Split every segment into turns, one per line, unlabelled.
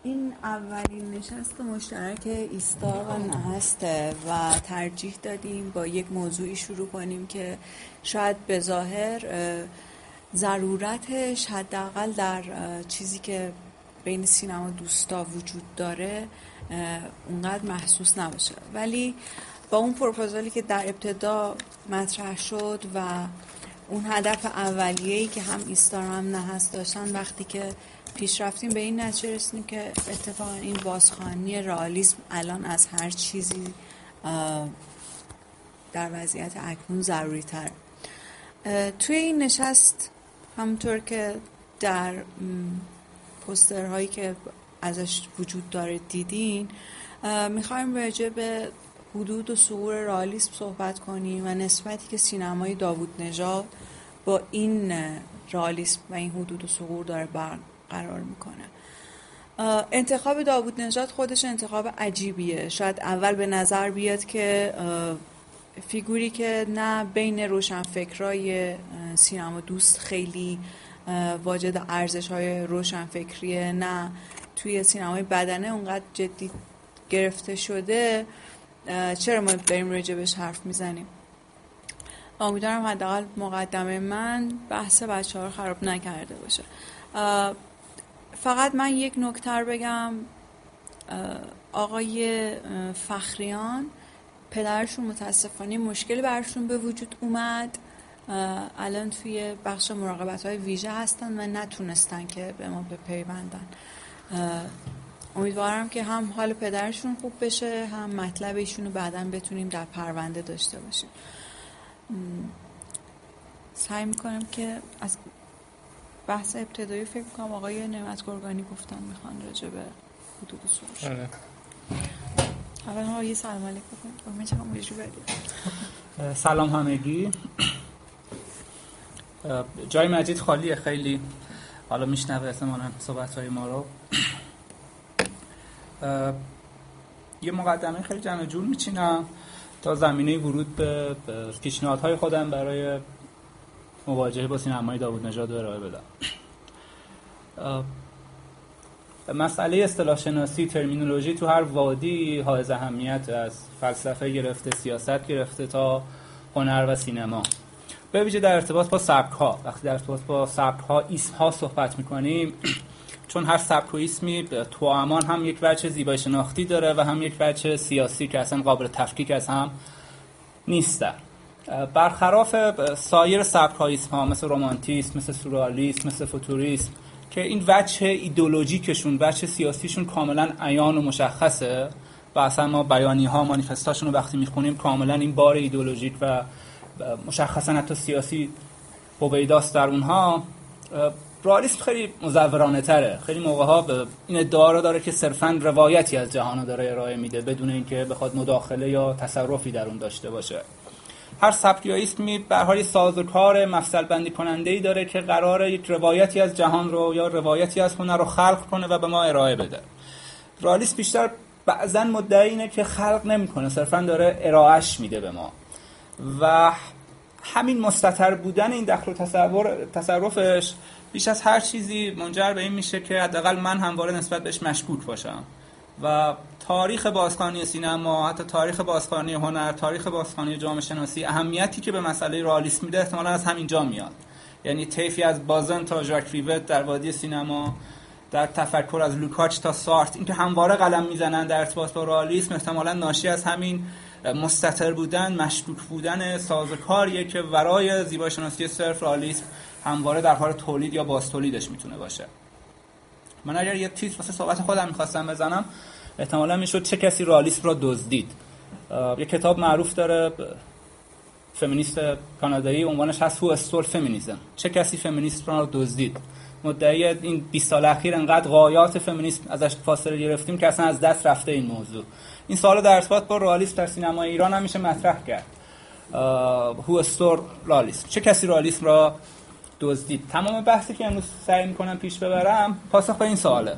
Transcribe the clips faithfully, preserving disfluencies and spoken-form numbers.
این اولین نشست مشترک ایستار و نهسته و ترجیح دادیم با یک موضوعی شروع کنیم که شاید به ظاهر ضرورتش حداقل در چیزی که بین سینما دوستا وجود داره اونقدر محسوس نباشه، ولی با اون پروپوزالی که در ابتدا مطرح شد و اون هدف اولیه‌ای که هم ایستار هم نهست داشتن، وقتی که پیش رفتیم به این نتیجه رسیدیم که اتفاقا این بازخوانی رئالیسم الان از هر چیزی در وضعیت اکنون ضروری تر. توی این نشست همونطور که در پوسترهایی که ازش وجود داره دیدین، میخوایم راجع به حدود و ثغور رئالیسم صحبت کنیم و نسبتی که سینمای داوود نژاد با این رئالیسم و این حدود و ثغور داره برقرار میکنه. انتخاب داوود نژاد خودش انتخاب عجیبیه. شاید اول به نظر بیاد که فیگوری که نه بین روشنفکرای سینما دوست خیلی واجد ارزش‌های روشنفکریه، نه توی سینمای بدنه اونقدر جدی گرفته شده، چرا ما بریم راجع بهش حرف میزنیم. امیدوارم حداقل مقدمه من بحث بچه‌ها رو خراب نکرده باشه. فقط من یک نکته بگم، آقای فخریان پدرشون متاسفانه مشکلی برشون به وجود اومد، الان توی بخش مراقبت‌های ویژه هستن و نتونستن که به ما بپیوندن. امیدوارم که هم حال پدرشون خوب بشه، هم مطلب ایشونو بعداً بتونیم در پرونده داشته باشیم. سعی میکنم که از بحث ابتدایی فکر کنم آقای نعمت گرگانی گفتن میخوان راجع به حدود سروش.
آره.
اول ها یه سلام علیک بکنیم. من چقدر موجود بدیم.
سلام همگی. جای مجید خالیه خیلی. حالا میشنوه احتمالاً صحبت‌های ما رو. یه مقدمه خیلی جمع جور میچینم تا زمینه ورود به پیشنهادهای خودم برای مواجهه با سینمای داوود نژاد رو ارائه بدم. مسئله اصطلاح شناسی، ترمینولوژی تو هر وادی حائز اهمیت، از فلسفه گرفته، سیاست گرفته تا هنر و سینما. به ویژه در ارتباط با سبک‌ها، وقتی در ارتباط با سبک‌ها، ایسم‌ها صحبت می‌کنیم، چون هر سبک و ایسمی توامان هم یک وجه زیبایی شناختی داره و هم یک وجه سیاسی که اصلا قابل تفکیک از هم نیستن. برخلاف سایر سبک‌های ایسم‌ها مثل رمانتیسم، مثل سورئالیسم، مثل فوتوریسم که این وجه ایدئولوژیکشون، وجه سیاسیشون کاملا عیان و مشخصه و اصلا ما بیانیه‌ها، مانیفستاشون رو وقتی می‌خونیم کاملا این بار ایدئولوژیک و مشخصا حتی سیاسی هویداست در اونها. رئالیسم خیلی مزورانه تره، خیلی موقع‌ها به این ادعا رو داره که صرفاً روایتی از جهان رو داره ارائه میده بدون اینکه بخواد مداخله یا تصرفی در اون داشته باشه. هر سبک یا ایسمی به هر حال سازوکار مفصل بندی کننده‌ای داره که قراره یک روایتی از جهان رو یا روایتی از هنر رو خلق کنه و به ما ارائه بده. رئالیسم بیشتر بعضاً مدعی اینه که خلق نمی‌کنه، صرفاً داره ارائهش میده به ما و همین مستتر بودن این دخل و تصور تصرفش بیش از هر چیزی منجر به این میشه که حداقل من همواره نسبت بهش مشکوک باشم و تاریخ بازخوانی سینما، حتی تاریخ بازخوانی هنر، تاریخ بازخوانی جامعه شناسی، اهمیتی که به مسئله رئالیسم میده احتمالاً از همینجا میاد. یعنی طیفی از بازن تا ژاک ریوت در وادی سینما، در تفکر از لوکاچ تا سارت، اینکه همواره قلم میزنن در ارتباط با رئالیسم احتمالاً ناشی از همین مستتر بودن، مشکوک بودن سازوکاریه که ورای زیبایی شناسی صرف رئالیسم همواره در حال تولید یا باز تولیدش میتونه باشه. من اگر یه تیتر واسه صحبت خودم میخواستم بزنم، احتمالاً میشد چه کسی رئالیسم را دزدید. یه کتاب معروف داره فمینیست کانادایی، عنوانش هست Who Stole Feminism. چه کسی فمینیسم را دزدید. مدعی این بیست سال اخیر انقدر غایات فمینیسم ازش فاصله گرفتیم که اصلا از دست رفته این موضوع. این سوال در ارتباط با رئالیسم در سینمای ایران هم میشه مطرح کرد. Who Stole رئالیسم. چه کسی رئالیسم را دزدید. تمام بحثی که امروز سعی میکنم پیش ببرم پاسخ به این سواله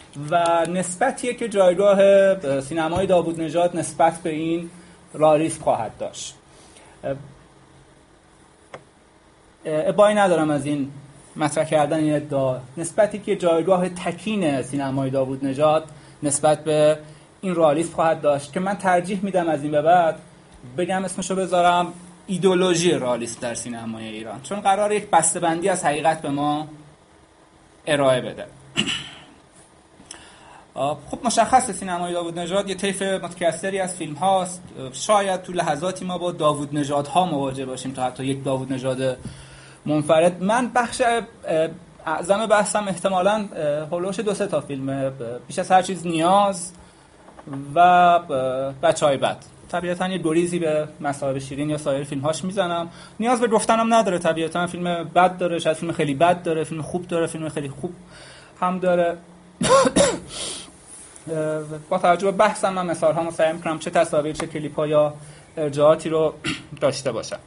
و نسبتیه که جایگاه سینمای داوود نژاد نسبت به این رئالیسم خواهد داشت. ابایی ندارم از این مطرح کردن این ادعا، نسبتی که جایگاه تکین سینمای داوود نژاد نسبت به این رئالیسم خواهد داشت که من ترجیح میدم از این به بعد بگم اسمشو بذارم ایدئولوژی رئالیسم در سینمای ایران، چون قراره یک بسته‌بندی از حقیقت به ما ارائه بده. خب مشخصه سینمای داوود نژاد یه طیف متکثری از فیلم هاست. شاید تو لحظاتی ما با داوود نژاد ها مواجه باشیم تا حتی یک داوود نژاد منفرد. من بخش اعظم بحثم احتمالاً هولوش دو سه تا فیلمه، بیش از هر چیز نیاز و بچهای بد. طبیعتاً یه گریزی به مصاحب شیرین یا سایر فیلم‌هاش میزنم. نیاز به گفتنم نداره، طبیعتاً فیلم بد داره، شاید فیلم خیلی بد داره، فیلم خوب داره، فیلم خیلی خوب هم داره. با توجه به بحثم من مثال‌هامو سعی می‌کنم چه تصاویر چه کلیپ‌ها یا ارجاعاتی رو داشته باشم.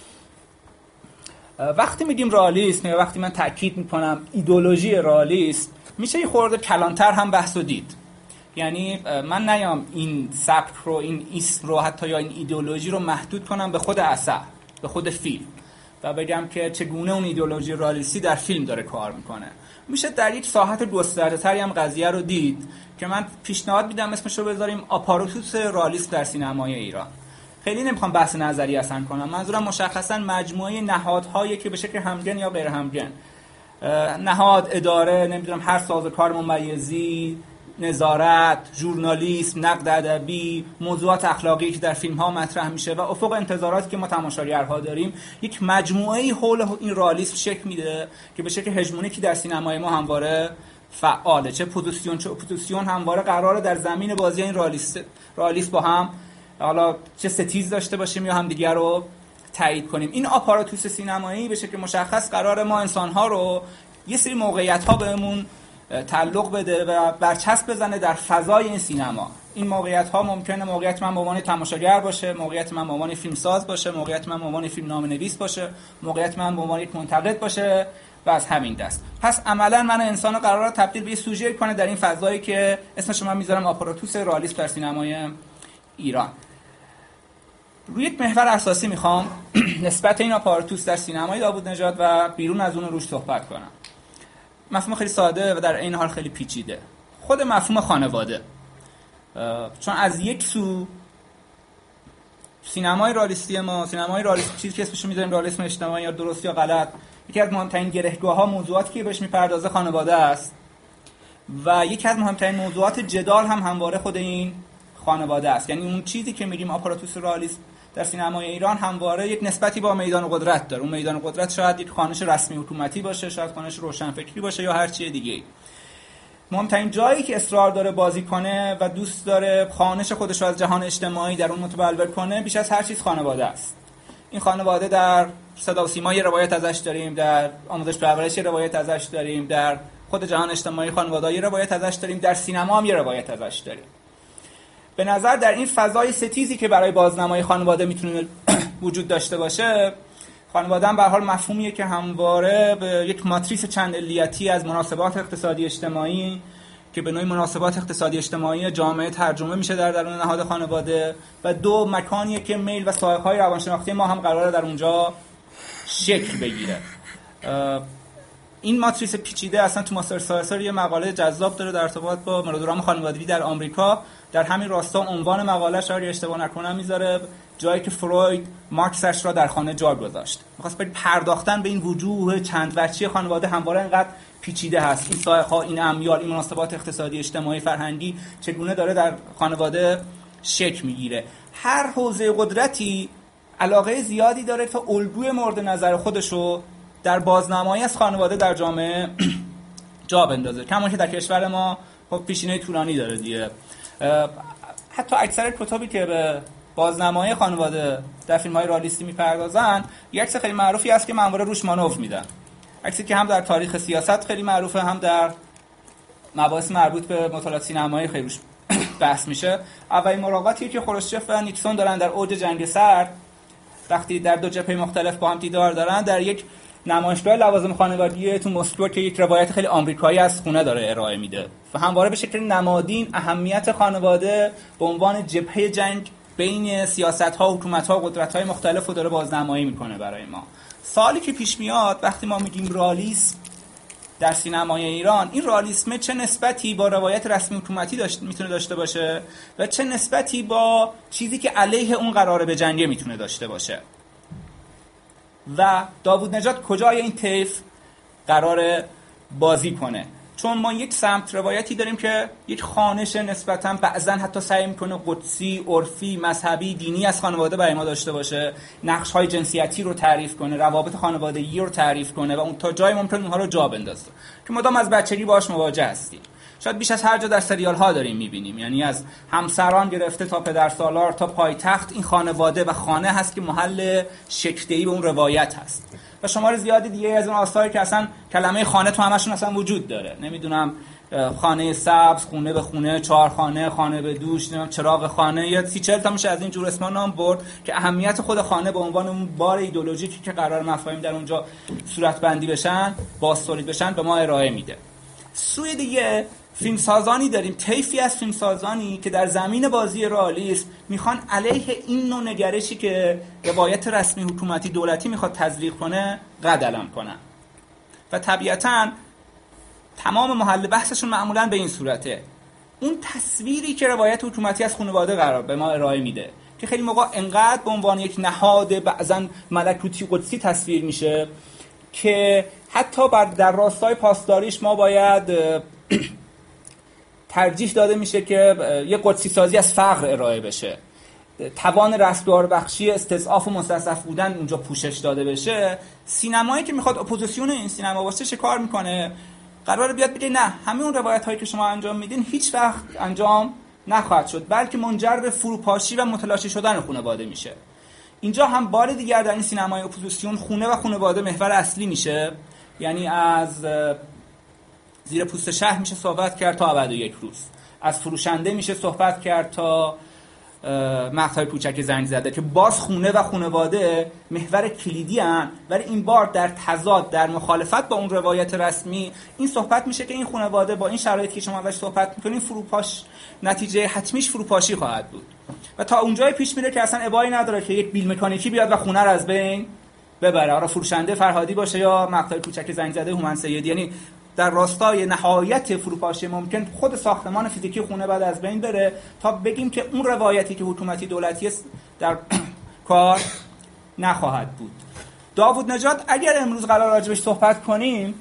وقتی میگیم رئالیسم یا وقتی من تأکید می‌کنم ایدئولوژی رئالیسم، میشه یه خورده کلانتر هم بحثو دید. یعنی من نیام این سبک رو، این اسم رو، حتی یا این ایدئولوژی رو محدود کنم به خود اثر، به خود فیلم و بگم که چگونه اون ایدئولوژی رئالیستی در فیلم داره کار میکنه. میشه در یک ساحت گسترده‌تری هم قضیه رو دید که من پیشنهاد میدم اسمش رو بذاریم آپاراتوس رئالیسم در سینمای ایران. خیلی نمیخوام بحث نظری اصلا کنم، منظورم مشخصا مجموعه نهادهایی که به شکل همگن یا غیر همگن، نهاد، اداره، نمیدونم هر سازوکار ممیزی، نظارت، ژورنالیسم، نقد ادبی، موضوعات اخلاقی که در فیلم‌ها مطرح میشه و افق انتظاراتی که ما تماشاگرها داریم، یک مجموعه‌ای حول این رئالیسم شکل میده که به شکل هژمونیکی در سینمای ما همواره فعاله. چه پوزیسیون چه اپوزیسیون همواره قراره در زمین بازی این رئالیست رئالیسم با هم حالا چه ستیز داشته باشیم یا همدیگر رو تایید کنیم. این آپاراتوس سینمایی به شکل مشخص قراره ما انسان‌ها رو یه سری موقعیت‌ها بهمون تعلق بده و برچسب بزنه در فضای این سینما. این موقعیت‌ها ممکنه موقعیت من به عنوان تماشاگر باشه، موقعیت من به عنوان فیلمساز باشه، موقعیت من به عنوان فیلمنامه‌نویس باشه، موقعیت من به عنوان یک منتقد باشه و از همین دست. پس عملاً من انسان قراره تبدیل به یه سوژه کنه در این فضایی که اسمش من میذارم آپاراتوس رئالیسم در سینمای ایران. روی یک محور اساسی میخوام نسبت این آپاراتوس در سینمای داوود نژاد و بیرون از اون روش صحبت کنم. مفهوم خیلی ساده و در این حال خیلی پیچیده. خود مفهوم خانواده، چون از یک سو سینمای رئالیستی ما، سینمای رئالیسم چیزی که اسمش رو میذاریم رئالیسم اجتماعی یا درست یا غلط، یکی از مهمترین گرهگاه‌ها موضوعاتی که بهش میپردازه خانواده است و یکی از مهمترین موضوعات جدال هم همواره خود این خانواده است. یعنی اون چیزی که میگیم آپاراتوس رئالیسم در سینمای ایران همواره یک نسبتی با میدان قدرت داره. اون میدان قدرت شاید یک خوانش رسمی حکومتی باشه، شاید خوانش روشنفکری باشه یا هر چیز دیگه. مهمترین جایی که اصرار داره بازی کنه و دوست داره خوانش خودش رو از جهان اجتماعی در اون متبلور کنه بیش از هر چیز خانواده است. این خانواده در صدا و سیما یه روایت ازش داریم، در آموزش پرورش یه روایت ازش داریم، در خود جهان اجتماعی خانواده یه روایت ازش داریم، در سینما هم یه روایت ازش داریم. به نظر در این فضای ستیزی که برای بازنمای خانواده میتونه وجود داشته باشه، خانواده هم به هر حال مفهومیه که همواره به یک ماتریس چند علیتی از مناسبات اقتصادی اجتماعی که به نوعی مناسبات اقتصادی اجتماعی جامعه ترجمه میشه در درون نهاد خانواده و دو مکانیه که میل و سائق‌های روانشناختی ما هم قراره در اونجا شکل بگیره. این ماتریس پیچیده اصلا تو ماستر سایسر یه مقاله جذاب داره در ارتباط با ملودرام خانوادگی در آمریکا. در همین راستا عنوان مقاله شاید اشتباه نکنم میذاره جایی که فروید مارکسش را در خانه جا گذاشت. می‌خواست بگه پرداختن به این وجوه چند وجهی خانواده همواره اینقدر پیچیده هست. این سائق‌ها، این امیال، این مناسبات اقتصادی، اجتماعی، فرهنگی چگونه داره در خانواده شکل میگیره. هر حوزه قدرتی علاقه زیادی داره تا الگوی مورد نظر خودشو در بازنمایی از خانواده در جامعه جا بندازه. کما که در کشور ما خب پیشینه طولانی داره دیگه. حتی اکثر کتابی که به بازنمایی خانواده در فیلم‌های رئالیستی میپردازن، یک عکس خیلی معروفی هست که منوره روش مانور میدن. عکسی که هم در تاریخ سیاست خیلی معروفه، هم در مباحث مربوط به مطالعات سینمایی خیلی روش بحث میشه. اولین ملاقاتی که خروشچف و نیکسون دارن در اوج جنگ سرد، وقتی در دو جبهه مختلف با هم دیدار دارن، در یک نمایشگاه لوازم خانوادگی تو مسکو که یک روایت خیلی آمریکایی از خونه داره ارائه میده و همواره به شکل نمادین اهمیت خانواده به عنوان جبهه جنگ بین سیاست‌ها و حکومت‌ها و قدرت‌های مختلف رو داره بازنمایی میکنه برای ما. سوالی که پیش میاد وقتی ما میگیم رئالیسم در سینمای ایران، این رئالیسم چه نسبتی با روایت رسمی حکومتی داشت میتونه داشته باشه و چه نسبتی با چیزی که علیه اون قراره به جنگه میتونه داشته باشه و داوود نجات کجای این طیف قراره بازی کنه. چون ما یک سمت روایتی داریم که یک خوانش نسبتاً بعضاً حتی سعی میکنه قدسی، عرفی، مذهبی، دینی از خانواده برای ما داشته باشه، نقش‌های جنسیتی رو تعریف کنه، روابط خانوادگی رو تعریف کنه و اون تا جای ممکن اونها رو جا بندازه که مدام از بچگی باهاش مواجه هستیم. شاید بیش از هر جا در سریال‌ها داریم می‌بینیم، یعنی از همسران گرفته تا پدرسالار تا پایتخت، این خانواده و خانه هست که محل شکل‌دهی به اون روایت هست. و شمار زیادی دیگه از اون آثاری که اصلا کلمه خانه تو همشون اصلا وجود داره. نمیدونم خانه سبز، خونه به خونه، چهار خانه، خانه به دوش، نمیدونم چراغ خانه، یا سی چهل تا میشه از این جور اسما نام برد که اهمیت خود خانه به عنوان اون بار ایدئولوژیکی که قرار مفاهیم در اونجا صورت بندی بشن، بازتولید بشن به ما ارائه میده. سوی دیگه فیلمسازانی داریم، طیفی از فیلمسازانی که در زمین بازی رئالیسم میخوان علیه این نوع نگرشی که روایت رسمی حکومتی دولتی میخواد تزریق کنه قدم کنن و طبیعتاً تمام محل بحثشون معمولاً به این صورته. اون تصویری که روایت حکومتی از خانواده قرار به ما ارائه میده که خیلی موقع انقدر به عنوان یک نهاد بعضاً ملکوتی قدسی تصویر میشه که حتی بر در راستای پاسداریش ما باید ترجیح داده میشه که یه قدسی سازی از فقر ارائه بشه، توان رستگار بخشی، استضعاف و مستضعف بودن اونجا پوشش داده بشه. سینمایی که میخواد اپوزیسیون این سینما باشه چه کار میکنه؟ قراره بیاد بگه نه، همه اون روایت هایی که شما انجام میدین هیچ وقت انجام نخواهد شد، بلکه منجر به فروپاشی و متلاشی شدن خانواده میشه. اینجا هم بار دیگر در این سینمای اپوزیسیون خونه و خانواده محور اصلی میشه، یعنی از زیر پوست شهر میشه صحبت کرد تا ابد و یک روز، از فروشنده میشه صحبت کرد تا مقطع کوچک زنگ زده که باز خونه و خانواده محور کلیدی ان، ولی این بار در تضاد، در مخالفت با اون روایت رسمی این صحبت میشه که این خانواده با این شرایطی که شما ازش صحبت میکنین فروپاش، نتیجه حتمیش فروپاشی خواهد بود و تا اونجای پیش میره که اصلا ابایی نداره که یک بیل مکانیکی بیاد و خونه رو از بین ببره، آره فروشنده فرهادی باشه یا مقطع کوچک زنگ زده هومن سیدی، یعنی در راستای نهایت فروپاشی ممکن خود ساختمان فیزیکی خونه بعد از بین بره تا بگیم که اون روایتی که حکومتی دولتی در کار نخواهد بود. داوود نجات اگر امروز قرار راجبش صحبت کنیم،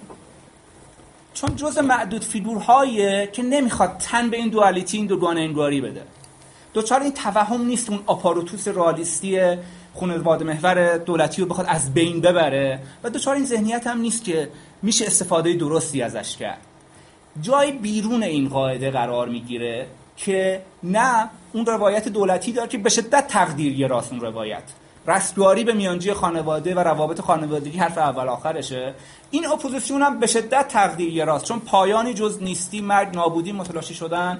چون جزء معدود فیگورهایی که نمیخواد تن به این دوالیتی، این دوگانه انگاری بده، دوچار این توهم نیست اون آپاروتوس رئالیستی خانواده محور دولتی رو بخواد از بین ببره و دوچار این ذهنیت هم نیست که میشه استفاده درستی ازش کرد. جای بیرون این قاعده قرار میگیره که نه، اون روایت دولتی داره که به شدت تقدیریه، راست اون روایت رستگاری به میانجی خانواده و روابط خانوادگی حرف اول آخرشه. این اپوزیسیون هم به شدت تقدیریه راست، چون پایانی جز نیستی، مرگ، نابودی، متلاشی شدن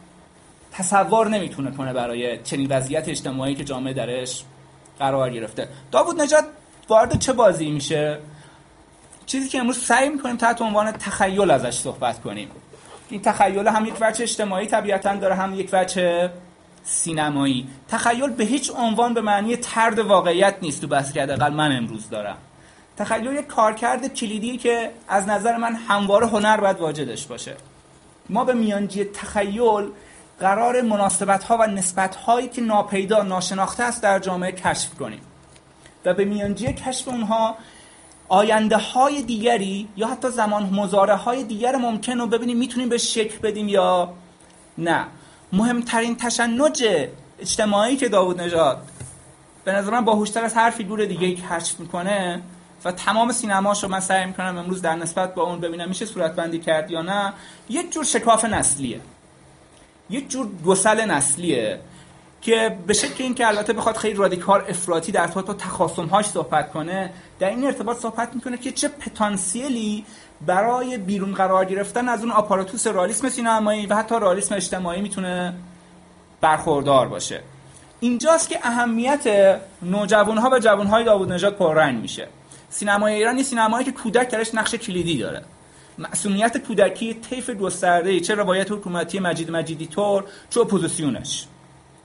تصور نمیتونه کنه برای چنین وضعیت اجتماعی که جامعه درش قرار گرفته. داوود نجات وارد چه بازی میشه؟ چیزی که امروز سعی میکنیم تحت عنوان تخیل ازش صحبت کنیم. این تخیل هم یک وجه اجتماعی طبیعتاً داره، هم یک وجه سینمایی. تخیل به هیچ عنوان به معنی طرد واقعیت نیست تو بحثی که حداقل من امروز دارم. تخیل یک کارکرد کلیدی که از نظر من همواره هنر باید واجدش باشه. ما به میانجی تخیل قرار مناسبت‌ها و نسبت‌هایی که ناپیدا، ناشناخته است در جامعه کشف کنیم و به میانجی کشف اونها آینده های دیگری یا حتی زمان مضارع های دیگر ممکن رو ببینیم میتونیم به شکل بدیم یا نه. مهمترین تشنج اجتماعی که داوود نجات به نظر من باهوشتر از هر فیگور دیگه‌ای کشف میکنه و تمام سینماشو من سعی میکنم امروز در نسبت با اون ببینم میشه صورت بندی کرد یا نه، یک جور شکاف نسلیه، یک جور گسل نسلیه که به شکل این که البته بخواد خیلی رادیکال افراطی در ارتباط با تخاصم‌هاش صحبت کنه، در این ارتباط صحبت میکنه که چه پتانسیلی برای بیرون قرار گرفتن از اون آپاراتوس رئالیسم سینمایی و حتی رئالیسم اجتماعی میتونه برخوردار باشه. اینجاست که اهمیت نوجوان‌ها و جوان‌های داوود نجات پررنگ میشه. سینمای ایران یه سینمایی که کودک درش نقش کلیدی داره. معصومیت کودکی طیف گسترده‌ای، چه روایت حکومتی مجید مجیدی طور، چه اپوزیسیونش.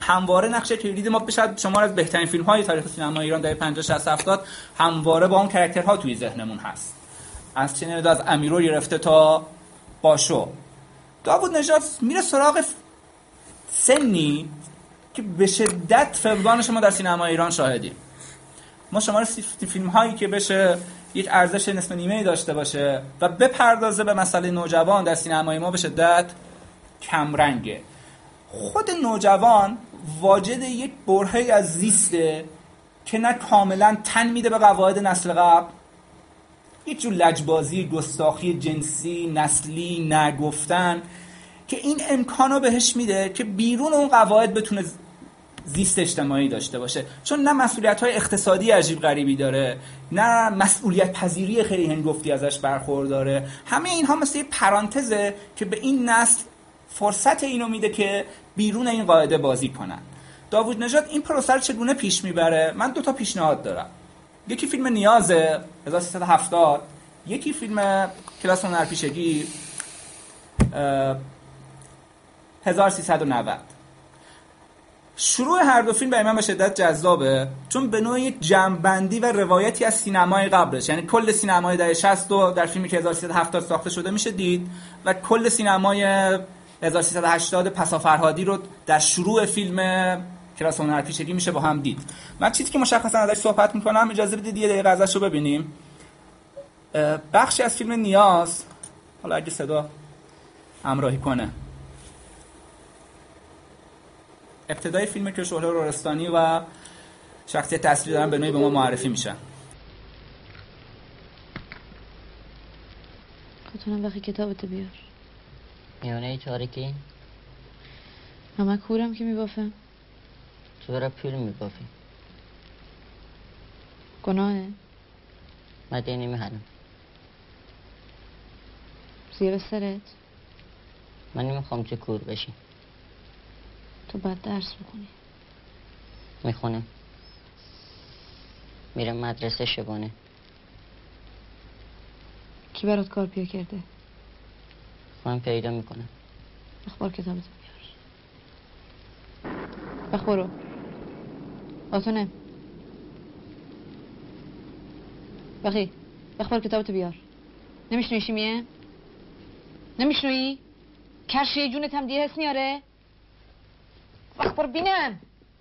همواره نقش کلیدی ما بشه شما از بهترین فیلم‌های تاریخ سینما ایران در پنجاه شصت هفتاد همواره با اون کاراکترها توی ذهنمون هست. از چنین از امیرو گرفته تا باشو. داوود نژاد میره سراغ سنی که به شدت فقدان شما در سینما ایران شاهدیم. ما شما فیلم هایی که بشه یک ارزش نصف نیمه‌ای داشته باشه و بپردازه به مسئله نوجوان در سینمای ما به شدت کم رنگه. خود نوجوان واجد یک برهه‌ای از زیسته که نه کاملا تن میده به قواعد نسل قبل، یک جور لجبازی، گستاخی جنسی، نسلی، نگفتن که این امکانو بهش میده که بیرون اون قواعد بتونه زیست اجتماعی داشته باشه، چون نه مسئولیت‌های اقتصادی عجیب غریبی داره، نه مسئولیت پذیری خیلی هنگفتی ازش برخورداره. همه اینها مثل یه پرانتزه که به این نسل فرصت اینو میده که بیرون این قاعده بازی کنن. داوود نژاد این پروسه رو چگونه پیش میبره؟ من دو تا پیشنهاد دارم. یکی فیلم نیاز هزار و سیصد و هفتاد، یکی فیلم کلاس هنرپیشگی هزار و سیصد و نود. شروع هر دو فیلم برای من به شدت جذابه، چون به نوعی یک جمع‌بندی و روایتی از سینمای قبلش، یعنی کل سینمای دهه شصت رو در فیلمی که هزار و سیصد و هفتاد ساخته شده میشه دید و کل سینمای هزار و سیصد و هشتاد پسا فرهادی رو در شروع فیلم کلاس هنرپیشگی میشه با هم دید. من چیزی که مشخصا ازش صحبت میکنم، اجازه بدید یه دقیقه ازش رو ببینیم. بخشی از فیلم نیاز، حالا اگه صدا همراهی کنه، ابتدای فیلم که شهره رورستانی و شخصیت اصلی دارن به نوعی به ما معرفی میشن.
خودتونم بخی کتابتو بیار.
میانه تاریکی؟
همه کورم که میبافم.
تو برا پیل میبافی.
گناهه؟
مدینی میهنم.
زیه به سرت؟
من نمیخوام تو کور بشی.
تو باید درس بخونی.
میخونم. میرم مدرسه شبانه.
کی برات کار پیا کرده؟
من پیدا میکنم.
اخبار کتابتو بیار. بخورو. آتونه. بخی. اخبار کتابتو بیار. نمیشنوی چی میه؟ نمیشنوی؟ کرشی جونت هم دیگه حس میاره؟ اخبار بینم.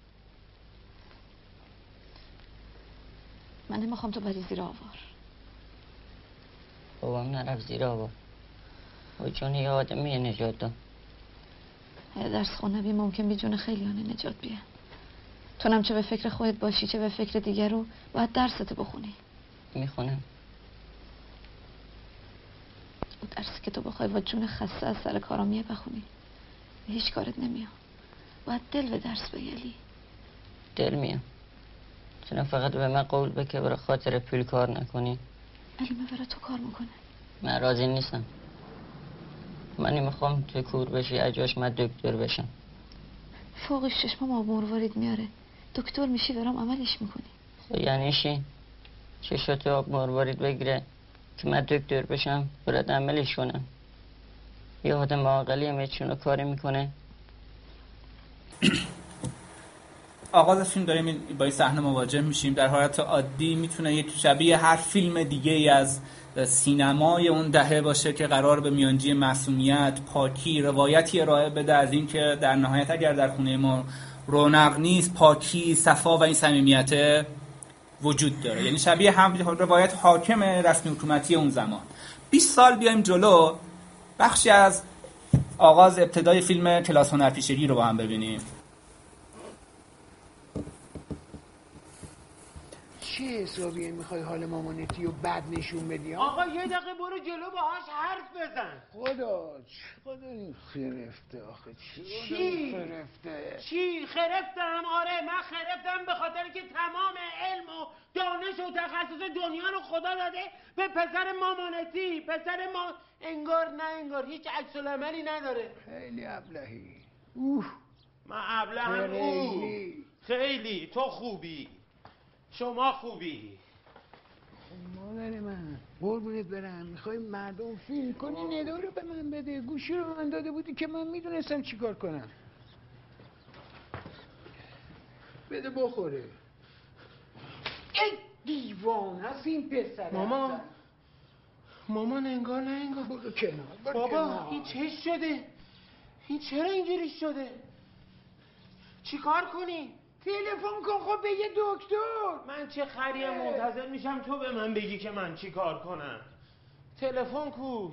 من نمیخوام تو بری زیر آوار.
بابام نرفت زیر آوار. و چون یه آدمیه نجات داد.
اگه درس خونبی ممکن بی جون خیلی هانه نجات بیه. تو نم چه به فکر خودت باشی چه به فکر دیگر رو باید درستو بخونی.
میخونم.
و درسی که تو بخوای با جون خسته از سر کارامیه بخونی هیچ کارت نمیاد. باید دل به درس بگلی.
دل میام. چون فقط به من قول بکه برای خاطر پول کار نکنی.
علمه برای تو کار میکنه.
من راضی نیستم. من نمیخوام تو کور بشی اجاش من دکتر بشم.
فوقش چشمم آب مروارید میاره. دکتر میشی برام عملش میکنی.
یعنی چی؟ چشات آب مروارید بگیره که من دکتر بشم برات عملش کنم. یه آدم عاقلی هم چونو کاری میکنه.
آغاز فیلم داریم با این صحنه مواجه میشیم. در حالت عادی میتونه یک شبیه هر فیلم دیگه ای از سینمای اون دهه باشه که قرار به میانجی معصومیت، پاکی، روایتی ارائه بده از این که در نهایت اگر در خونه ما رونق نیست، پاکی، صفا و این صمیمیت وجود داره. یعنی شبیه هم روایت حاکم رسمی حکومتی اون زمان. بیست سال بیایم جلو، بخشی از آغاز ابتدای فیلم کلاس هنرپیشگی رو با هم ببینیم.
چه حسابیه میخوای حال مامانتی و بد نشون بدی؟
آقا یه دقیقه برو جلو باهاش حرف بزن.
خدا خدا این خرفته آخه چی؟
چی؟
خرفته
چی؟ خرفتم؟ آره من خرفتم به خاطر که تمام علم و دانش و تخصص دنیا رو خدا داده به پسر مامانتی. پسر ما انگار نه انگار هیچ عکس العملی نداره.
خیلی ابلهی. اوه
من ابلهم. او خیلی تو خوبی، شما خوبی.
مادر من قربونت برم، میخوای مردم فیلم کنی ندا رو به من بده. گوشی رو من داده بودی که من میدونستم چیکار کنم. بده بخوره. ای دیوانه هست این پسر.
مامان مامان انگار نه انگار.
برو کنار. برو
بابا
کنار.
این چه شده؟ این چرا اینجوری شده؟ چی کار کنی؟
تلفن کن خب به یه دکتر.
من چه خریم منتظر میشم تو به من بگی که من چی کار کنم. تلفن کوش.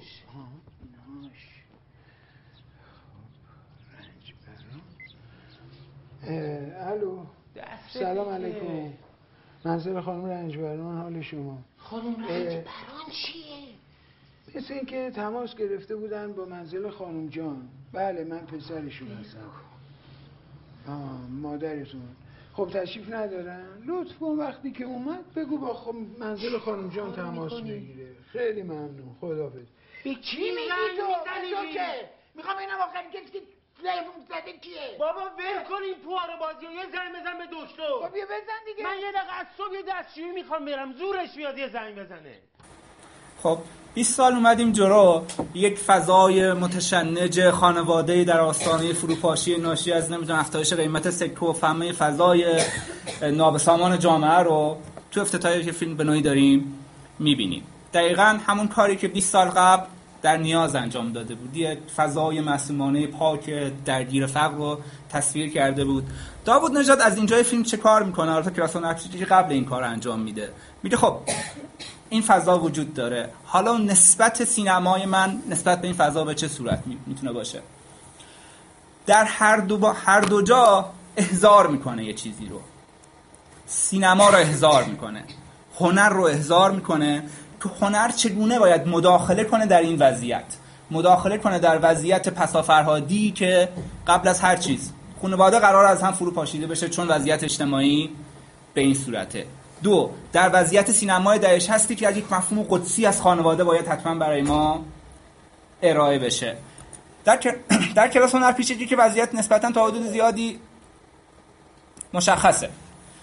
الو سلام علیکم. منزل خانم رنجبران، حال شما؟
خانم رنجبران چیه؟
مثل این که تماس گرفته بودن با منزل خانم جان. بله من پسرشون هستم. آه مادرتون. خب تشریف ندارن؟ لطف کن وقتی که اومد بگو با خب منزل خانم جان تماس بگیره. خیلی ممنون. خداحافظ.
به کی میگی تو؟
که میخوام اینم آخرین کسی که تلفن زده کیه؟
بابا ول کن این پواره بازی و یه زنگ بزن به دکتر.
خب بیا بزن دیگه.
من یه دقیقه از صبح یه دستشویی میخوام برم، زورش بیاد یه زنگ بزنه.
خب بیست سال اومدیم جلو، یک فضای متشنج خانواده‌ای در آستانه فروپاشی ناشی از نمیدونم افزایش قیمت سکه و فهمه فضای نابسامان جامعه رو تو افتتاحیه فیلم به نوعی داریم میبینیم. دقیقاً همون کاری که بیست سال قبل در نیاز انجام داده بود، یک فضای معصومانه پاک درگیر فقر رو تصویر کرده بود. داوود نژاد از اینجای فیلم چه کار میکنه؟ البته کراسون ارکچی قبل این کار انجام میده، میگه خب این فضا وجود داره، حالا نسبت سینمای من نسبت به این فضا به چه صورت میتونه باشه؟ در هر دو با هر دو جا احضار میکنه یه چیزی رو. سینما رو احضار میکنه، هنر رو احضار میکنه که هنر چگونه باید مداخله کنه در این وضعیت، مداخله کنه در وضعیت پسافرهادی که قبل از هر چیز خانواده قرار از هم فرو پاشیده بشه چون وضعیت اجتماعی به این صورته. دو، در وضعیت سینمای دهش هستی که از یک مفهوم قدسی از خانواده باید حتما برای ما ارائه بشه. در در کلاس هنر پیچیدگی که وضعیت نسبتا تا حدود زیادی مشخصه.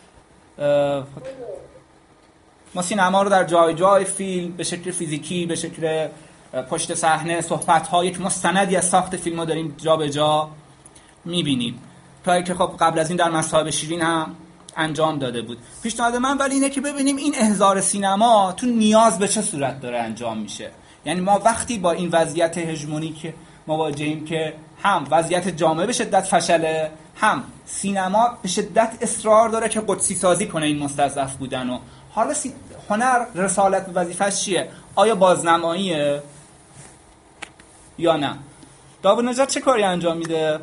ما سینما رو در جای جای فیلم به شکل فیزیکی، به شکل پشت صحنه، صحبت‌ها، یک مستندی از ساخت فیلم رو داریم جا به جا می‌بینیم. تا که خب قبل از این در مصاحبه شیرین هم انجام داده بود. پیشنهاد من ولی اینه که ببینیم این احضار سینما تو نیاز به چه صورت داره انجام میشه. یعنی ما وقتی با این وضعیت هژمونیک مواجهیم که هم وضعیت جامعه به شدت فشله، هم سینما به شدت اصرار داره که قدسی سازی کنه این مستضعف بودن و حالا سی... هنر رسالت و وظیفه‌اش چیه؟ آیا بازنماییه یا نه؟ داوود نژاد چه کاری انجام میده؟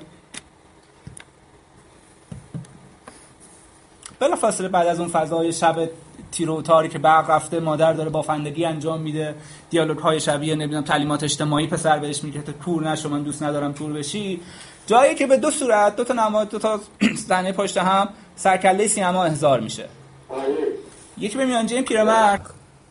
بلافاصله بعد از اون فضای شب تیر و تاری که برق رفته، مادر داره بافندگی انجام میده، دیالوگ های شبیه نمیدونم تعلیمات اجتماعی پسر بهش میگه تو کور نشو من دوست ندارم کور بشی، جایی که به دو صورت دو تا نماد دو تا صحنه پشت هم سرکله سینما احضار میشه. یکی به میانجه این پیرمرد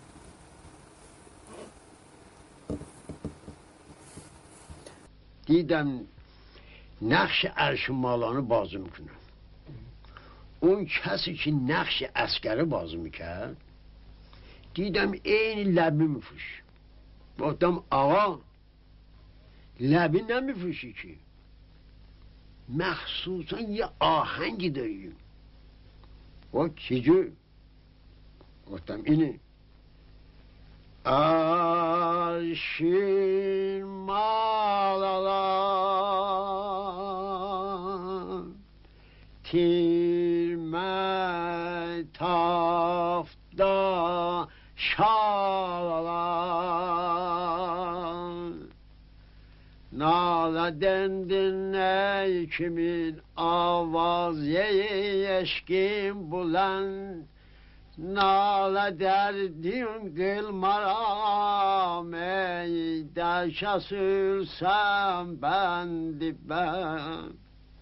دیدم نقش ارشمالانه بازی میکنه. اون کسی که نقش عسکره بازی میکرد دیدم این لبی میفروش. گفتم آقا لبی نمیفروشی که، مخصوصا یه آهنگی داریم. و چجور؟ گفتم اینه آرشین مالالان تیر متافدا شالالان نالدندن ای kimin آواز یشکیم بلند ناله دردیم دل مرام ای در شسولسم بندی بند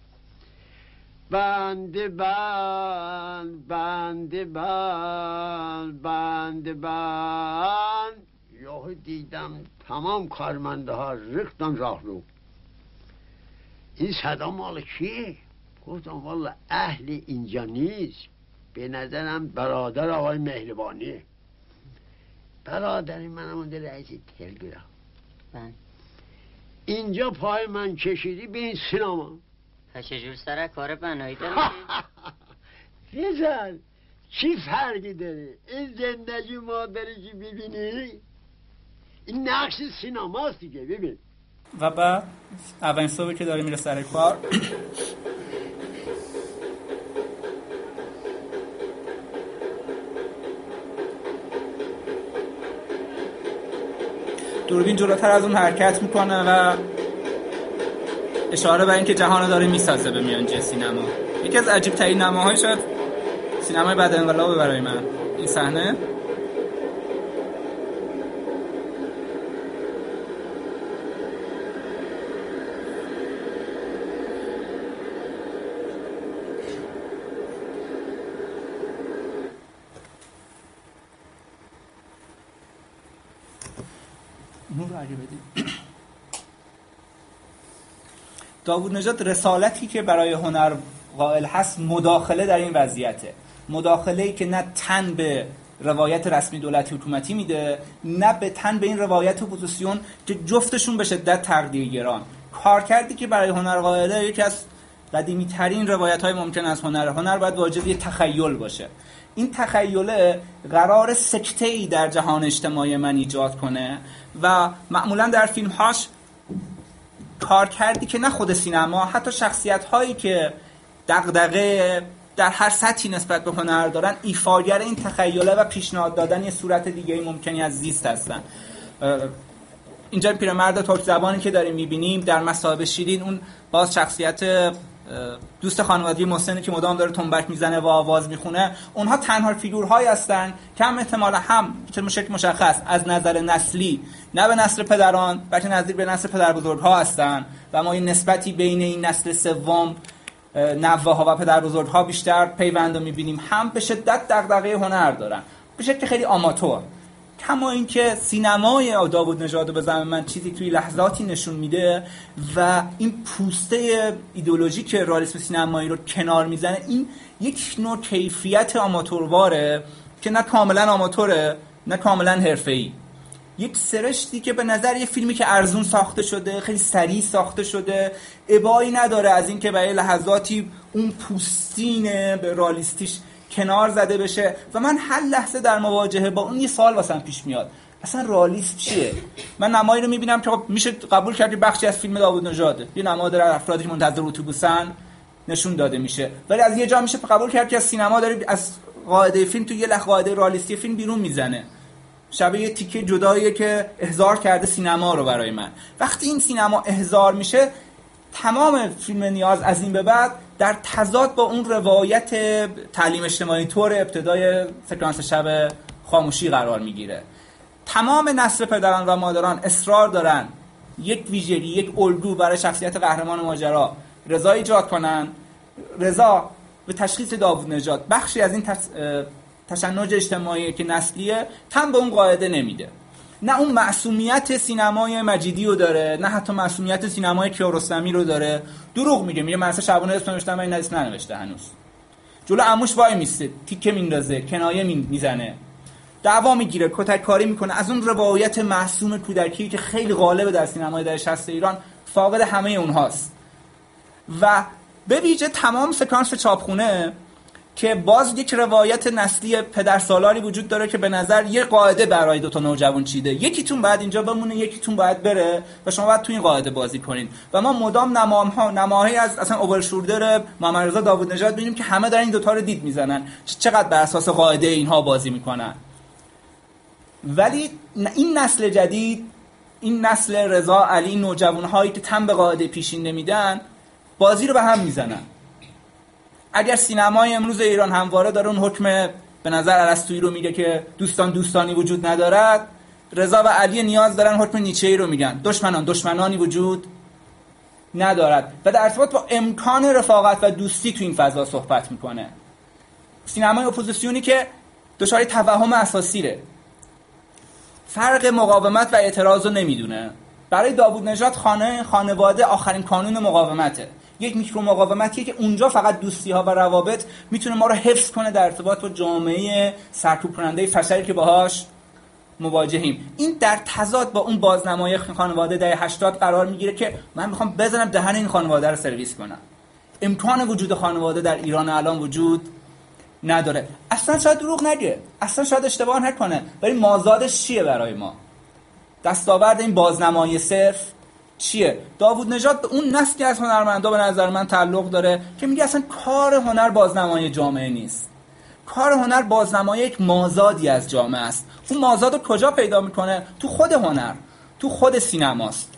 بندی بند بندی بند بندی بند. یهو دیدم تمام کارمنده ها ریختن راه رو. این صدا مال کیه؟ گفتم والا اهل اینجا نیست، به نظرم برادر آقای مهربانیه. برادری منم اونده رئیس تلگراف.
بله.
اینجا پای من کشیدی به این سینما.
تا چجور سر کار بنایی دارم؟
پسر چی فرقی داره؟ این زندگی مادری که ببینی این نقش سینماست دیگه. ببین
و بعد اولین صبحی که داره میره سر کار دوربین جلوتر از اون حرکت میکنه و اشاره به این که جهان داره میسازه به میانجی سینما. یکی از عجیب ترین نماهای شاید سینمای بعد انقلاب برای من این صحنه. داوود نژاد رسالتی که برای هنر قائل هست مداخله در این وضعیته، مداخله‌ای که نه تن به روایت رسمی دولتی حکومتی میده نه به تن به این روایت اپوزیسیون که جفتشون به شدت تقدیرگران. کارکردی که برای هنر قائله یکی از قدیمی ترین روایت های ممکن از هنر. هنر باید واجد یه تخیل باشه. این تخیله قرار سکته‌ای در جهان اجتماعی من ایجاد کنه و معمولا در فیلم‌هاش کار کردی که نه خود سینما، حتی شخصیت‌هایی که دغدغه در هر سطحی نسبت به هنر دارن ایفاگر این تخیله و پیشنهاد دادن یه صورت دیگه‌ای ممکنی از زیست هستن. اینجا پیرمرد ترک زبانی که داریم می‌بینیم در مصاحبه شیرین، اون باز شخصیت دوست خانوادگی محسنی که مدام داره تنبک میزنه و آواز میخونه، اونها تنها فیگورهایی هستن که هم احتمالا هم به شکل مشخص از نظر نسلی نه به نسل پدران بلکه نزدیک به نسل پدر بزرگ‌ها هستن و ما این نسبتی بین این نسل سوم نوه‌ها و پدر بزرگ‌ها بیشتر پیوند رو می‌بینیم، هم به شدت دغدغه هنر دارن به شکل خیلی آماتور. کما اینکه سینمای داوود نژاد به زعم من چیزی توی لحظاتی نشون میده و این پوسته ایدئولوژیک رئالیسم سینمایی رو کنار میزنه، این یک نوع کیفیت آماتورواره که نه کاملا آماتوره نه کاملا حرفه‌ای. یک سرشتی که به نظر یه فیلمی که ارزون ساخته شده، خیلی سریع ساخته شده، ابایی نداره از این که برای لحظاتی اون پوستین به رئالیستیش کنار زده بشه. و من هر لحظه در مواجهه با اون یه سوال واسم پیش میاد، اصلا رئالیسم چیه؟ من نمایی رو میبینم که میشه قبول کرد که بخشی از فیلم داوود نژاده، یه نماد در افرادی که منتظر اتوبوسن نشون داده میشه، ولی از یه جا میشه قبول کرد که از سینما داره از قاعده فیلم تو یه لحظه قاعده رئالیستی فیلم بیرون میزنه، شبیه یه تیکه جداییه که احضار کرده سینما رو برای من. وقتی این سینما احضار میشه، تمام فیلم نیاز از این به بعد در تضاد با اون روایت تعلیم اجتماعی طور ابتدای سکانس شب خاموشی قرار میگیره. تمام نسل پدران و مادران اصرار دارن یک ویژگی، یک الگو برای شخصیت قهرمان ماجرا رضا ایجاد کنن. رضا به تشخیص داوود نژاد بخشی از این تشنج اجتماعی که نسلیه تن به اون قاعده نمیده. نه اون معصومیت سینمای مجیدی رو داره، نه حتی معصومیت سینمای کیارستمی رو داره. دروغ میگه، میگه من اصلا شعبان اسم نوشتم و این اسم ننوشته هنوز. جلو عموش وای میسته، تیکه میندازه، کنایه میزنه، دعوا میگیره، کتککاری میکنه. از اون روایت معصوم کودکی که خیلی غالبه در سینمای دهه شصت ایران، فاقد همه اونهاست. و به ویژه تمام سکانس چاپخونه که باز یک روایت نسلی پدرسالاری وجود داره که به نظر یه قاعده برای دو تا نوجوان چیده، یکیتون باید اینجا بمونه، یکیتون باید بره و شما باید تو این قاعده بازی کنین. و ما مدام نماها نماهایی از اصلا اوورشولدر محمد رضا داوود نژاد ببینیم که همه دارن این دو تا رو دید میزنن، چقدر بر اساس قاعده اینها بازی میکنن. ولی این نسل جدید، این نسل رضا علی، نوجوانهایی که تن به قاعده پیشین نمیدن، بازی رو به هم میزنن. اگر سینمای امروز ایران همواره داره اون حکم به نظر ارسطویی رو میگه که دوستان دوستانی وجود ندارد، رضا و علی نیاز دارن حکم نیچه‌ای رو میگن، دشمنان دشمنانی وجود ندارد. و در ارتباط با امکان رفاقت و دوستی تو این فضا صحبت میکنه. سینمای اپوزیسیونی که دچار توهم اساسیه، فرق مقاومت و اعتراض رو نمیدونه. برای داوود نژاد خانه خانواده آخرین کانون مقاومته، یک میکرو مقاومتیه که اونجا فقط دوستی ها و روابط میتونه ما رو حفظ کنه در ارتباط با جامعه سرکوب کننده فشاری که باهاش مواجهیم. این در تضاد با اون بازنمای خانواده دهه هشتاد قرار میگیره که من میخوام بزنم دهن این خانواده رو سرویس کنم. امکان وجود خانواده در ایران الان وجود نداره. اصلا شاید دروغ نگه، اصلا شاید اشتباه نکنه، ولی مازادش چیه برای ما؟ دستاورد این بازنمایی صرف چیه؟ داوود نژاد به اون نسلی از هنرمندا به نظر من تعلق داره که میگه اصلا کار هنر بازنمایی جامعه نیست. کار هنر بازنمایی یک مازادی از جامعه است. اون مازاد رو کجا پیدا میکنه؟ تو خود هنر، تو خود سینماست.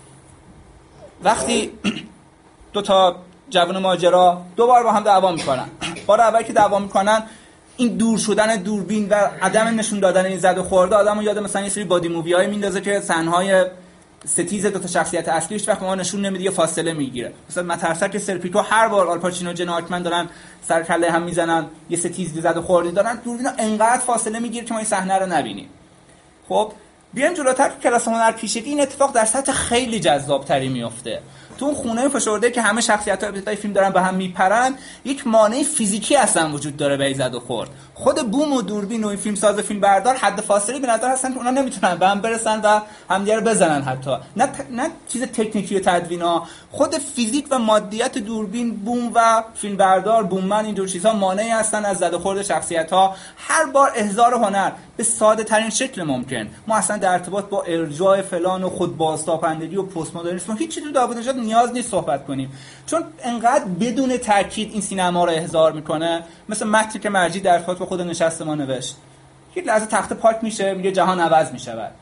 وقتی دو تا جوان ماجرا دو بار با هم دعوا میکنن، بار اول که دعوا میکنن این دور شدن دوربین و عدم نشون دادن این زد و خورده آدمو یاد مثلا یه سری بادی مووی های میندازه که صحنه‌های ستیز دو تا شخصیت اصلیش وقتی ما نشون نمیده یه فاصله میگیره. مثلا مترسک سرپیکو هر بار آلپاچینو جن آکمن دارن سر کله هم میزنن، یه ستیز زد و خورده دارن، دوربینا انقدر فاصله میگیره که ما این صحنه رو نبینیم. خب بیایم جلوتر که کلاس هنر پیشگی این اتفاق در سطح خیلی جذاب‌تری میفته. تو اون خونه فشرده که همه شخصیت‌ها ابتدای فیلم دارن به هم میپرن، یک مانع فیزیکی اصلا وجود داره به زد و خورد. خود بوم و دوربین و این فیلمساز و فیلم بردار حد فاصله به نظر هستن که اونا نمیتونن به هم برسن و همدیگه رو بزنن، حتی نه ت... نه چیز تکنیکی و تدوینا، خود فیزیک و مادیت دوربین، بوم و فیلم بردار، بوممن، این جور چیزها مانعی هستن از زد و خورد شخصیت‌ها. هر بار احضار هنر به ساده ترین شکل ممکن، ما اصلا در ارتباط با ارجاع فلان و خود بازتابندگی و پست مدرنیسم هیچ تو داوود نژاد نیاز نیست صحبت کنیم، چون انقدر بدون تاکید این سینما رو احضار میکنه. مثل متنی که مرجی در ارتباط با خود نشست ما نوشت، یک لحظه تخته پاک میشه میگه جهان عوض میشود.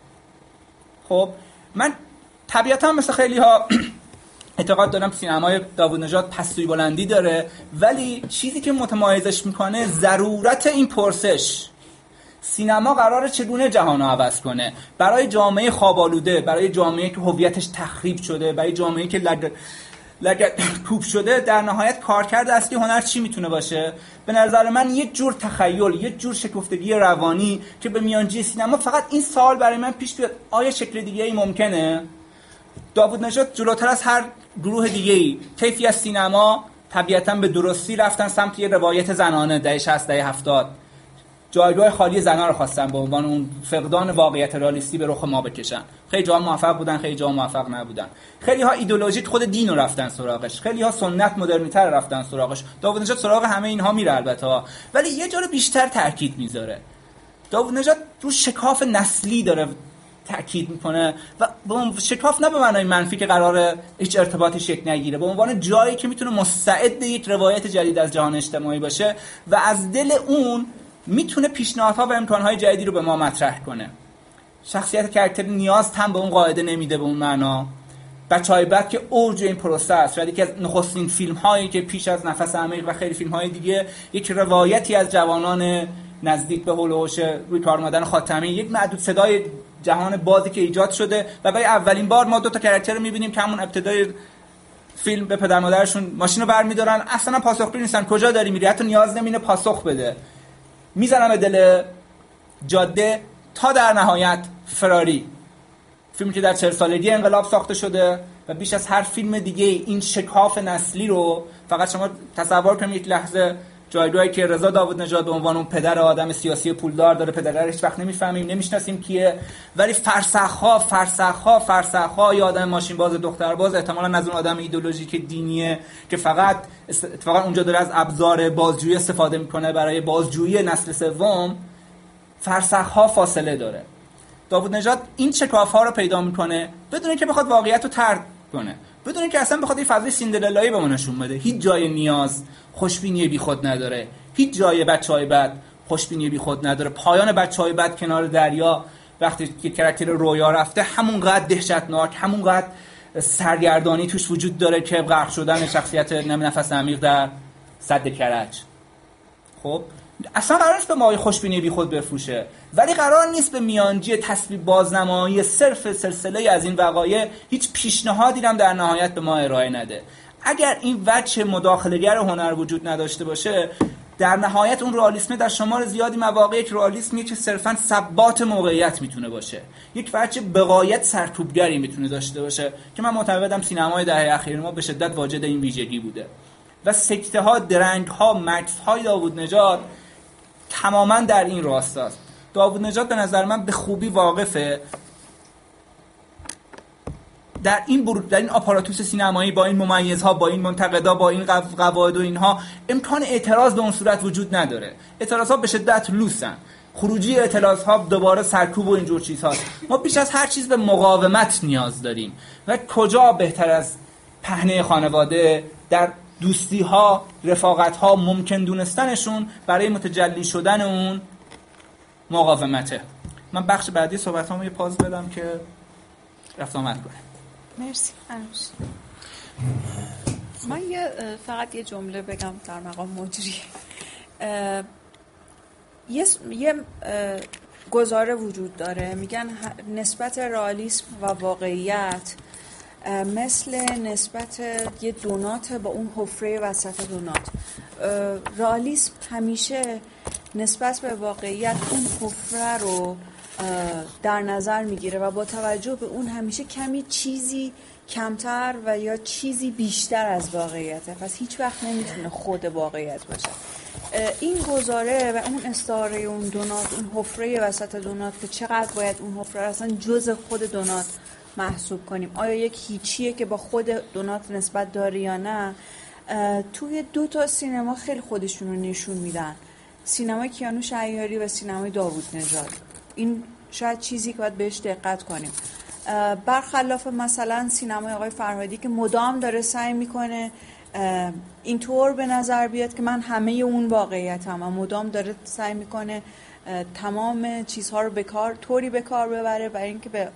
خب من طبیعتا مثل خیلی ها اعتقاد دارم سینمای داوود نژاد پستوی بلندی داره، ولی چیزی که متمایزش میکنه ضرورت این پرسش، سینما قراره چگونه جهان رو عوض کنه برای جامعه خواب‌آلوده، برای جامعه که هویتش تخریب شده، برای جامعه که لگ لگ کوب شده. در نهایت کارکرد اصلی هنر چی میتونه باشه؟ به نظر من یک جور تخیل، یک جور شکفتگی روانی که به میانجی سینما فقط این سوال برای من پیش بیاد، آیا شکل دیگه‌ای ممکنه؟ داوود نژاد جلوتر از هر گروه دیگه‌ای کیفی از سینما طبیعتاً به درستی رفتن سمت یه روایت زنانه دهه شصت دهه هفتاد، جایگاه خالی زنان رو خواستن به عنوان اون فقدان واقعیت رئالیستی به رخ ما بکشن. خیلی جا موفق بودن، خیلی جا موفق نبودن. خیلی ها ایدئولوژیک خود دین رو رفتن سراغش، خیلی ها سنت مدرنی‌تر رفتن سراغش. داوود نژاد سراغ همه اینها میره البته، ولی یه جا رو بیشتر تاکید میذاره. داوود نژاد رو شکاف نسلی داره تاکید میکنه و به شکاف نه به معنای منفی که قراره هیچ ارتباطی شکل نگیره، به عنوان جایی که میتونه مستعد یک روایت جدید از جهان اجتماعی باشه و از دل اون میتونه پیشنهادها و امکانهای جدیدی رو به ما مطرح کنه. شخصیت کاراکتر نیاز هم به اون قاعده نمیده، به اون معنا. بچه‌های بد که اوج این پروسه است، شاید یکی از نخستین فیلم‌هایی که پیش از نفس عمیق و خیلی فیلم‌های دیگه یک روایتی از جوانان نزدیک به هول و هوش روی کار اومدن خاتمی، یک معدود صدای جهان بازی که ایجاد شده و برای اولین بار ما دو تا کاراکتر رو می‌بینیم که همون ابتدای فیلم به پدر مادرشون ماشین رو برمی‌دارن، اصلا پاسخگوی نیستن کجا داری میری، حتی نیاز نمی‌بینه پاسخ بده، میزنن به دل جاده تا در نهایت فراری. فیلمی که در چهل سالگی انقلاب ساخته شده و بیش از هر فیلم دیگه این شکاف نسلی رو فقط شما تصور کنید یک لحظه جایگاهی که رضا داوود نژاد به عنوان اون پدر آدم سیاسی پولدار داره، پدر رو هیچ وقت نمیفهمیم، نمیشناسیم کیه، ولی فرسخ‌ها فرسخ‌ها فرسخ‌ها یا آدم ماشین باز دختر باز احتمالاً از اون آدم ایدئولوژیک دینیه که فقط اتفاقا اونجا داره از ابزار بازجویی استفاده میکنه برای بازجویی نسل سوم، فرسخ‌ها فاصله داره. داوود نژاد این شکاف‌ها رو پیدا میکنه بدون اینکه بخواد واقعیت رو ترک کنه، بدون اینکه اصلا بخواد این فضای سیندرلایی به ما نشون بده. هیچ جای نیاز خوشبینی بیخود نداره، هیچ جای بچهای بد خوشبینی بیخود نداره. پایان بچهای بد کنار دریا وقتی که کاراکتر رویا رفته همونقدر دهشتناک، همونقدر سرگردانی توش وجود داره که غرق شدن شخصیت نفس عمیق در سد کرج. خب اصلا قرار نیست به ما خوشبینی بیخود بفروشه، ولی قرار نیست به میانجی تصویر بازنمایی صرف سلسله از این وقایع هیچ پیشنهادی هم در نهایت به ما ارائه نده. اگر این وجه مداخله‌گر هنر وجود نداشته باشه، در نهایت اون رئالیسم در شمار زیادی مواقع یک رئالیسمی که صرفاً ثبات موقعیت میتونه باشه، یک وجه بغایت سرکوبگری میتونه داشته باشه که من معتقدم سینمای دهه اخیر ما به شدت واجد این ویژگی بوده و سکته ها، درنگ ها، مکث های داوود نژاد تماماً در این راستاست. داوود نژاد به نظر من به خوبی واقفه در این برو... در این آپاراتوس سینمایی با این ممیزها، با این منتقدا، با این قواعد و اینها امکان اعتراض به اون صورت وجود نداره. اعتراضها به شدت لوسن. خروجی اعتراضها دوباره سرکوب و اینجور چیزهاست. ما بیش از هر چیز به مقاومت نیاز داریم و کجا بهتر از پهنه خانواده در دوستی ها، رفاقت ها ممکن دونستنشون برای متجلی شدن اون مقاومته. من بخش بعدی صحبت هامو یه پاز بدم که رفت آمد کنه.
مرسی انوش. من یه فقط یه جمله بگم در مقام مجری. یه, یه گزاره وجود داره، میگن نسبت رئالیسم و واقعیت مثل نسبت یه دونات با اون حفره وسط دونات. رئالیسم همیشه نسبت به واقعیت اون حفره رو در نظر میگیره و با توجه به اون همیشه کمی چیزی کمتر و یا چیزی بیشتر از واقعیته، پس هیچ وقت نمیتونه خود واقعیت باشه. این گزاره و اون استعاره اون دونات، اون حفره وسط دونات که چقدر باید اون حفره اصلا جز خود دونات محسوب کنیم، آیا یک هیچیه که با خود دونات نسبت داره یا نه، توی دو تا سینما خیلی خودشون رو نشون میدن، سینمای کیانوش عیاری و سینمای داوود نژاد. این شاید چیزی که باید بهش دقت کنیم، برخلاف مثلا سینمای آقای فرهادی که مدام داره سعی میکنه اینطور به نظر بیاد که من همه اون واقعیتم و مدام داره سعی میکنه تمام چیزها رو به کار طوری به کار ببره برای اینکه به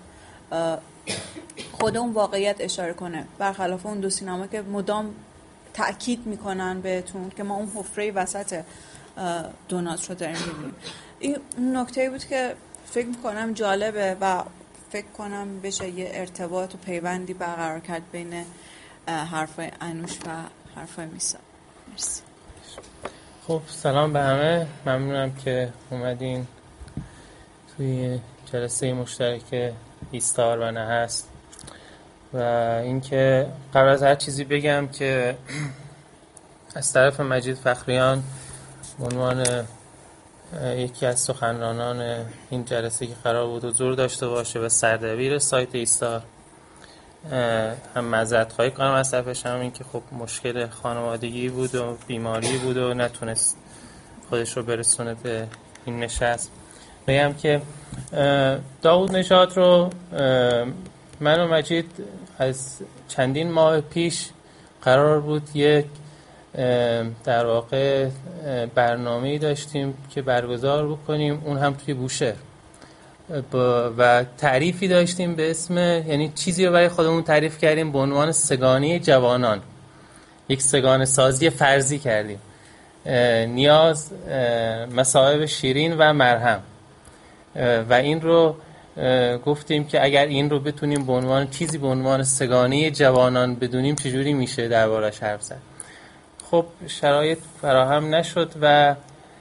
خود اون واقعیت اشاره کنه، برخلاف اون دو سینما که مدام تأکید میکنن بهتون که ما اون حفره وسط دونات رو داریم میبینیم. این نکته بود که فکر میکنم جالبه و فکر کنم بشه یه ارتباط و پیوندی برقرار کرد بین حرفای انوش و حرفای میسا. مرسی.
خب سلام به همه، ممنونم که اومدین توی جلسه مشترک ایستار و نه هست. و اینکه قبل از هر چیزی بگم که از طرف مجید فخریان به عنوان یکی از سخنرانان این جلسه که قرار بود حضور داشته باشه و سردبیر سایت ایستار هم معذرت‌خواهی کنم از طرفش، هم این که خب مشکل خانوادگی بود و بیماری بود و نتونست خودش رو برسونه به این نشست. بگم که داوود نژاد رو من و مجید از چندین ماه پیش قرار بود یک در واقع برنامه‌ای داشتیم که برگزار بکنیم، اون هم توی بوشهر، و تعریفی داشتیم به اسم، یعنی چیزی رو برای خودمون تعریف کردیم به عنوان سگانی جوانان، یک سگان سازی فرضی کردیم، نیاز، مصائب شیرین و مرهم، و این رو گفتیم که اگر این رو بتونیم به عنوان چیزی به عنوان سگانی جوانان بدونیم چجوری میشه دربارش حرف زد. خب شرایط فراهم نشد و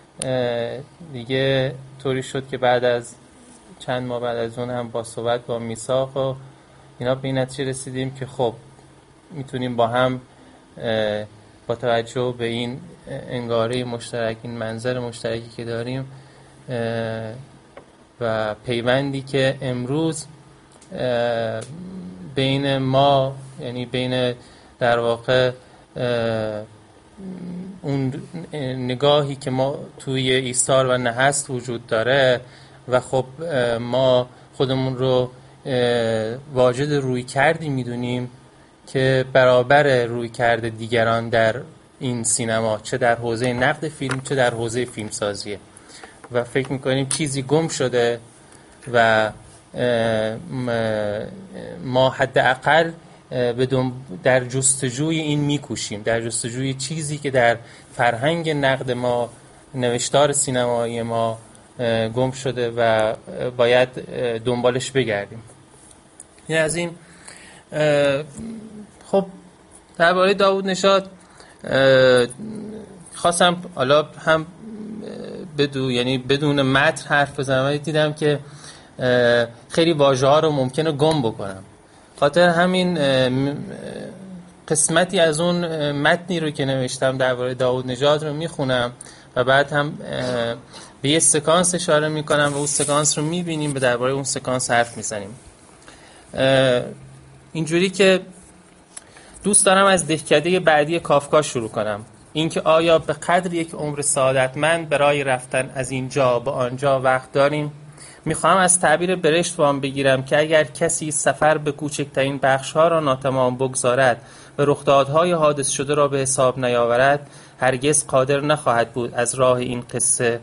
دیگه طوری شد که بعد از چند ماه بعد از اون هم با صحبت با میثاق و اینا به این نتیجه رسیدیم که خب میتونیم با هم با توجه به این انگاره مشترک، این منظر مشترکی که داریم و پیوندی که امروز بین ما، یعنی بین در واقع اون نگاهی که ما توی ایستار و نه هست وجود داره و خب ما خودمون رو واجد روی کردی میدونیم که برابر روی کرده دیگران در این سینما، چه در حوزه نقد فیلم چه در حوزه فیلمسازیه، و فکر میکنیم چیزی گم شده و ما حداقل در جستجوی این میکوشیم، در جستجوی چیزی که در فرهنگ نقد ما، نوشتار سینمایی ما گم شده و باید دنبالش بگردیم. این از این. خب درباره داوود نژاد خواستم حالا هم بدون یعنی بدون متن حرف بزنم، دیدم که خیلی واژه ها رو ممکنه گم بکنم، خاطر همین قسمتی از اون متنی رو که نوشتم درباره داوود نژاد رو میخونم و بعد هم به یه سکانس اشاره میکنم و اون سکانس رو میبینیم، به درباره اون سکانس حرف میزنیم. اینجوری که دوست دارم از دهکده بعدی کافکا شروع کنم. اینکه آیا به قدر یک عمر سعادتمند برای رفتن از اینجا به آنجا وقت داریم؟ میخوام از تعبیر برشت وام بگیرم که اگر کسی سفر به کوچکترین بخش‌ها را ناتمام بگذارد و رخدادهای حادث شده را به حساب نیاورد، هرگز قادر نخواهد بود از راه این قصه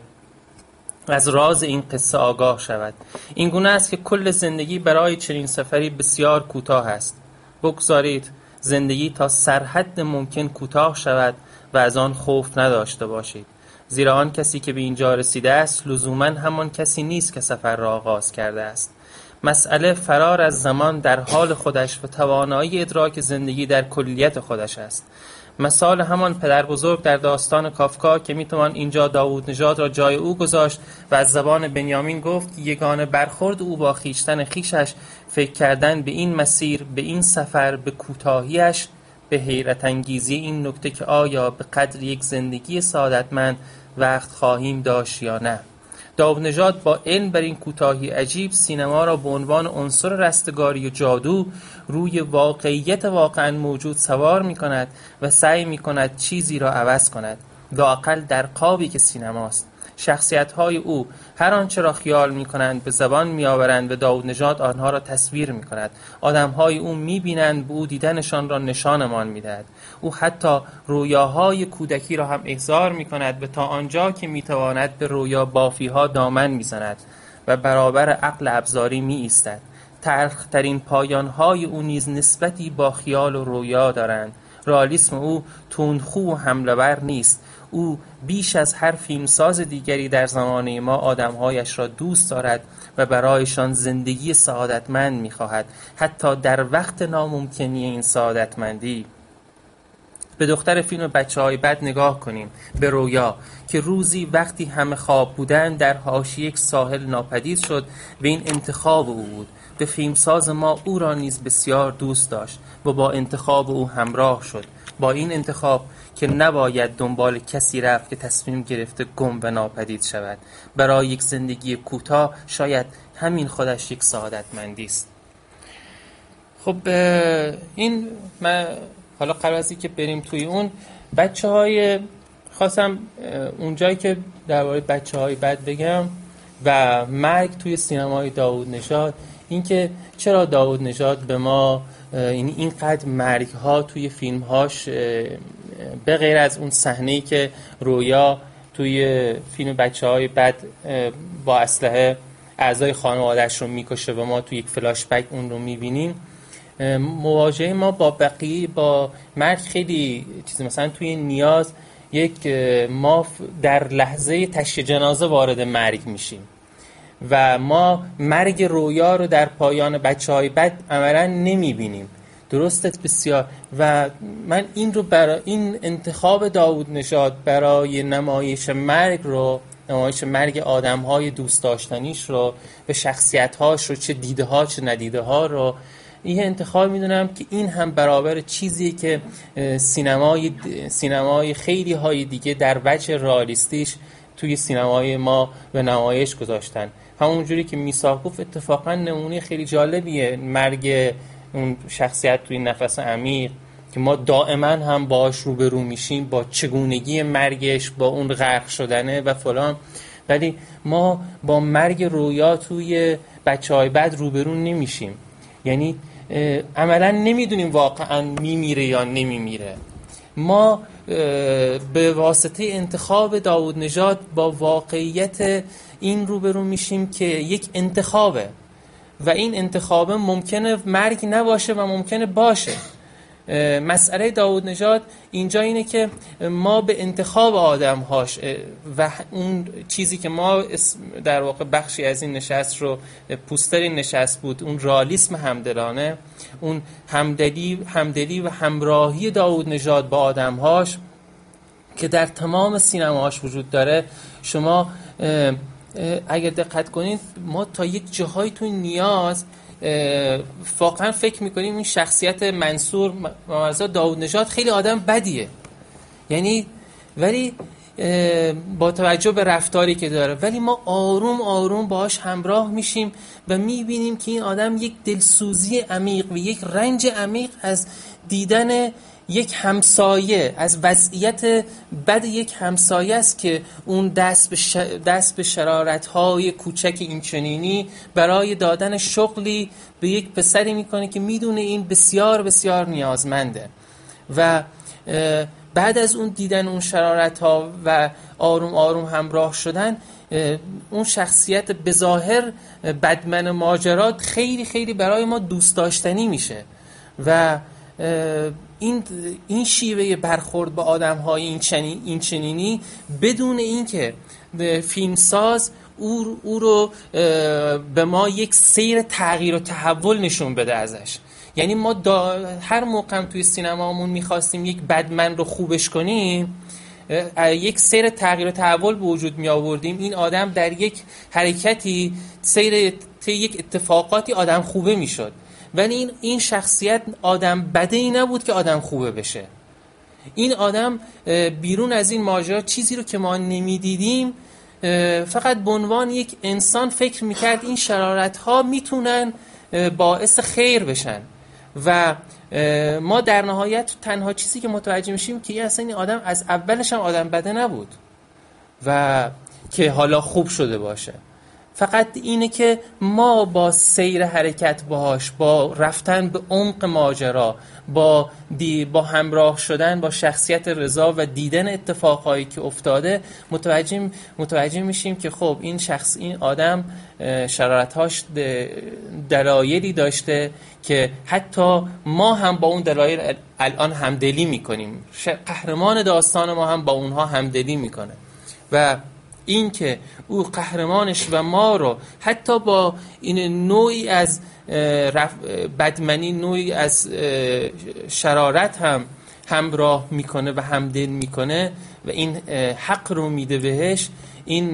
از راز این قصه آگاه شود. این گونه است که کل زندگی برای چنین سفری بسیار کوتاه است. بگذارید زندگی تا سرحد ممکن کوتاه شود و از آن خوف نداشته باشید، زیرا آن کسی که به اینجا رسیده است لزوماً همان کسی نیست که سفر را آغاز کرده است. مسئله فرار از زمان در حال خودش و توانایی ادراک زندگی در کلیت خودش است. مثال همان پدر بزرگ در داستان کافکا که میتوان اینجا داوود نژاد را جای او گذاشت و از زبان بنیامین گفت یگانه برخورد او با خیشتن خیشش فکر کردن به این مسیر، به این سفر، به کوتاهیش، به حیرت انگیزی این نکته که آیا به قدر یک زندگی سعادتمند وقت خواهیم داشت یا نه. داوود نژاد با علم بر این کوتاهی عجیب سینما را به عنوان عنصر رستگاری و جادو روی واقعیت واقعا موجود سوار می کند و سعی می کند چیزی را عوض کند، لااقل در قابی که سینماست. شخصیت‌های او هر آنچه را خیال می‌کنند به زبان می‌آورند و داوود نژاد آنها را تصویر می‌کند. آدم‌های او می‌بینند به او دیدنشان را نشانمان می‌دهد. او حتی رویاهای کودکی را هم احضار می‌کند و تا آنجا که می‌تواند به رویا بافی‌ها دامن می‌زند و برابر عقل ابزاری می‌ایستد. تلخ‌ترین پایان‌های او نیز نسبتی با خیال و رویا دارند. رئالیسم او تندخو و حمله‌ور نیست. او بیش از هر فیلمساز دیگری در زمانه ما آدمهایش را دوست دارد و برایشان زندگی سعادتمند می‌خواهد، حتی در وقت ناممکنی این سعادتمندی. به دختر فیلم بچه‌های بد نگاه کنیم، به رویا که روزی وقتی همه خواب بودند در حاشیه یک ساحل ناپدید شد و این انتخاب او بود. به فیلمساز ما او را نیز بسیار دوست داشت و با انتخاب او همراه شد، با این انتخاب که نباید دنبال کسی رفت که تصمیم گرفته گم و ناپدید شود. برای یک زندگی کوتاه شاید همین خودش یک سعادتمندی است. خب این من حالا قبل از اینکه بریم توی اون بچه های خواستم اونجایی که درباره بچه های بد بگم و مرگ توی سینمای داوود نژاد، این که چرا داوود نژاد به ما این اینقدر مرگ ها توی فیلم هاش به غیر از اون صحنه‌ای که رویا توی فیلم بچه های بد با اسلحه اعضای خانواده‌اش رو میکشه و ما توی یک فلاش بک اون رو میبینیم، مواجهه ما با بقیه با مرگ خیلی چیز، مثلا توی نیاز یک ما در لحظه تشییع جنازه وارد مرگ میشیم و ما مرگ رویا رو در پایان بچه های بد عملا نمیبینیم. درستت بسیار. و من این رو برای این انتخاب داوود نژاد برای نمایش مرگ رو، نمایش مرگ آدم های دوست داشتنیش رو و شخصیت هاش رو، چه دیده ها چه ندیده ها رو، این انتخاب میدونم که این هم برابر چیزی که سینمای سینمای خیلی های دیگه در وجه رئالیستیش توی سینمای ما به نمایش گذاشتن. همونجوری که میثاق گفت اتفاقا نمونه خیلی جالبیه مرگ اون شخصیت توی نفس عمیق که ما دائما هم باهاش روبرو میشیم، با چگونگی مرگش، با اون غرق شدنه و فلان، ولی ما با مرگ رویا توی بچه‌های بد روبرو نمیشیم. یعنی عملا نمیدونیم واقعا میمیره یا نمیمیره. ما به واسطه انتخاب داوود نژاد با واقعیت این روبرو میشیم که یک انتخابه و این انتخاب ممکنه مرگ نباشه و ممکنه باشه. مسئله داوود نژاد اینجا اینه که ما به انتخاب آدم‌هاش و اون چیزی که ما در واقع بخشی از این نشست رو، پوستر این نشست بود، اون رئالیسم همدلانه، اون همدلی همدلی و همراهی داوود نژاد با آدم‌هاش که در تمام سینماهاش وجود داره. شما اگر دقت کنید ما تا یک جاهای توی نیاز واقعا فکر میکنیم این شخصیت منصور ممرزا داوود نژاد خیلی آدم بدیه، یعنی ولی با توجه به رفتاری که داره، ولی ما آروم آروم باهاش همراه میشیم و میبینیم که این آدم یک دلسوزی عمیق و یک رنج عمیق از دیدن یک همسایه، از وضعیت بد یک همسایه است که اون دست به, ش... دست به شرارت‌های کوچک اینچنینی برای دادن شغلی به یک پسری میکنه که میدونه این بسیار بسیار نیازمنده. و بعد از اون دیدن اون شرارت‌ها و آروم آروم همراه شدن، اون شخصیت بظاهر بدمن ماجرات خیلی خیلی برای ما دوست داشتنی میشه. و این این شیوه برخورد با آدم‌های این چنین این چنینی بدون اینکه فیلمساز او او رو به ما یک سیر تغییر و تحول نشون بده ازش. یعنی ما هر موقع توی سینمامون می‌خواستیم یک بدمن رو خوبش کنیم، یک سیر تغییر و تحول به وجود می آوردیم. این آدم در یک حرکتی سیر طی یک اتفاقاتی آدم خوبه میشد، ولی این این شخصیت آدم بده ای نبود که آدم خوبه بشه. این آدم بیرون از این ماجرا چیزی رو که ما نمیدیدیم، فقط به عنوان یک انسان فکر میکرد این شرارت ها میتونن باعث خیر بشن. و ما در نهایت تنها چیزی که متوجه میشیم که اصلا این آدم از اولش هم آدم بده نبود و که حالا خوب شده باشه. فقط اینه که ما با سیر حرکت باهاش، با رفتن به عمق ماجرا، با دی با همراه شدن با شخصیت رضا و دیدن اتفاقایی که افتاده، متوجه متوجه میشیم که خب این شخص، این آدم شرارت‌هاش دلایلی داشته که حتی ما هم با اون دلایل الان همدلی میکنیم. قهرمان داستان ما هم با اونها همدلی میکنه. و این که او قهرمانش و ما رو حتی با این نوعی از بدمنی، نوعی از شرارت هم همراه میکنه و همدل میکنه و این حق رو میده بهش، این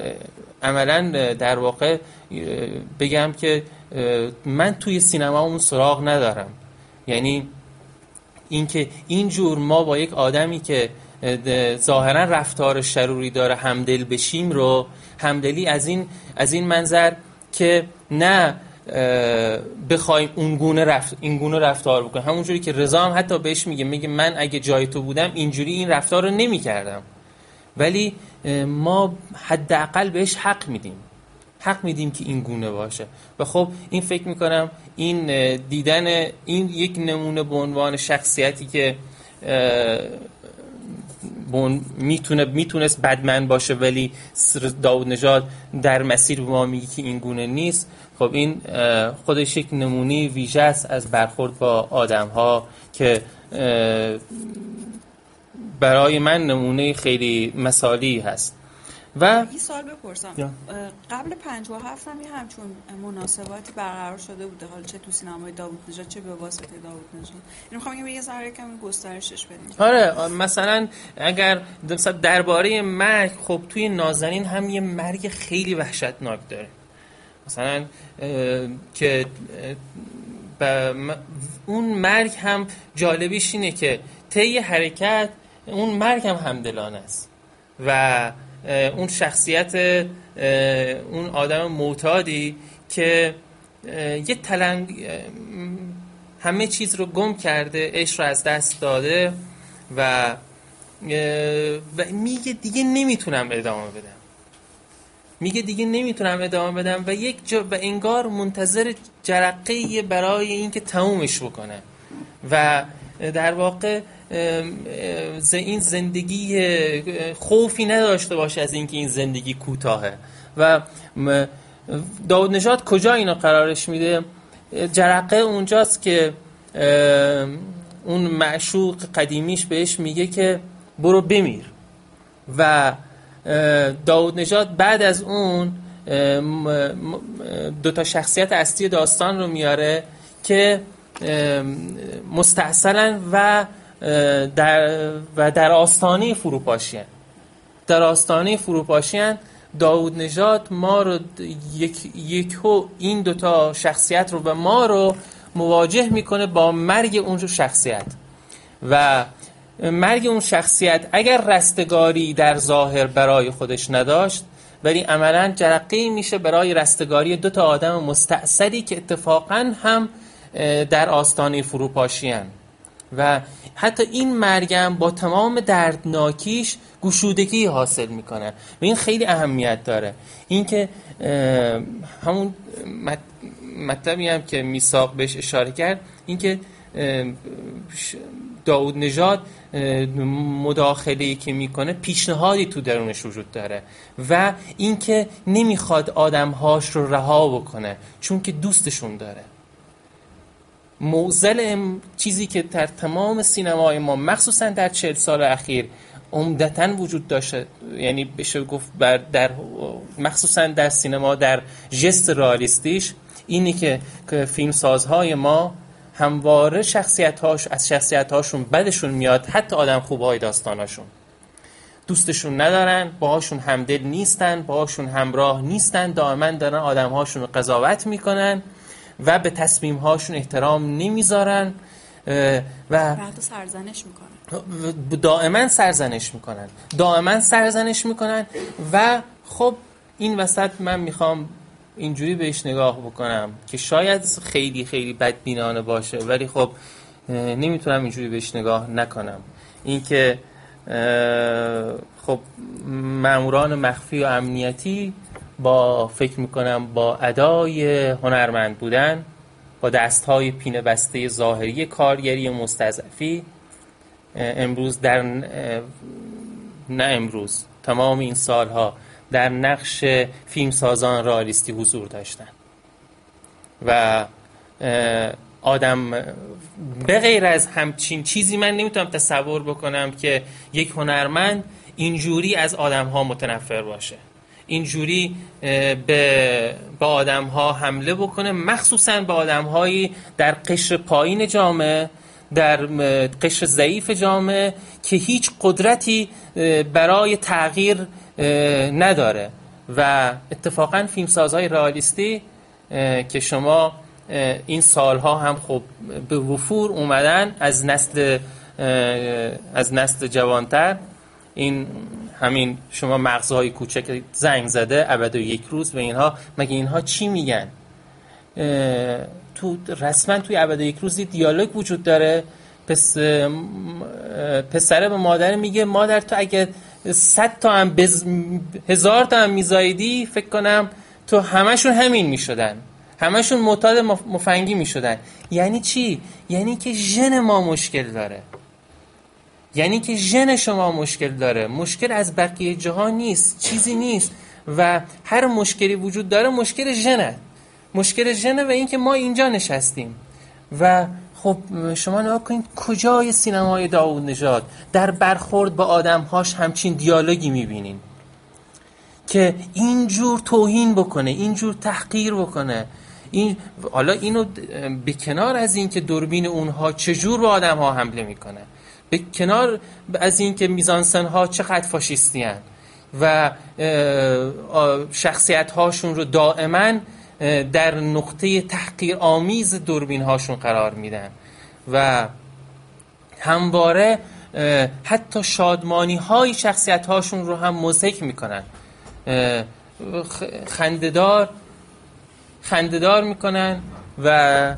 عملا در واقع بگم که من توی سینما اون سراغ ندارم. یعنی اینکه اینجور ما با یک آدمی که ظاهرا رفتار شروری داره همدل بشیم رو، همدلی از این از این منظر که نه بخوایم اونگونه رفت اینگونه رفتار بکنیم. همونجوری که رضا هم حتی بهش میگه میگه من اگه جای تو بودم اینجوری این رفتار رو نمی‌کردم، ولی ما حداقل بهش حق میدیم حق میدیم که این گونه باشه. و خب این فکر میکنم این دیدن این یک نمونه به عنوان شخصیتی که میتونه میتونست بدمن باشه ولی داوود نژاد در مسیر به ما میگه که این گونه نیست. خب این خودش یک نمونه ویژه است از برخورد با آدم‌ها که برای من نمونه خیلی مثالی هست. و
یه سوال بپرسم، قبل پنجاه و هفت هم یه همچون مناسباتی برقرار شده بوده، حالا چه تو سینمای داوود نژاد چه به واسطه داوود نژاد؟ اینو می‌خوام بگم یه ذره کمی گسترشش بدیم.
آره مثلا اگر مثلا درباره مرگ، خب توی نازنین هم یه مرگ خیلی وحشتناک داره. مثلا که اون مرگ هم جالبیش اینه که طی حرکت اون مرگ هم همدلانه است و اون شخصیت اون آدم معتادی که یه تلنگ همه چیز رو گم کرده، عشق رو از دست داده و و میگه دیگه نمیتونم ادامه بدم میگه دیگه نمیتونم ادامه بدم و یک جا و انگار منتظر جرقه‌ای برای اینکه تمومش بکنه و در واقع این زندگی خوفی نداشته باشه از اینکه این زندگی کوتاهه. و داوود نژاد کجا اینو قرارش میده؟ جرقه اونجاست که اون معشوق قدیمیش بهش میگه که برو بمیر و داوود نژاد بعد از اون دو تا شخصیت اصلی داستان رو میاره که مستعسلن و در و در آستانه فروپاشیان در آستانه فروپاشیان داوود نژاد ما رو یک یک این دوتا شخصیت رو و ما رو مواجه میکنه با مرگ اون شخصیت و مرگ اون شخصیت اگر رستگاری در ظاهر برای خودش نداشت، ولی عملاً جرقه‌ای میشه برای رستگاری دو تا آدم مستأثری که اتفاقاً هم در آستانه فروپاشی هستند. و حتی این مرگم با تمام دردناکیش گشودگی حاصل میکنه و این خیلی اهمیت داره. این که همون مطلبی هم که میثاق بهش اشاره کرد، این که داود نژاد مداخله‌ای که میکنه پیشنهادی تو درونش وجود داره و این که نمیخواد آدمهاش رو رها بکنه چون که دوستشون داره. معضل چیزی که در تمام سینمای ما مخصوصا در چهل سال اخیر عمدتاً وجود داشته، یعنی بشه گفت بر در مخصوصا در سینما در ژست رئالیستیش، اینی که فیلمسازهای ما همواره شخصیت‌هاش از شخصیت‌هاشون بدشون میاد، حتی آدم خوبای داستاناشون دوستشون ندارن، باهاشون همدل نیستن، باهاشون همراه نیستن، دائما دارن آدم‌هاشون رو قضاوت میکنن و به تصمیم‌هاشون احترام نمیذارن و
حتی سرزنش میکنن،
دائما سرزنش میکنن دائما سرزنش میکنن و خب این وسط من میخوام اینجوری بهش نگاه بکنم که شاید خیلی خیلی بدبینانه باشه، ولی خب نمیتونم اینجوری بهش نگاه نکنم. این که خب ماموران مخفی و امنیتی با فکر میکنم با ادای هنرمند بودن، با دستهای پینه بسته ظاهری کارگری مستضعفی، امروز در نه امروز تمام این سالها در نقش فیلمسازان رئالیستی حضور داشتن و آدم به غیر از همچین چیزی من نمیتونم تصور بکنم که یک هنرمند اینجوری از آدم‌ها متنفر باشه، اینجوری به با آدم‌ها حمله بکنه، مخصوصاً به آدم‌هایی در قشر پایین جامعه، در قشر ضعیف جامعه که هیچ قدرتی برای تغییر نداره. و اتفاقاً فیلمسازهای رئالیستی که شما این سالها هم خب به وفور اومدن از نسل از نسل جوانتر، این همین شما مغزهای کوچک زنگ زده، ابد و یک روز و اینها، مگه اینها چی میگن؟ تو رسما توی ابد و یک روزی دیالوگ وجود داره، پس پسره به مادر میگه مادر تو اگه صد تا هم بز... هزار تا هم میزایدی فکر کنم تو همشون همین میشدن، همشون معتاد مفنگی میشدن. یعنی چی؟ یعنی که ژن ما مشکل داره، یعنی که ژن شما مشکل داره، مشکل از بقیه جهان نیست، چیزی نیست و هر مشکلی وجود داره مشکل ژنه، مشکل ژنه و این که ما اینجا نشستیم. و خب شما نگاه کنید کجای سینمای داود نژاد در برخورد با آدم‌هاش همچین دیالوگی می‌بینین که اینجور توهین بکنه، اینجور تحقیر بکنه. این حالا اینو به کنار از این که دوربین اونها چجور به آدم‌ها حمله میکنه، به کنار از این که میزانسن‌ها چقدر فاشیستی هن و شخصیت‌هاشون رو دائما در نقطه تحقیر آمیز دوربین هاشون قرار میدن و همواره حتی شادمانی های شخصیت هاشون رو هم مضحک میکنن، خنده‌دار خنده‌دار میکنن و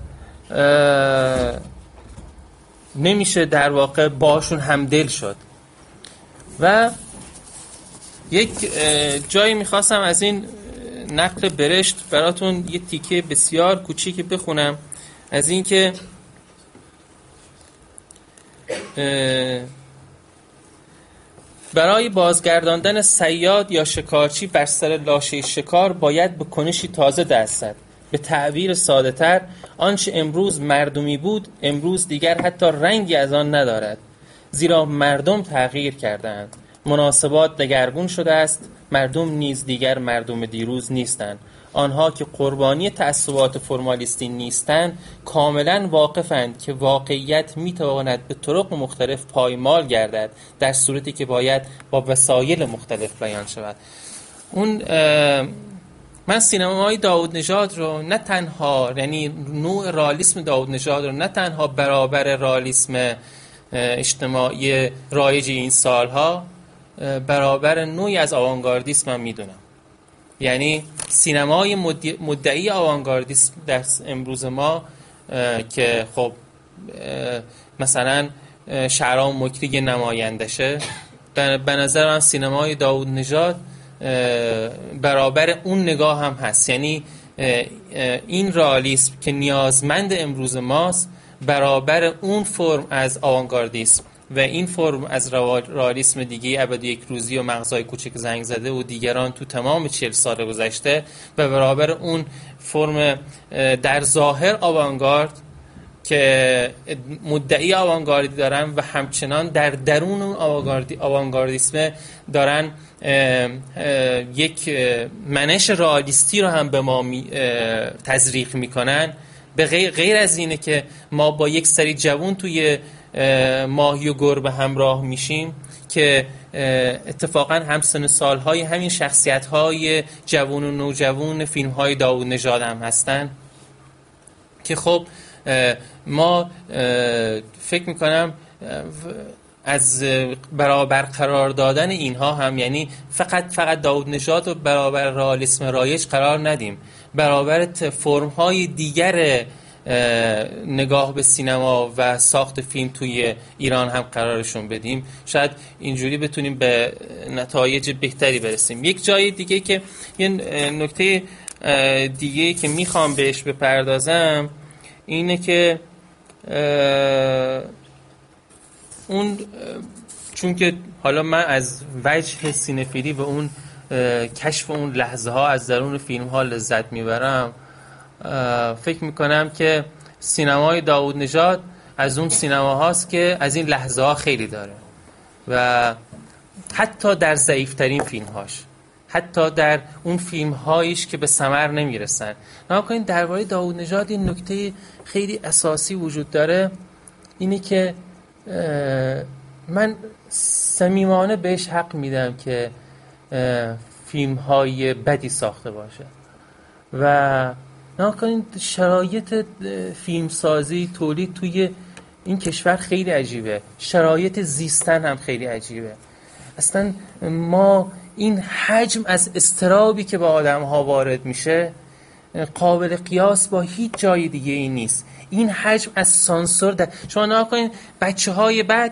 نمیشه در واقع باشون همدل شد. و یک جایی میخواستم از این نقل برشت براتون یه تیکه بسیار کوچیک بخونم، از این که برای بازگرداندن صیاد یا شکارچی بر سر لاشه شکار باید به کنشی تازه دست زد. به تعبیر ساده تر، آنچه امروز مردمی بود امروز دیگر حتی رنگی از آن ندارد، زیرا مردم تغییر کردند، مناسبات دگرگون شده است، مردم نیز دیگر مردم دیروز نیستند. آنها که قربانی تعصبات فرمالیستی نیستند کاملا واقفند که واقعیت میتواند به طرق مختلف پایمال گردد، در صورتی که باید با وسایل مختلف بیان شود. اون من سینمای داود نژاد رو نه تنها، یعنی نوع رئالیسم داود نژاد رو نه تنها برابر رئالیسم اجتماعی رایج این سالها برابر نوعی از آوانگاردیسم من میدونم. یعنی سینمای مدعی آوانگاردیسم در امروز ما که خب مثلا شهرام مکری نمایندشه، به نظر من سینمای داوود نژاد برابر اون نگاه هم هست. یعنی این رئالیسم که نیازمند امروز ماست برابر اون فرم از آوانگاردیسم و این فرم از رئالیسم دیگه ابد یک روزی و مغزای کوچک زنگ زده و دیگران تو تمام چهل سال گذشته و برابر اون فرم در ظاهر آوانگارد که مدعی آوانگاردی دارن و همچنان در درون اون آوانگاردی آوانگاردیسم دارن اه اه یک منش رئالیستی رو هم به ما تزریق میکنن. به غیر, غیر از اینه که ما با یک سری جوون توی ماهی و گربه همراه میشیم که اتفاقا هم سن سالهای همین شخصیت‌های جوون و نوجوان فیلم‌های داوود نژاد هم هستن که خب ما فکر میکنم از برابر قرار دادن اینها هم، یعنی فقط فقط داوود نژاد رو برابر رئالیسم رایج قرار ندیم، برابر فرم‌های دیگر نگاه به سینما و ساخت فیلم توی ایران هم قرارشون بدیم. شاید اینجوری بتونیم به نتایج بهتری برسیم. یک جای دیگه که یه نکته دیگه که میخوام بهش بپردازم اینه که اون چون که حالا من از وجه سینفیلی و اون کشف اون لحظه ها از درون فیلم ها لذت میبرم، فکر میکنم که سینمای داوود نژاد از اون سینما هاست که از این لحظه ها خیلی داره و حتی در ضعیفترین فیلم هاش، حتی در اون فیلم هایش که به ثمر نمیرسن. ناگهان درباره داوود نژاد این نکته خیلی اساسی وجود داره، اینی که من صمیمانه بهش حق میدم که فیلم های بدی ساخته باشه و ناگهان شرایط فیلم سازی تولید توی این کشور خیلی عجیبه، شرایط زیستن هم خیلی عجیبه. اصلا ما این حجم از اضطرابی که با آدم ها وارد میشه قابل قیاس با هیچ جای دیگه ای نیست. این حجم از سانسور در... شما نگاه کنید بچه های بعد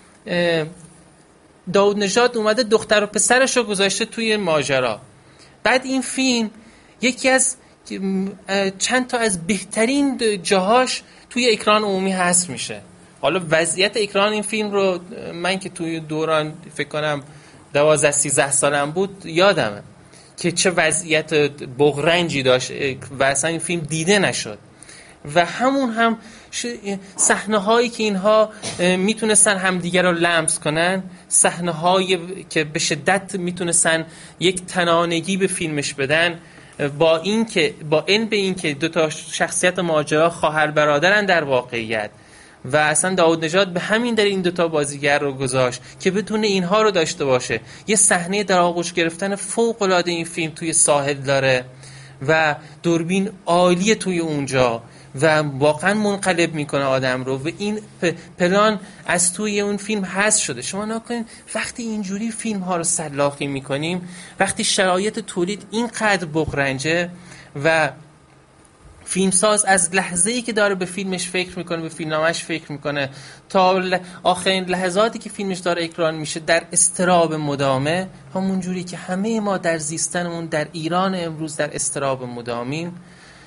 داوود نژاد اومده دختر و پسرش رو گذاشته توی ماجرا، بعد این فیلم یکی از چند تا از بهترین جاهاش توی اکران عمومی حذف میشه. حالا وضعیت اکران این فیلم رو من که توی دوران فکر کنم دوازده سیزده سالم بود یادمه که چه وضعیت بغرنجی داشت و اصلا این فیلم دیده نشد و همون هم صحنه هایی که اینها میتونستن همدیگر رو لمس کنن، صحنه هایی که به شدت میتونستن یک تنانگی به فیلمش بدن، با این که با این به این که دو تا شخصیت ماجرا خواهر برادرن در واقعیت و اصلا داوود نژاد به همین در این دو تا بازیگر رو گذاشت که بتونه اینها رو داشته باشه. یه صحنه در آغوش گرفتن فوق العاده این فیلم توی ساحل داره و دوربین عالی توی اونجا و واقعا منقلب میکنه آدم رو و این پلان از توی اون فیلم حذف شده. شما نکنین وقتی اینجوری فیلم ها رو سلاخی میکنیم، وقتی شرایط تولید اینقدر بغرنجه و فیلمساز از لحظه‌ای که داره به فیلمش فکر میکنه، به فیلمنامه‌اش فکر میکنه تا آخرین لحظاتی که فیلمش داره اکران میشه در اضطراب مدامه، همون جوری که همه ما در زیستنمون در ایران امروز در اضطراب مدامیم،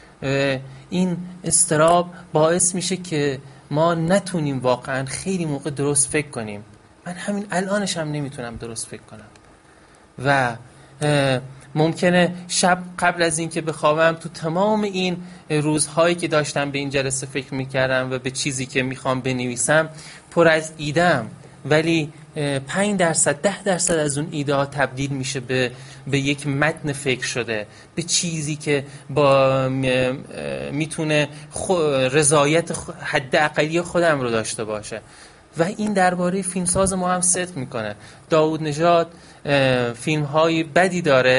این اضطراب باعث میشه که ما نتونیم واقعا خیلی موقع درست فکر کنیم. من همین الانش هم نمیتونم درست فکر کنم و ممکنه شب قبل از این که بخوابم تو تمام این روزهایی که داشتم به این جلسه فکر میکردم و به چیزی که میخوام بنویسم پر از ایدم، ولی پنج درصد ده درصد از اون ایده ها تبدیل میشه به به یک متن فکر شده، به چیزی که با میتونه رضایت حد اقلی خودم رو داشته باشه و این درباره فیلمساز ما هم صدق میکنه. داوود نژاد فیلم های بدی داره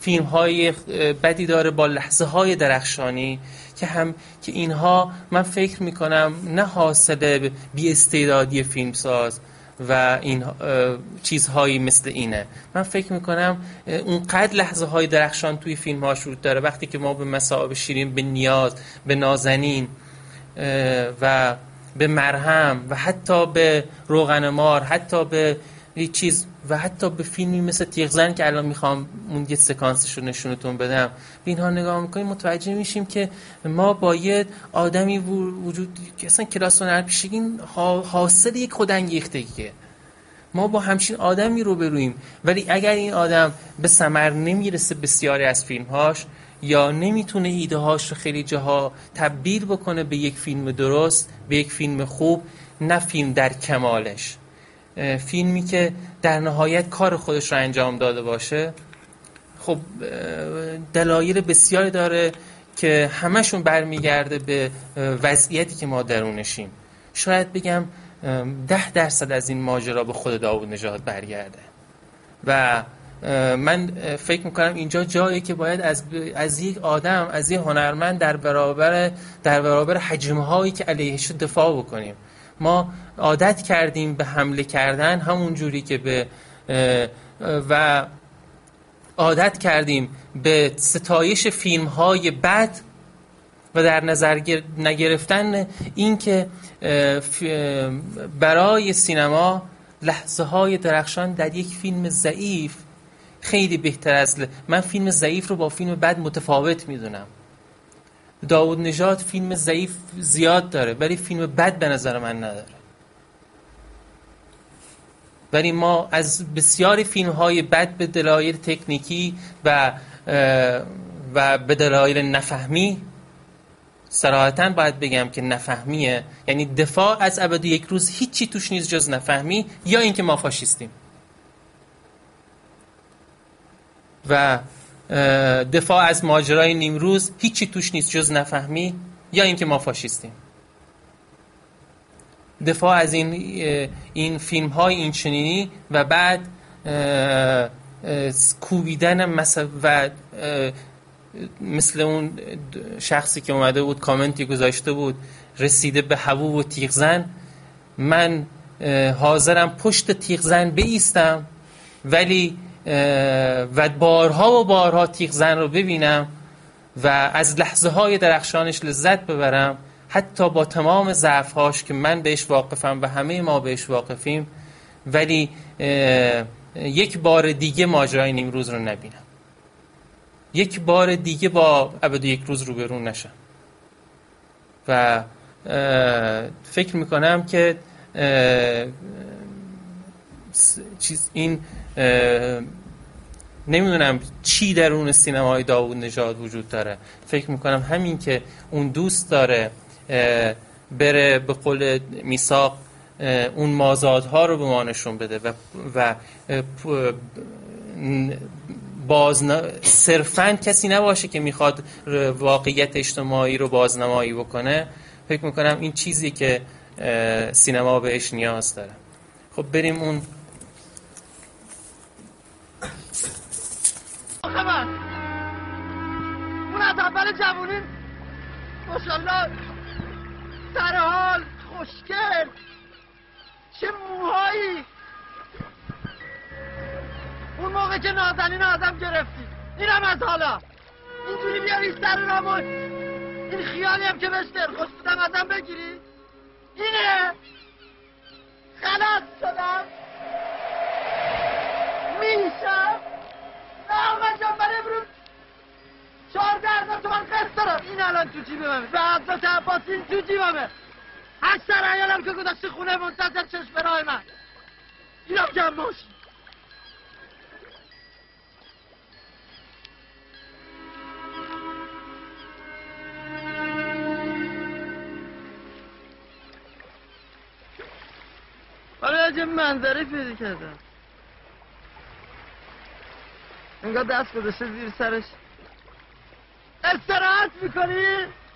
فیلم های بدی داره با لحظه های درخشانی که هم که اینها من فکر میکنم نه حاصل بی استعدادی فیلمساز و این چیزهایی مثل اینه. من فکر میکنم اونقدر لحظه های درخشان توی فیلم هاش وجود داره وقتی که ما به مصائب شیرین، به نیاز، به نازنین و به مرهم و حتی به روغن مار، حتی به یه چیز و حتی به فیلمی مثل تیغزن که الان میخوام اون یه سکانسش رو نشونتون بدم، به اینها نگاه میکنیم متوجه میشیم که ما باید آدمی وجود که اصلا کلاس هنرپیشگی حاصل یک خودانگیختگیه. ما با همچین آدمی رو برویم، ولی اگر این آدم به ثمر نمیرسه بسیاری از فیلمهاش یا نمیتونه ایده هاش رو خیلی جاها تبدیل بکنه به یک فیلم درست، به یک فیلم خوب، نه فیلم در کمالش، فیلمی که در نهایت کار خودش رو انجام داده باشه، خب دلایل بسیاری داره که همشون برمیگرده به وضعیتی که ما درونشیم. شاید بگم ده درصد از این ماجرا به خود داوود نژاد برگرده و من فکر میکنم اینجا جایی که باید از از یک آدم، از یک هنرمند در برابر در برابر حجم‌هایی که علیهش دفاع بکنیم. ما عادت کردیم به حمله کردن، همون جوری که به و عادت کردیم به ستایش فیلم‌های بد و در نظر نگرفتن این که برای سینما لحظه‌های درخشان در یک فیلم ضعیف خیلی بهتر از ل... من فیلم ضعیف رو با فیلم بد متفاوت میدونم. داوود نژاد فیلم ضعیف زیاد داره ولی فیلم بد به نظر من نداره. ولی ما از بسیاری فیلم‌های بد به دلایل تکنیکی و و به دلایل نفهمی، صراحتاً باید بگم که نفهمیه، یعنی دفاع از ابد یک روز هیچی توش نیست جز نفهمی یا اینکه ما فاشیستیم و دفاع از ماجرای نیمروز هیچی توش نیست جز نفهمی یا اینکه ما فاشیستیم. دفاع از این این فیلم های این چنینی و بعد کوبیدن مثلا و مثل اون شخصی که اومده بود کامنتی گذاشته بود رسیده به حبوب و تیغزن، من حاضرم پشت تیغزن بایستم ولی و بارها و بارها تیغزن رو ببینم و از لحظه های درخشانش لذت ببرم، حتی با تمام ضعف‌هاش که من بهش واقفم و همه ما بهش واقفیم، ولی یک بار دیگه ماجرای نیمروز رو نبینم، یک بار دیگه با ابد یک روز روبرو نشم. و فکر میکنم که چیز این نمیدونم چی درون سینمای داوود نژاد وجود داره. فکر میکنم همین که اون دوست داره بره به قول میثاق اون مازادها رو به ما نشون بده و و باز صرفاً کسی نباشه که میخواد واقعیت اجتماعی رو بازنمایی بکنه. فکر میکنم این چیزی که سینما بهش نیاز داره. خب بریم اون
خبر اون از اول جوونی ماشاءالله سر حال خوشگل، چه موهایی. اون موقع که نازنین آدم گرفتی اینم از حالا اینجوری بیاری سر رامون، این خیالی هم که بهش دلخوش بودم ازم بگیری اینه. خلاص شدم میشم نه آقا جان، من امروز چهارده هزار تومن قسط دارم، این الان تو جیبمه، به حضرت عباس این تو جیبمه، اکثر عیالم که گذاشتی خونه منتظر چشم راه من، اینم جمع باش. حالا یه منظره پیدا کردم، انگار دست گذاشته زیر سرش استراحت میکنی؟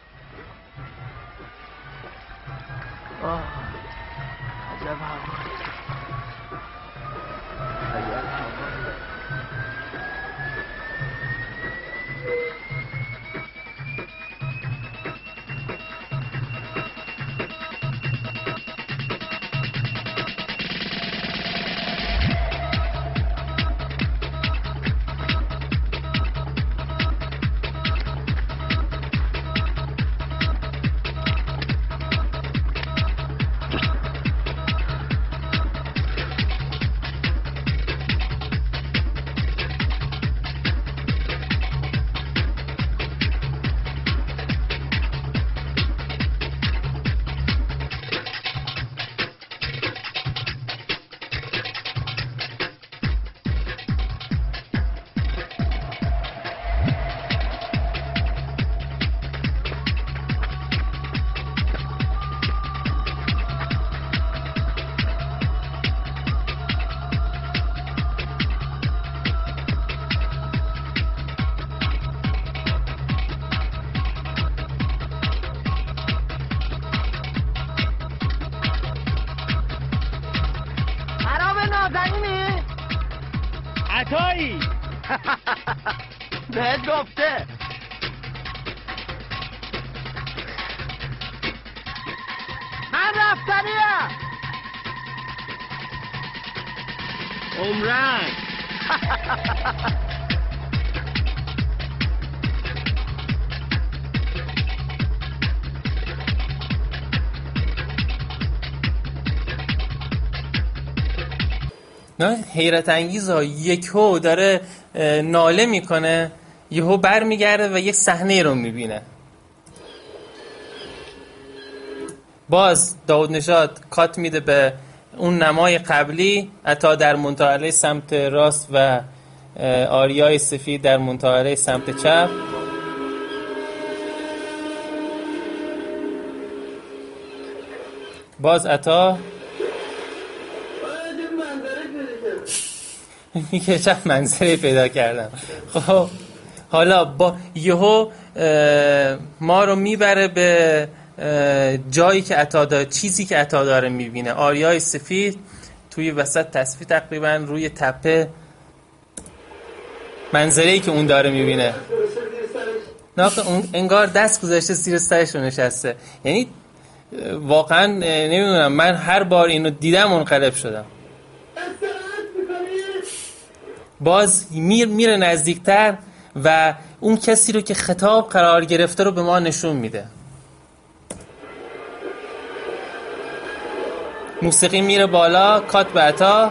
آه عجب هوا، عجب هوا. نازنینی؟
عطایی
بهت گفته من رفتنیم
عمرن
نه حیرت انگیزه، یکو داره ناله میکنه، یهو بر میگرده و یک صحنه رو میبینه. باز داود نژاد کات میده به اون نمای قبلی، عطا در منتهی سمت راست و آریای سفید در منتهی سمت چپ. باز عطا میگه چند منظره پیدا کردم. خب حالا با یهو ما رو میبره به جایی که عطا داره، چیزی که عطا داره میبینه. آریای سفید توی وسط تصویر تقریبا روی تپه، منظره‌ای که اون داره میبینه. نه اون انگار دست گذاشته زیر سرش رو نشسته. یعنی واقعا نمیدونم، من هر بار اینو دیدم منقلب شدم. باز میر میره نزدیکتر و اون کسی رو که خطاب قرار گرفته رو به ما نشون میده. موسیقی میره بالا، کات به عطا.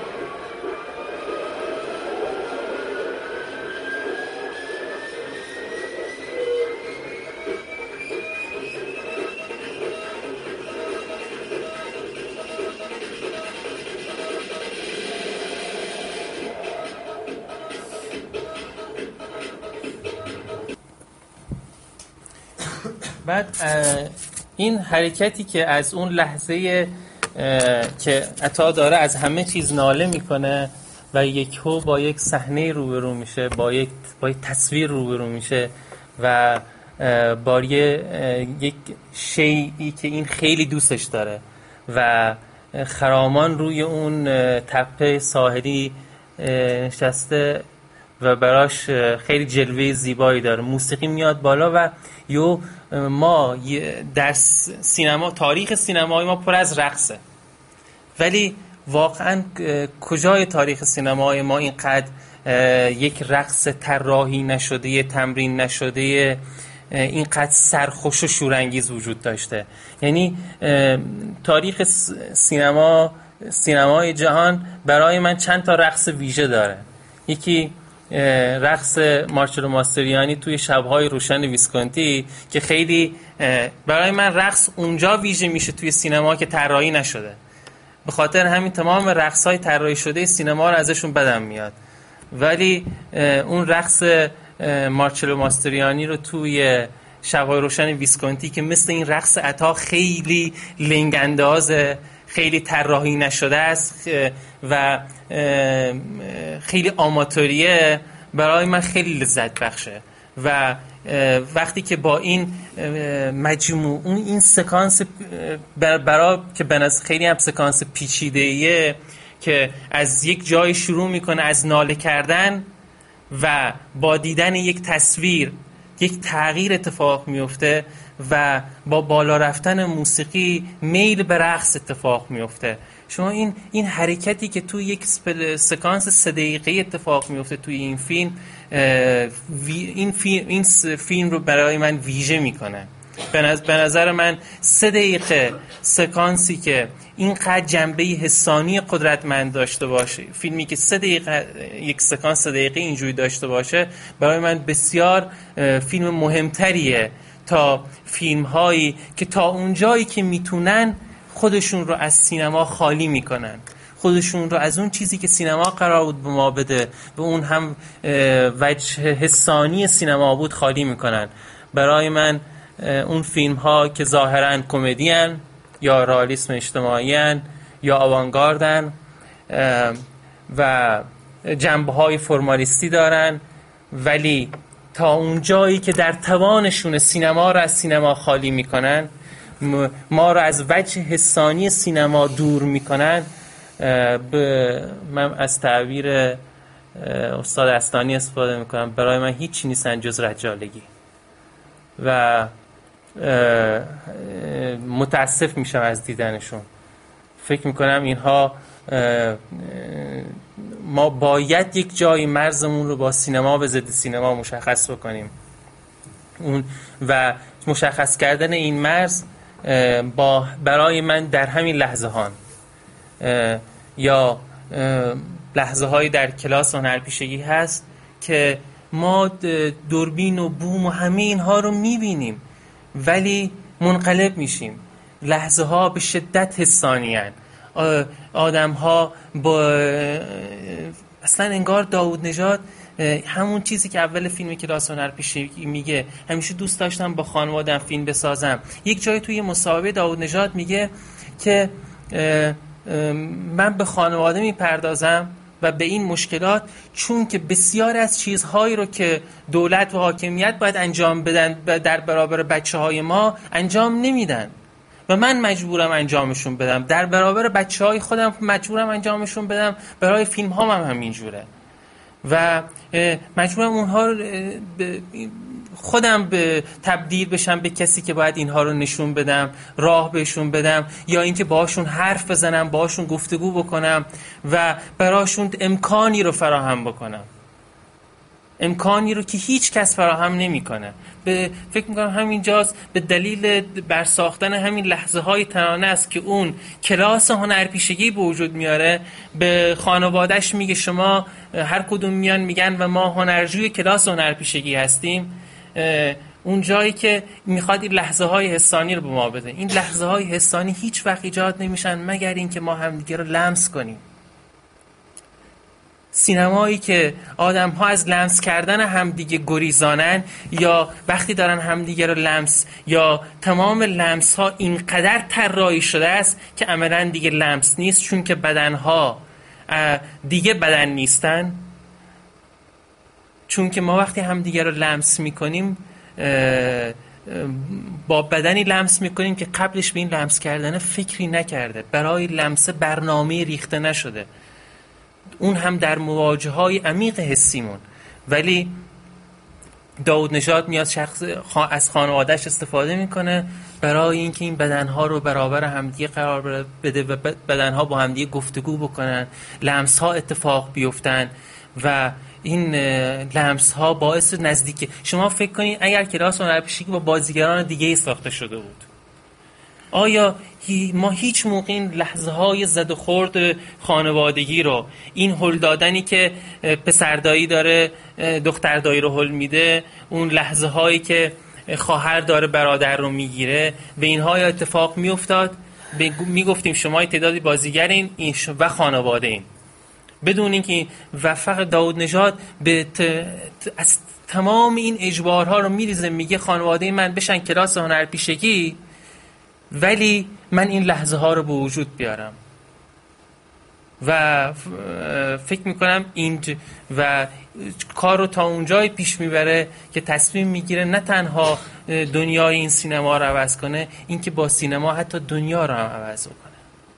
بعد این حرکتی که از اون لحظه که عطا داره از همه چیز ناله میکنه و یکو با یک صحنه روبرو میشه، با یک با یک تصویر روبرو میشه و با یک شیئی که این خیلی دوستش داره و خرامان روی اون تپه ساحلی نشسته و براش خیلی جلوه زیبایی داره. موسیقی میاد بالا و یو ما در سینما، تاریخ سینمای ما پر از رقصه، ولی واقعا کجای تاریخ سینمای ما اینقدر یک رقص طراحی نشده، تمرین نشده، اینقدر سرخوش و شورانگیز وجود داشته؟ یعنی تاریخ سینما، سینمای جهان برای من چند تا رقص ویژه داره. یکی رقص مارچلو ماستریانی توی شب‌های روشن ویسکونتی که خیلی برای من رقص اونجا ویژه میشه توی سینما که طراحی نشده. به خاطر همین تمام رقص‌های طراحی شده سینما رو ازشون بدم میاد، ولی اون رقص مارچلو ماستریانی رو توی شب‌های روشن ویسکونتی که مثل این رقص عطا خیلی لنگ اندازه، خیلی طراحی نشده است و خیلی آماتوریه، برای من خیلی لذت بخشه. و وقتی که با این مجموع اون این سکانس برای که بنظر خیلی هم سکانس پیچیده‌ایه که از یک جای شروع میکنه از ناله کردن و با دیدن یک تصویر یک تغییر اتفاق میفته و با بالا رفتن موسیقی میل به رقص اتفاق میفته. شما این این حرکتی که توی یک سکانس سه دقیقه‌ای اتفاق میفته توی این فیلم، این فیلم این فیلم رو برای من ویژه میکنه. به نظر من سه دقیقه سکانسی که اینقدر جنبه حسانی قدرتمند داشته باشه، فیلمی که سه دقیقه یک سکانس سه دقیقه اینجوری داشته باشه، برای من بسیار فیلم مهمتریه تا فیلم هایی که تا اونجایی که میتونن خودشون رو از سینما خالی میکنن، خودشون رو از اون چیزی که سینما قرار بود به ما بده و اون هم وجه حسانی سینما بود خالی میکنن. برای من اون فیلم ها که ظاهرا کمدی ان یا رئالیسم اجتماعی ان یا آوانگاردن و جنبه های فرمالیستی دارن، ولی تا اون جایی که در توانشون سینما رو از سینما خالی میکنن، ما رو از وجه حسانی سینما دور میکنن، من از تعبیر استاد استانی استفاده میکنم، برای من هیچی نیستن جز رجالگی و متاسف میشم از دیدنشون. فکر میکنم اینها ما باید یک جایی مرزمون رو با سینما و ضد سینما مشخص بکنیم اون و مشخص کردن این مرز با برای من در همین لحظه ها یا لحظه هایی در کلاس هنرپیشگی هست که ما دوربین و بوم و همه اینها رو میبینیم ولی منقلب میشیم. لحظه ها به شدت حسانی هستند. آدم ها با اصلا انگار داوود نژاد همون چیزی که اول فیلم کلاس هنرپیشگی میگه همیشه دوست داشتم با خانواده‌ام فیلم بسازم. یک جای توی مصاحبه داوود نژاد میگه که من به خانواده میپردازم و به این مشکلات چون که بسیار از چیزهایی رو که دولت و حاکمیت باید انجام بدن در برابر بچه های ما انجام نمیدن و من مجبورم انجامشون بدم. در برابر بچه های خودم مجبورم انجامشون بدم. برای فیلم ها هم همینجوره و مجبورم اونها رو خودم به تبدیل بشم به کسی که باید اینها رو نشون بدم، راه بهشون بدم یا اینکه باهاشون حرف بزنم، باهاشون گفتگو بکنم و براشون امکانی رو فراهم بکنم، امکانی رو که هیچ کس فراهم نمیکنه. به فکر میکنم همینجاست به دلیل برساختن همین لحظه های تنانه است که اون کلاس هنرپیشگی به وجود میاره. به خانوادهش میگه شما هر کدوم میان میگن و ما هنرجوی کلاس هنرپیشگی هستیم. اون جایی که میخواد این لحظه های حسانی رو به ما بده. این لحظه های حسانی هیچ وقت ایجاد نمیشن مگر اینکه ما همدیگه رو لمس کنیم. سینمایی که آدم ها از لمس کردن همدیگه گریزانن یا وقتی دارن همدیگه رو لمس یا تمام لمس ها اینقدر طراحی شده است که عملاً دیگه لمس نیست چون که بدن ها دیگه بدن نیستن. چون که ما وقتی همدیگه رو لمس میکنیم با بدنی لمس میکنیم که قبلش به این لمس کردن فکری نکرده، برای لمس برنامه ریخته نشده، اون هم در مواجه‌های عمیق حسیمون. ولی داوود نژاد میاد شخص از خانواده‌اش استفاده میکنه برای اینکه این بدنها رو برابر همدیگه قرار بده و بدنها با همدیگه گفتگو بکنن، لمس‌ها اتفاق بیفتن و این لمس ها باعث نزدیکی. شما فکر کنید اگر کلاس هنرپیشگی با بازیگران دیگه ای ساخته شده بود، آیا ما هیچ موقع این لحظه های زد و خورد خانوادگی رو، این هل دادنی که پسردایی داره دختردایی رو هل میده، اون لحظه هایی که خواهر داره برادر رو میگیره و اینها اتفاق میافتاد، میگفتیم شما تعدادی بازیگرین و خانواده این، بدون اینکه و فقط داوود نژاد به ت... از تمام این اجبارها رو میریزه، میگه خانواده من بشن کلاس هنرپیشگی ولی من این لحظه ها رو به وجود بیارم. و فکر میکنم این ج... و کار رو تا اونجای پیش میبره که تصمیم میگیره نه تنها دنیای این سینما رو عوض کنه، این که با سینما حتی دنیا رو هم عوض کنه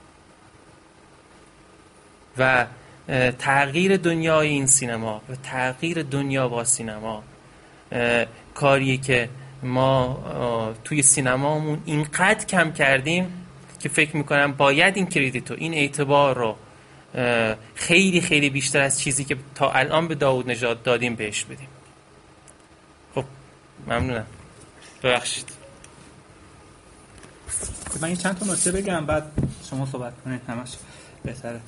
و تغییر دنیای این سینما و تغییر دنیا با سینما کاریه که ما توی سینمامون اینقدر کم کردیم که فکر میکنم باید این کردیت و این اعتبار رو خیلی خیلی بیشتر از چیزی که تا الان به داوود نژاد دادیم بهش بدیم. خب ممنونم، ببخشید.
من این چند تا نکته بگم بعد شما صحبت کنید، همش بهتره.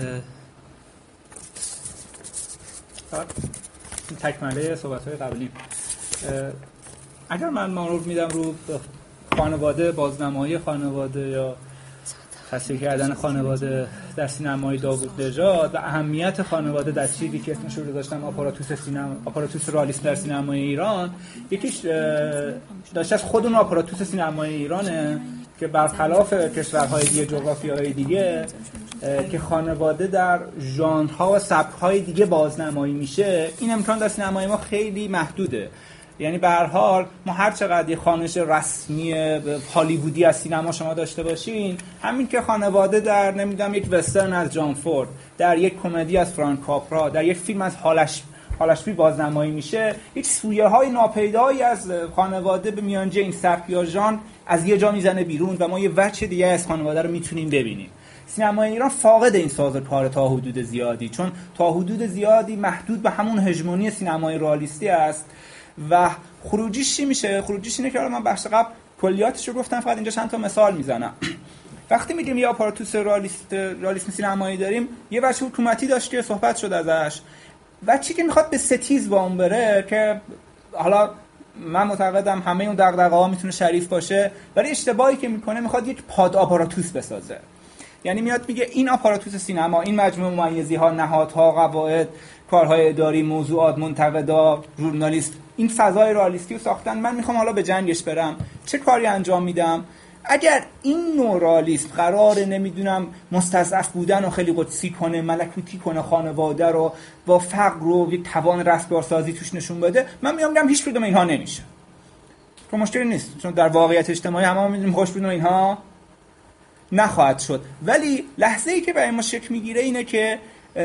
تکمله صحبت‌های قبلی. اگر من مانور میدم رو خانواده، بازنمایی خانواده یا تصویر کردن خانواده در سینمای داوود نژاد و اهمیت خانواده در چیزی که اسمش رو گذاشتم آپاراتوس سینما، آپاراتوس رالیسم در سینمای ایران، یکیش داشته از خودمون آپاراتوس سینمای ایرانه که برخلاف کشورهای دیگه، جغرافیاهای دیگه که خانواده در ژانرها و سبک‌های دیگه بازنمایی میشه، این امکان در سینمای ما خیلی محدوده. یعنی به هر حال ما هر چقدر یه خوانش رسمی هالیوودی از سینما شما داشته باشین، همین که خانواده در نمیدونم یک وسترن از جان فورد، در یک کمدی از فرانک کاپرا، در یک فیلم از هالش هالشبی بازنمایی میشه، یک سویه های ناپیدایی از خانواده به میانجه این سبک یا ژانر از یه جا میزنه بیرون و ما یه وجه دیگه از خانواده رو میتونیم ببینیم. سینمای ایران فاقد این سازوکار تا حدود زیادی، چون تا حدود زیادی محدود به همون هژمونی سینمای رئالیستی است و خروجیش چی میشه؟ خروجیش اینه که من بخش قبل کلیاتش رو گفتم، فقط اینجا چند تا مثال میزنم. وقتی میگیم یه آپاراتوس رئالیست رئالیسم سینمایی داریم، یه بچه حکومتی داشت که صحبت شد ازش و چی که میخواد به ستیز با اون بره که حالا من معتقدم همه اون دغدغه‌ها میتونه شریف باشه، ولی اشتباهی که میکنه میخواد یک پاد آپاراتوس بسازه. یعنی میاد میگه این آپاراتوس سینما، این مجموعه ممیزی‌ها، نهادها، قواعد، کارهای اداری، موضوعات، منتقدا، ژورنالیست، این فضای رئالیستی رو ساختن، من میخوام حالا به جنگش برم، چه کاری انجام میدم؟ اگر این نوع رئالیسم قراره نمیدونم مستضعف بودن و خیلی قدسی کنه، ملکوتی کنه خانواده رو، با فقر رو یک توان رستگارسازی توش نشون بده، من میام میگم هیچ کدوم اینها نمیشه. تو مشکلی نیست، چون در واقعیت اجتماعی همه هم میدونیم خوش بدون اینها نخواهد شد. ولی لحظه ای که برای ما شکل میگیره اینه که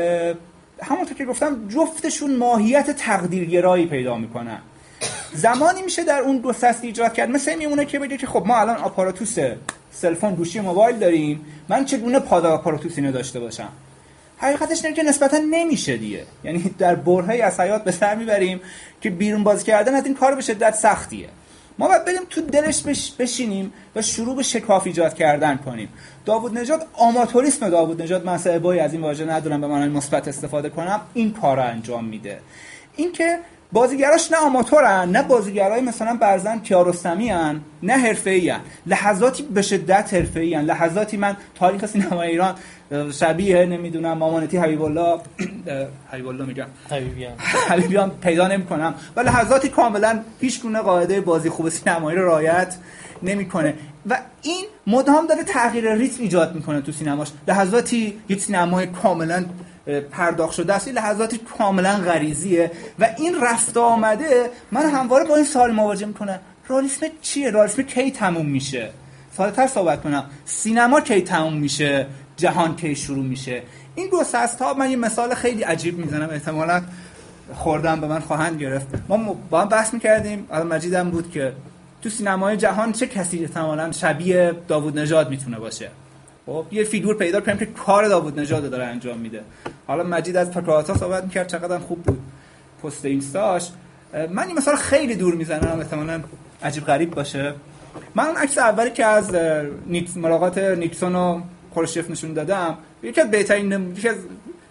همونطور که گفتم جفتشون ماهیت تقدیرگرایی پیدا میکنن. زمانی میشه در اون دو سست ایجاد کرد، مثل میمونه که بگه که خب ما الان آپاراتوس سلفون گوشی موبایل داریم، من چگونه پاد آپاراتوس اینو داشته باشم؟ حقیقتش اینه که نسبتا نمیشه دیگه. یعنی در برهه‌ای از حیات به سر میبریم که بیرون باز کردن از این کار به شدت سختیه. ما باید بریم تو دلش بش بشینیم و شروع به شکاف ایجاد کردن کنیم. داوود نژاد، آماتوریسم داوود نژاد، من صاحبایی از این واژه ندارم به معنای مثبت استفاده کنم، این کارو انجام میده. اینکه بازیگراش نه آماتورن، نه بازیگرای مثلا برزن کیارستمی ان، نه حرفه‌ای ان، لحظاتی به شدت حرفه‌ای ان. لحظاتی من تاریخ سینما ایران شبیه نمیدونم مامانتی حبیب الله حبیب الله میگم
حبیبیان
حبیبیان پیدا نمی‌کنم، و لحظاتی کاملا هیچ گونه قاعده بازی خوب سینمایی رو رعایت نمی‌کنه و این مدام داره تغییر ریتم ایجاد می‌کنه تو سینماش. لحظاتی یک سینمای کاملا پرداخت شده است، لحظاتی کاملا غریزیه و این رفت آمده من همواره با این سوال مواجه میکنم: رئالیسم چیه؟ رئالیسم کی تموم میشه؟ ساده‌تر صحبت کنم، سینما کی تموم میشه؟ جهان کی شروع میشه؟ این دو ساعت من یه مثال خیلی عجیب میزنم، احتمالاً خوردم به من خواهند گرفت. ما با هم بحث میکردیم، الان مجیدم بود که تو سینمای جهان چه کسی احتمالاً شبیه داوود نژاد میتونه باشه. خب یه فیگور پیدا کنیم که کار داوود نژاد داره انجام میده. حالا مجید از پاکراتا صحبت میکرد، چقدر خوب بود پست اینستاش. من این مثال خیلی دور میزنم، احتمالاً عجیب غریب باشه. من اون عکس اولی که از نیکس ملاقات نیکسون و خروشچف نشون دادم، یکی از بهترین یکی از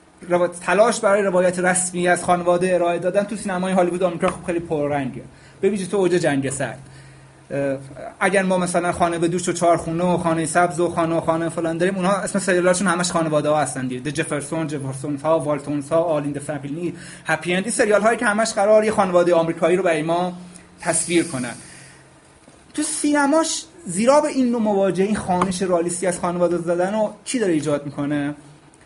تلاش برای روایت رسمی از خانواده ارائه دادن تو سینمای هالیوود آمریکا خب خیلی پررنگه، به ویژه تو اوج جنگ سرد. اگر ما مثلا خانه به دوش و چهارخونه و خانه سبز و خانه و خانه فلان داریم، اونها اسم سریالاشون همش خانواده ها هستن دیگه. جفرسون، جفرسون ها، والتونز ها، آل این د فامیلی، هپی اند، سریال هایی که همش قراره خانواده آمریکایی رو برای ما تصویر کنن. تو سینماش زیرا به این نوع مواجهه، این خوانش رئالیستی از خانواده زدن رو چی داره ایجاد میکنه؟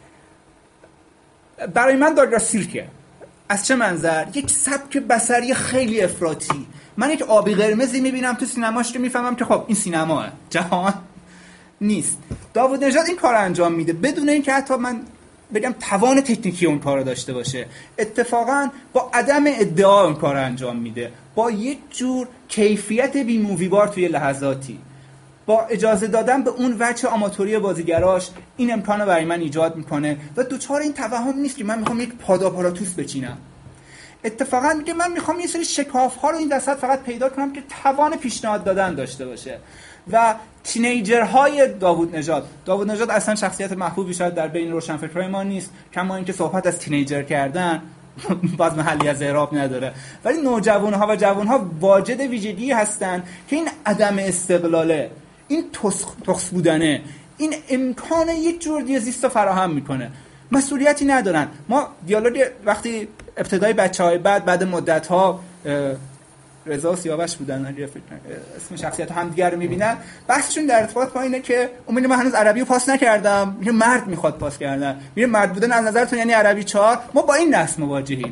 برای من داگلاس سیرکه. از چه منظر؟ یک سبک بصری خیلی افراطی. من یک آبی قرمزی میبینم تو سینماش که میفهمم که خب این سینماه، جهان نیست. داوود نژاد این کار انجام میده بدون اینکه حتی من بگم توان تکنیکی اون کار داشته باشه. اتفاقا با عدم ادعا اون کار انجام میده، با یک جور کیفیت بی مووی بار توی لحظاتی، با اجازه دادن به اون وجه آماتوری بازیگراش این امکانو برای من ایجاد میکنه و دوچار این توهم نیست که من میخوام یک پادآپاراتوس بچینم. اتفاقا میگه من میخوام یه سری شکاف ها رو این وسط فقط پیدا کنم که توان پیشنهاد دادن داشته باشه. و تینیجرهای داوود نژاد داوود نژاد اصلا شخصیت محبوبی شاید در بین روشنفکرای ما نیست، کما اینکه صحبت از تینیجر کردن باز محلی از اعراب نداره، ولی نوجوانها و جوانها واجد ویژگی هستن که این عدم استقلاله، این تخص بودنه، این امکان یک جور دیگه زیست فراهم میکنه. مسئولیتی ندارن. ما دیالوگ وقتی ابتدای بچهای بعد بعد مدت‌ها رضا و سیاوش بودن، اگه فکر اسم شخصیت هم دیگه رو می‌بینن، بحثشون در ارتباط با اینه که امید من هنوز عربی رو پاس نکردم، یه مرد میخواد پاس کردن. میگه مرد بودن از نظرتون یعنی عربی چهار؟ ما با این نسل مواجهیم.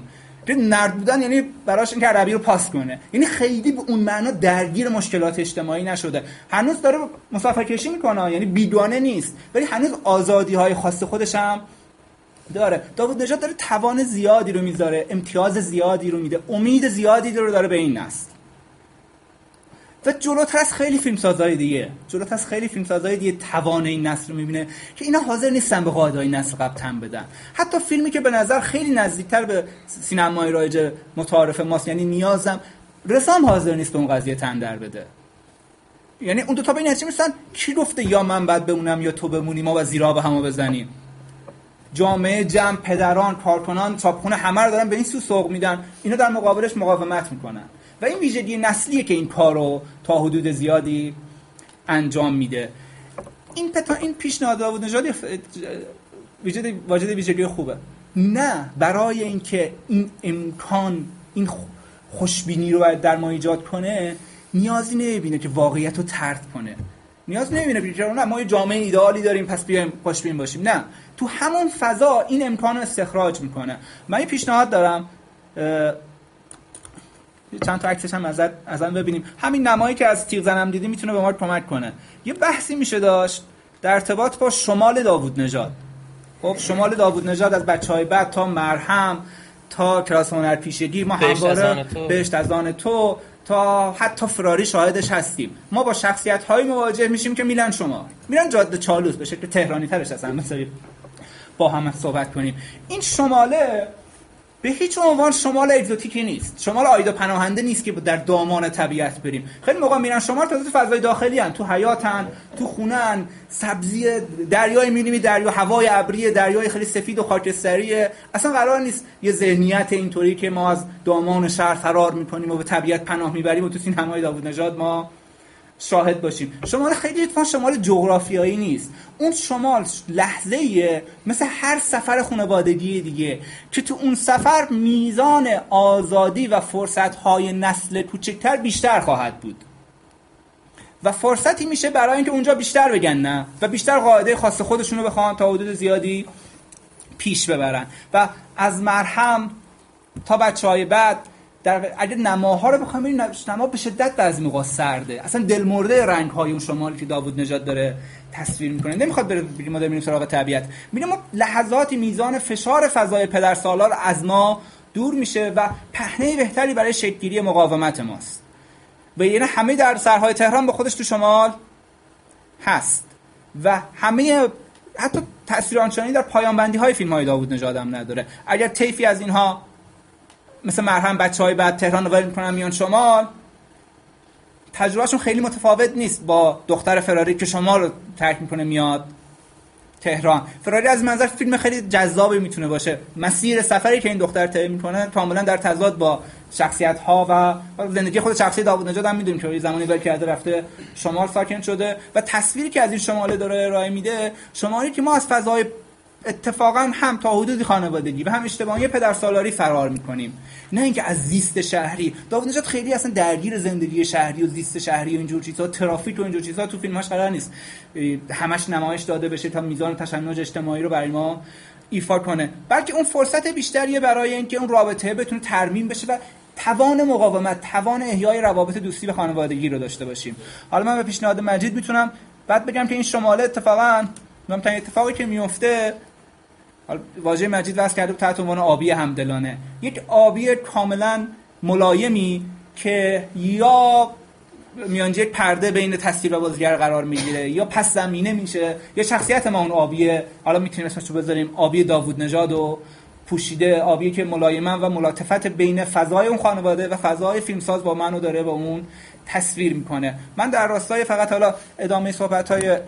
که نرد بودن یعنی براش این که عربی رو پاس کنه، یعنی خیلی به اون معنا درگیر مشکلات اجتماعی نشده. هنوز داره مسافرکشی میکنه، یعنی بیگانه نیست، ولی هنوز آزادی‌های خاص خودش هم داره. داوود نژاد داره توان زیادی رو میذاره، امتیاز زیادی رو میده، امید زیادی رو داره به این نسل. و جلوتر از خیلی فیلمسازهای دیگه جلوتر از خیلی فیلمسازهای دیگه توان این نسل رو میبینه که اینا حاضر نیستن به قاعده‌های نسل قبل تن بدن. حتی فیلمی که به نظر خیلی نزدیکتر به سینمای رایج متعارف ماست، یعنی نیازم، رسام حاضر نیست به اون قضیه تن در بده. یعنی اون دو تا به این نتیجه میرسن کی گفته یا من بعد بمونم یا تو بمونی، ما با زیرا به همو بزنیم. جامعه جمع، پدران، کارکنان، چاپخونه همه رو دارن به این سو سوق میدن، اینا در مقابلش مقاومت میکنن. و این ویژگی نسلیه که این کارو تا حدود زیادی انجام میده. این پتا این پیشنهاد داوود نژاد ویژگی واجد ویژگی خوبه. نه برای اینکه این امکان، این خوشبینی رو در ما ایجاد کنه، نیازی نمیبینه که واقعیت رو طرد کنه. نیاز نمیبینه که نه ما یه جامعه ایدئالی داریم پس بیایم خوشبین باشیم. نه، تو همون فضا این امکان رو استخراج میکنه. من یه پیشنهاد دارم، چند تا عکسش هم ازت ازن ببینیم. همین نمایی که از تیغ زنم دیدی میتونه به ما کمک کنه. یه بحثی میشه داشت در ارتباط با شمال داوود نژاد. خب شمال داوود نژاد از بچهای بعد تا مرهم تا کلاس هنرپیشگی، ما همواره بهشت از آن تو تا حتی فراری شاهدش هستیم. ما با شخصیت‌هایی مواجه میشیم که میلن شمال، میرن جاده چالوس، به شکل تهرانی ترش هستن، مثلا با هم صحبت کنیم. این شماله به هیچ عنوان شمال اگزوتیکی نیست، شمال آید و پناهنده نیست که در دامان طبیعت بریم. خیلی موقع میرن شمال تازه تو فضای داخلی ان، تو حیاتن، تو خونن، سبزی دریای می‌بینی، دریا هوای ابری، دریای خیلی سفید و خاکستریه. اصلا قرار نیست یه ذهنیت اینطوری که ما از دامان شهر فرار می‌کنیم و به طبیعت پناه می‌بریم و تو سینمای داوود نژاد ما شاهد باشیم. شمال خیلی اتفاقا شمال جغرافیایی نیست. اون شمال لحظه‌ایه مثل هر سفر خانوادگی دیگه که تو اون سفر میزان آزادی و فرصت‌های نسل کوچکتر بیشتر خواهد بود و فرصتی میشه برای اینکه اونجا بیشتر بگن نه و بیشتر قاعده خاص خودشونو بخوان تا حدود زیادی پیش ببرن. و از مرهم تا بچه‌های بعد در اگه نماها رو بخوام ببینیم، نما به شدت بعضی موقع سرده، اصلا دلمرده رنگ‌های اون شمالی که داوود نژاد داره تصویر میکنه. نمیخواد بره بگیم ما داریم سراغ طبیعت، میبینیم ما لحظاتی میزان فشار فضای پدرسالار از ما دور میشه و پهنه بهتری برای شکل‌گیری مقاومت ماست. و یعنی همه در سرهای تهران با خودش تو شمال هست و همه حتی تأثیر آنچنانی در پایان بندی های فیلم های داوود نژاد هم نداره. اگر طیفی از اینها مثل مرهم بچهای بعد تهران رو ول میکنن میان شمال، تجربهشون خیلی متفاوت نیست با دختر فراری که شمال رو ترک میکنه میاد تهران. فراری از منظر فیلم خیلی جذابی میتونه باشه، مسیر سفری که این دختر طی میکنه کاملا در تضاد با شخصیت ها و زندگی خود شخصی داوود نژاد هم میدونیم که یه زمانی ول کرده رفته شمال ساکن شده و تصویری که از این شمال داره ارائه میده، شمالی که ما از فضای اتفاقا هم تا حدودی خانوادگی و هم اشتباهی پدرسالاری فرار میکنیم، نه اینکه از زیست شهری. داوود نژاد خیلی اصلا درگیر زندگی شهری و زیست شهری و اینجور چیزا، ترافیک و اینجور چیزا تو فیلماش قرار نیست همش نمایش داده بشه تا میزان تشنج اجتماعی رو برای ما ایفا کنه، بلکه اون فرصت بیشتریه برای اینکه اون رابطه بتونه ترمیم بشه و توان مقاومت، توان احیای روابط دوستی و خانوادگی رو داشته باشیم. حالا من به پیشنهاد مجید میتونم بعد بگم که این شماله اتفاقا مهمترین اتفاقی که میفته، واژه مجید واسه کرده تحت عنوان آبی همدلانه، یک آبی کاملا ملایمی که یا میانجی یک پرده بین تصویر و بازیگر قرار میگیره یا پس زمینه میشه، یا شخصیت ما اون آبیه، حالا میتونیم اسمش رو بذاریم آبی داوود نژاد و پوشیده، آبی که ملایما و ملاطفت بین فضای اون خانواده و فضای فیلمساز با منو داره با اون تصویر میکنه. من در راستای فقط حالا ادامه صحبت‌های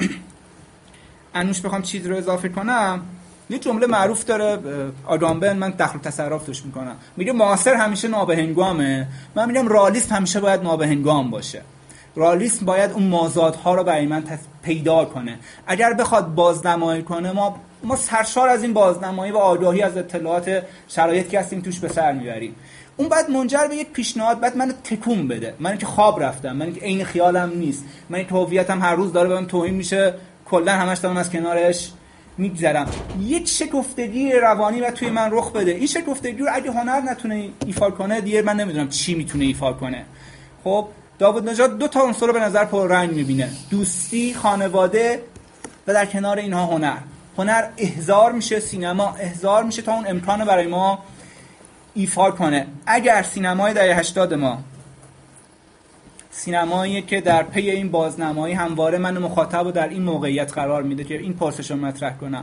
انوش بخوام چیز رو اضافه کنم، یه جمله معروف داره آگامبن، من دخل تصرف توش میکنم، میگه معاصر همیشه نابهنگامه، من میگم رالیسم همیشه باید نابهنگام باشه. رالیسم باید اون مازادها رو برای من پیدا کنه. اگر بخواد بازنمایی کنه، ما ما سرشار از این بازنمایی و آگاهی از اطلاعات شرایطی که هستیم توش به سر میبریم. اون بعد منجر به یک پیشنهاد، بعد منو تکون بده، من که خواب رفتم، من که عین خیالم نیست، من که هویتم هر روز داره بهم توهین میشه، کلا همش دارم از کنارش میگذرم. یک شکفتگی روانی و توی من رخ بده. این شکفتگی رو اگه هنر نتونه ایفا کنه دیگه من نمیدونم چی میتونه ایفا کنه. خب داوود نژاد دو تا عنصر رو به نظر پررنگ میبینه: دوستی، خانواده و در کنار اینها هنر. هنر احضار میشه، سینما احضار میشه تا اون امکان برای ما ایفا کنه. اگر سینمای دهه هشتاد ما سینمایی که در پی این بازنمایی همواره من مخاطب رو در این موقعیت قرار میده که این پرسش رو مطرح کنم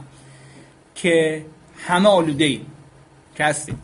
که همه آلوده ایم که هستیم،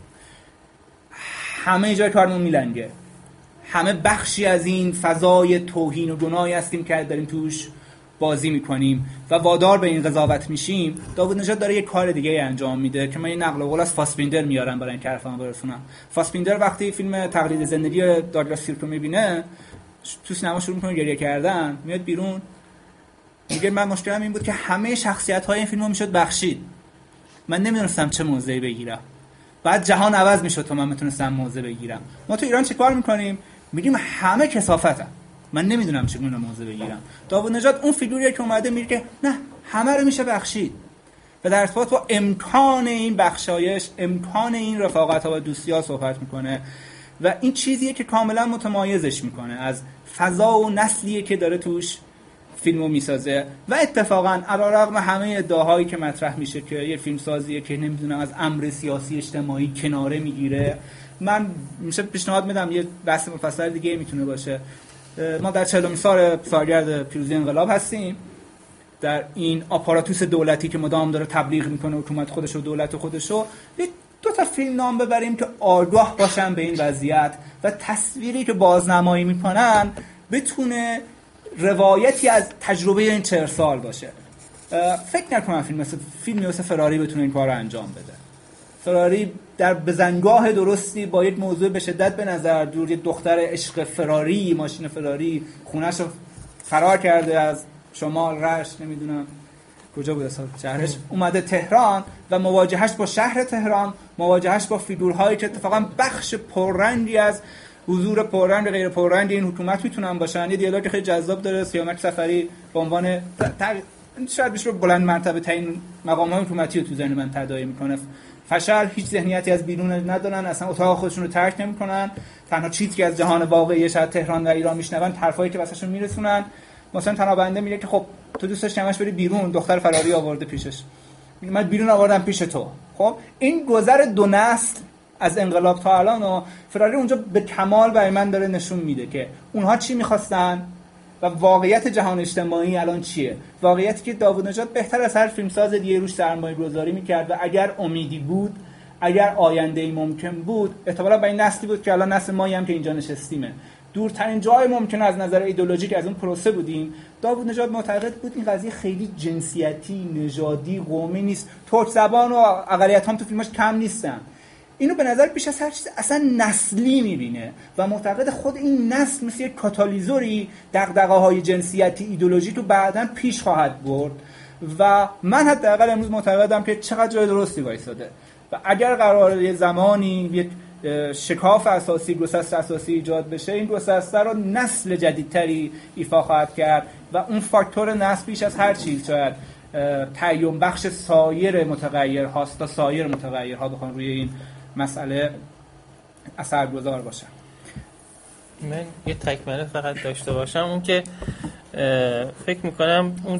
همه جای کارمون میلنگه، همه بخشی از این فضای توهین و گناهی هستیم که داریم توش بازی میکنیم و وادار به این قضاوت میشیم. داوود نژاد داره یه کار دیگه انجام میده که من یه نقل قول از فاسبیندر میارم برای اینکه حرفمو برسونم. فاسبیندر وقتی فیلم تقلید زندگی داگلاس سیرک رو میبینه تو سینما شروع میکنه گریه کردن، میاد بیرون میگه من مشکلم این بود که همه شخصیت‌های این فیلمو میشد بخشید، من نمیدونستم چه موضعی بگیرم، بعد جهان عوض میشد تا من میتونستم موضع بگیرم. ما تو ایران چه کار میکنیم؟ میگیم همه کثافتن، من نمیدونم چگونه موضع بگیرم. داوود نژاد اون فیگوریه که اومده میگه که نه، همه رو میشه بخشید و در ارتباط با امکان این بخشایش، امکان این رفاقت‌ها و دوستی‌ها صحبت میکنه و این چیزیه که کاملا متمایزش میکنه از فضا و نسلیه که داره توش فیلمو میسازه. و اتفاقا علیرغم همه ادعاهایی که مطرح میشه که یه فیلمسازیه که نمیدونم از امر سیاسی اجتماعی کناره میگیره، من میشه پیشنهاد میدم یه بحث مفصل دیگه میتونه باشه. ما در چهلمین سال سالگرد پیروزی انقلاب هستیم، در این آپاراتوس دولتی که مدام داره تبلیغ میکنه حکومت خودش و دولت خودش رو، دو تا فیلم نام ببریم که آگاه باشن به این وضعیت و تصویری که بازنمایی میکنن بتونه روایتی از تجربه این چهل سال باشه. فکر نکنم فیلم مثل فیلمی مثل فراری بتونه این کار رو انجام بده. فراری در بزنگاه درستی با یک موضوع به شدت به نظر دور، یک دختر عشق فراری، ماشین فراری خونش رو فرار کرده از شمال رشت، نمیدونم کجا بود اصلا شهرش، اومده تهران و مواجهش با شهر تهران، مواجهش با فیگورهایی که اتفاقا بخش پررنگی از حضور پررنگ غیر پررنگ این حکومت میتونن باشن. یه دیالوگ خیلی جذاب داره سیامک سفری به عنوان شاید بشه بلند مرتبه ترین مقام‌های حکومتی رو تو ذهن من تداعی میکنه. فشل، هیچ ذهنیتی از بیرون ندارن، اصلا اتاق خودشون رو ترک نمیکنن، تنها چیزی که از جهان واقعی شاید تهران و ایران میشنون حرفایی که واسهشون میرسونن. مثلا تنابنده میگه که خب تو دوست داشتی همش بری بیرون، دختر فراری آورده پیشش، میگه من بیرون آوردم پیش تو. خب این گذر دو نسل از انقلاب تا الان و فراری اونجا به کمال برای من داره نشون میده که اونها چی میخواستن و واقعیت جهان اجتماعی الان چیه. واقعیتی که داوود نژاد بهتر از هر فیلمساز دیگه روش سرمایه گذاری میکرد و اگر امیدی بود، اگر آینده‌ای ممکن بود، احتمالاً به این نسلی بود که الان نسل مایی هم که اینجا نشستیمه. دورترین جای ممکن از نظر ایدئولوژیک از اون پروسه بودیم. داوود نژاد معتقد بود این قضیه خیلی جنسیتی، نژادی، قومی نیست. ترک زبان و اقلیت هم تو فیلماش کم نیستن. اینو به نظر بیش از هر چیز اصلا نسلی میبینه و معتقد خود این نسل مثل یک کاتالیزوری دغدغه‌های جنسیتی ایدئولوژیک رو بعداً پیش خواهد برد و من حداقل امروز معتقدم که چقدر جای درستی وایساده و اگر قراره یه زمانی یک شکاف اساسی، گسست اساسی ایجاد بشه، این گسسته رو نسل جدیدتری ایفا خواهد کرد و اون فاکتور نسل بیش از هر چیز شاید تعیین بخش سایر متغیرهاست تا سایر متغیرها بخوان روی این مسئله اثرگذار باشن.
من یه تکمله فقط داشته باشم، اون که فکر میکنم اون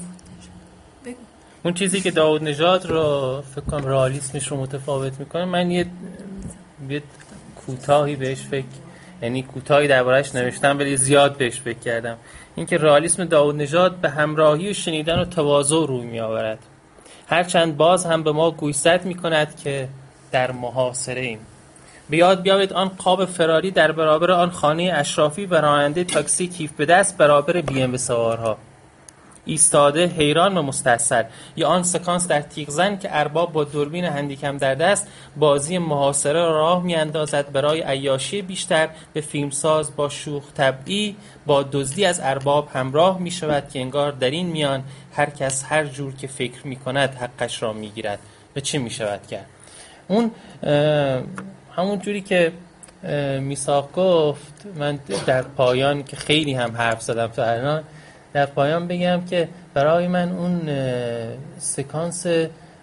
اون چیزی که داوود نژاد رو فکر کنم رئالیسمش رو متفاوت میکنه، من یه یه کوتاهی بهش فکر یعنی کوتاهی درباره‌اش نوشتم ولی زیاد بهش فکر کردم. اینکه رئالیسم داوود نژاد به همراهی و شنیدن و تواضع روی میآورد، هرچند باز هم به ما گوشزد میکند که در محاصره ایم. به یاد بیاورید آن قاب فراری در برابر آن خانه اشرافی و راننده تاکسی کیف به دست برابر بی ام سوارها ایستاده حیران و مستحسر، یا آن سکانس در تیغزن که ارباب با دوربین هندیکم در دست بازی محاصره را راه میاندازد برای عیاشی بیشتر به فیلمساز با شوخ طبعی با دزدی از ارباب همراه می شود که انگار در این میان هر کس هر جور که فکر می کند حقش را می گیرد. به چه می شود کرد؟ اون همون جوری که میثاق گفت، من در پایان که خیلی هم حرف زدم تا الان، در پایان بگم که برای من اون سکانس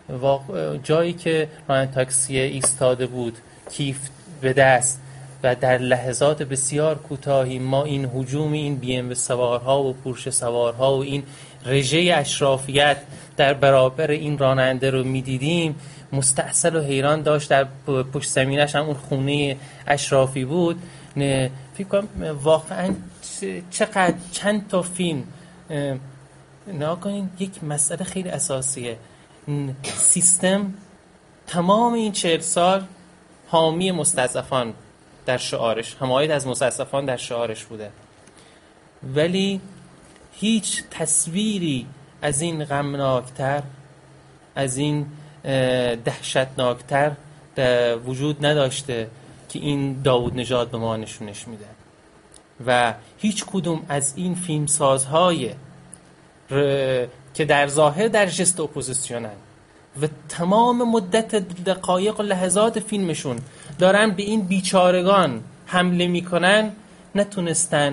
جایی که راننده تاکسی ایستاده بود کیف به دست و در لحظات بسیار کوتاهی ما این هجوم این بی ام و سوارها و پورشه سوارها و این رژه اشرافیت در برابر این راننده رو میدیدیم، مستعصل و حیران داشت. در پشت زمینش هم اون خونه اشرافی بود. نه فکر کنم واقعا چقدر چند تا فیلم نگاه کنین، یک مسئله خیلی اساسیه. سیستم تمام این چهل سال حامی مستضعفان در شعارش، حمایت از مستضعفان در شعارش بوده، ولی هیچ تصویری از این غمناکتر، از این دهشتناکتر وجود نداشته که این داوود نژاد به ما نشونش میده. و هیچ کدوم از این فیلمسازهای که در ظاهر در جست اپوزیسیونن و تمام مدت دقایق و لحظات فیلمشون دارن به این بیچارگان حمله میکنن، نتونستن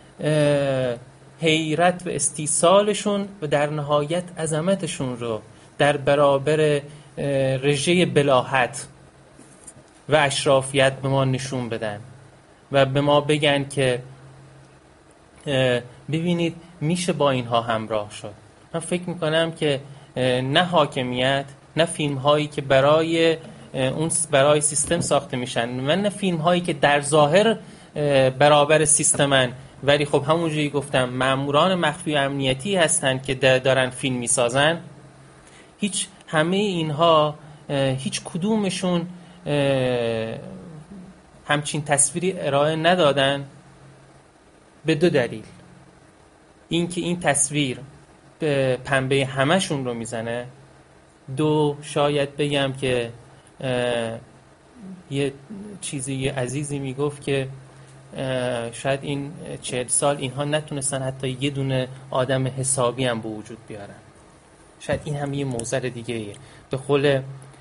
حیرت و استیصالشون و در نهایت عظمتشون رو در برابر رژه بلاهت و اشرافیت به ما نشون بدن و به ما بگن که ببینید میشه با اینها همراه شد. من فکر میکنم که نه حاکمیت، نه فیلم هایی که برای اون برای سیستم ساخته میشن و نه فیلم هایی که در ظاهر برابر سیستمن ولی خب همونجوری گفتم ماموران مخفی امنیتی هستن که دارن فیلم میسازن، هیچ همه اینها هیچ کدومشون همچین تصویری ارائه ندادن به دو دلیل. این که این تصویر به پنبه همشون رو میزنه، دو شاید بگم که یه چیزی عزیزی میگفت که شاید این چهل سال اینها نتونستن حتی یه دونه آدم حسابی هم به وجود بیارن. شاید این هم یه موزر دیگه ایه. به قول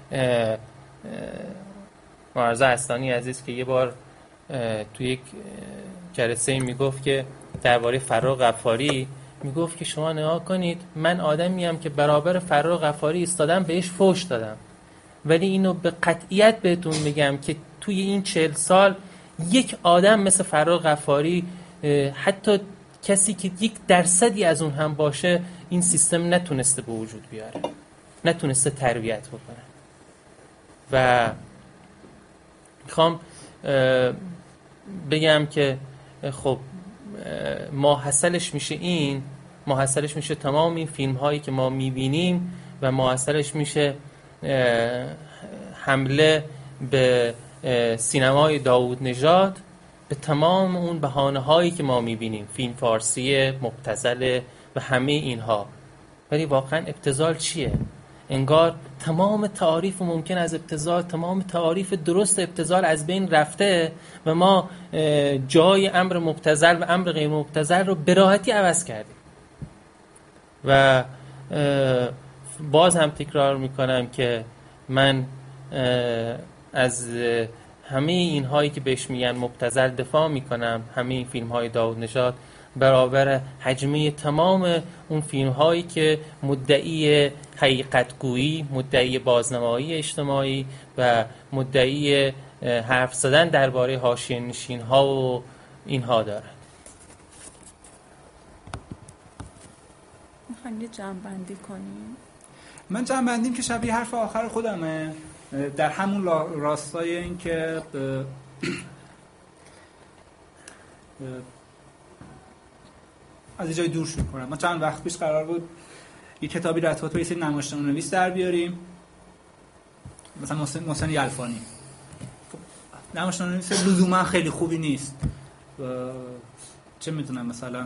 معرض اصلانی عزیز که یه بار توی یک جلسه میگفت که درباره فرخ غفاری میگفت که شما نگاه کنید، من آدمیم که برابر فرخ غفاری ایستادم بهش فحش دادم، ولی اینو به قطعیت بهتون میگم که توی این چهل سال یک آدم مثل فرخ غفاری، حتی کسی که یک درصدی از اون هم باشه، این سیستم نتونسته به وجود بیاره، نتونسته تربیت بکنه. و میخوام بگم که خب ماحصلش میشه این ماحصلش میشه تمام این فیلم هایی که ما میبینیم و ماحصلش میشه حمله به سینمای داوود نژاد به تمام اون بهانه هایی که ما میبینیم، فیلم فارسی، مبتذل و همه اینها. ولی واقعا ابتذال چیه؟ انگار تمام تعاریف ممکن از ابتذال، تمام تعاریف درست ابتذال از بین رفته و ما جای امر مبتذل و امر غیر مبتذل رو به راحتی عوض کردیم. و باز هم تکرار میکنم که من از همه این هایی که بهش میگن مبتذل دفاع میکنم، همه این فیلم های داوود نژاد برابر حجمه تمام اون فیلم هایی که مدعی حقیقت گویی، مدعی بازنمایی اجتماعی و مدعی حرف زدن درباره حاشیه نشین ها و اینها دارن.
میخوایم یه جمع‌بندی کنیم؟
من جمع‌بندیم که شبیه حرف آخر خودمه، در همون راستای این که از یه جای دور شروع کنم. ما چند وقت پیش قرار بود یه کتابی رو ارتباط با یه سری نمایشنامه‌نویس در بیاریم، مثلا محسن, محسن یلفانی. نمایشنامه‌نویس لزوما خیلی خوبی نیست، چه میدونم مثلا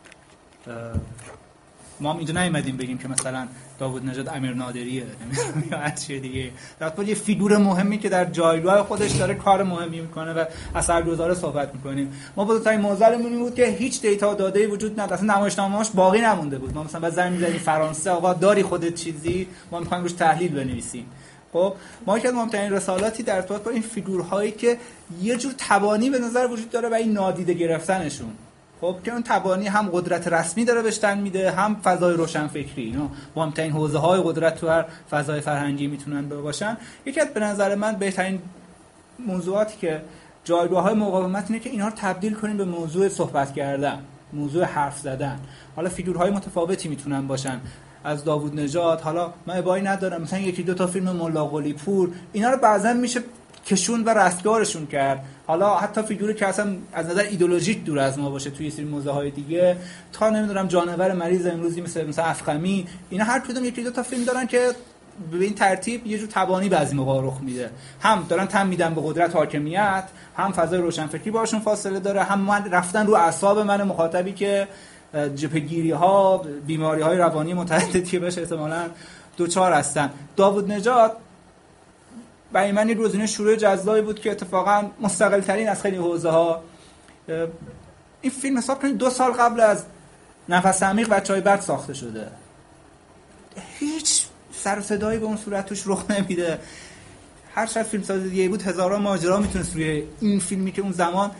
ما هم اینجا نیومدیم بگیم که مثلا داوود نژاد امیر نادریه یا هر چیز دیگه، در واقع یه فیگور مهمی که در جایگاه خودش داره کار مهمی میکنه و اثرگذار صحبت میکنیم. ما بزرگترین معضلمون این بود که هیچ دیتا داده‌ای وجود نداشت، اصلا نمایشنامه‌هاش باقی نمونده بود. ما مثلا بعد زنگ می‌زدیم فرانسه، آقا داری خودت چیزی، ما می‌خوایم روش تحلیل بنویسیم. خب ما که مهمترین رسالاتی در ارتباط با این فیگورهایی که یه جور تبانی به نظر وجود داره و این نادیده گرفتنشون، خب که اون تبانی هم قدرت رسمی داره بهش تن میده، هم فضای روشنفکری. اینا مهمترین حوزه‌های قدرت تو هر فضای فرهنگی میتونن باشن. یکی از به نظر من بهترین موضوعاتی که جایگاه‌های مقاومت اینه که اینا رو تبدیل کنیم به موضوع صحبت کردن، موضوع حرف زدن. حالا فیگورهای متفاوتی میتونن باشن، از داوود نژاد، حالا من ابایی ندارم مثلا یکی دو تا فیلم ملا قلی پور، اینا رو بعضا میشه کشون و رستگارشون کرد. حالا حتی فیگوری که اصلا از نظر ایدئولوژیک دور از ما باشه توی سری موزه‌های دیگه، تا نمیدونم جانور مریض امروزی مثل مثلا افخمی، اینا هر کدوم یکی دو تا فیلم دارن که به این ترتیب یه جور تبانی بعضی موقع رخ میده، هم دارن تم میدن به قدرت حاکمیت، هم فضای روشنفکری باشون فاصله داره، هم من رفتن رو اعصاب من مخاطبی که جبهه‌گیری ها، بیماری های روانی متعددی بهش احتمالاً دوچار هستن. داوود نژاد برای من یه گزینه شروع جذابی بود که اتفاقا مستقل ترین از خیلی حوزه ها. این فیلم حساب کنید دو سال قبل از نفس عمیق بچهای بد ساخته شده، هیچ سر و صدایی به اون صورت توش رخ نمیده. هر شاید فیلمساز دیگه بود هزاران ماجرا میتونست روی این فیلمی که اون زمان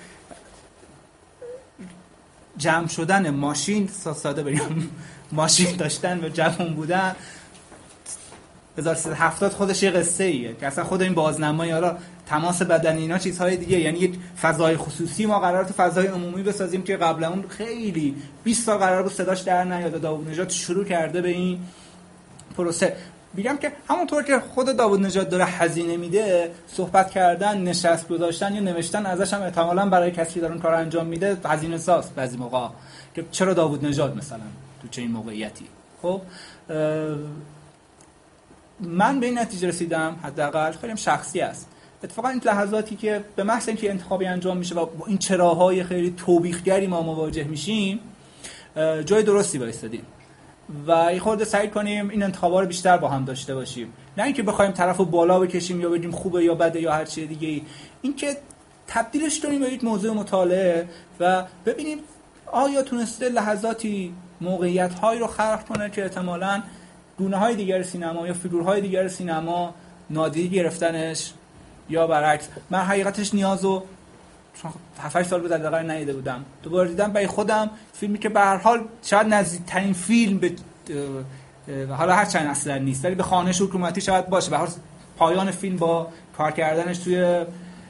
جمع شدن ماشین، ساده بگم ماشین داشتن و جمعون بودن، هزار و سیصد و هفتاد خودش یه قصه ایه که اصلا خود این بازنمایی، حالا تماس بدنی اینا چیزهای دیگه، یعنی یک فضای خصوصی ما قرار تو فضای عمومی بسازیم که قبل اون خیلی بیست سال قرار بود صداش در نیاد. داوود نژاد شروع کرده به این پروسه. میگم که همونطور که خود داوود نژاد داره هزینه میده، صحبت کردن، نشست گذاشتن یا نوشتن ازش هم احتمالاً برای کسی که داره اون کارو انجام میده هزینه ساز بعضی موقع، که چرا داوود نژاد مثلا تو چه این موقعیتی. خب من به این نتیجه رسیدم، حداقل خیلی شخصی است، اتفاقا این لحظاتی که به محض اینکه انتخابی انجام میشه و با این چراهای خیلی توبیخگری ما مواجه میشیم، جای درستی وایسادیم و یه خورده سعی کنیم این انتخابا رو بیشتر با هم داشته باشیم، نه اینکه بخوایم طرفو بالا بکشیم یا بگیم خوبه یا بده یا هر چیز دیگه ای. این که تبدیلش کنیم به یک موضوع مطالعه و ببینیم آیا تونسته لحظاتی موقعیت‌هایی رو خلق کنه که احتمالاً گونه‌های دیگر سینما یا فیگورهای دیگر سینما نادیده گرفتنش یا برعکس. من حقیقتش نیازو هفت هشت سال بود از دقیقا ندیده بودم، دوباره دیدم برای خودم فیلمی که به هر حال شاید نزدیکترین فیلم به حالا هر چند اصلا نیست ولی به خانش حکومتی شاید باشه، به هر پایان فیلم با کار کردنش توی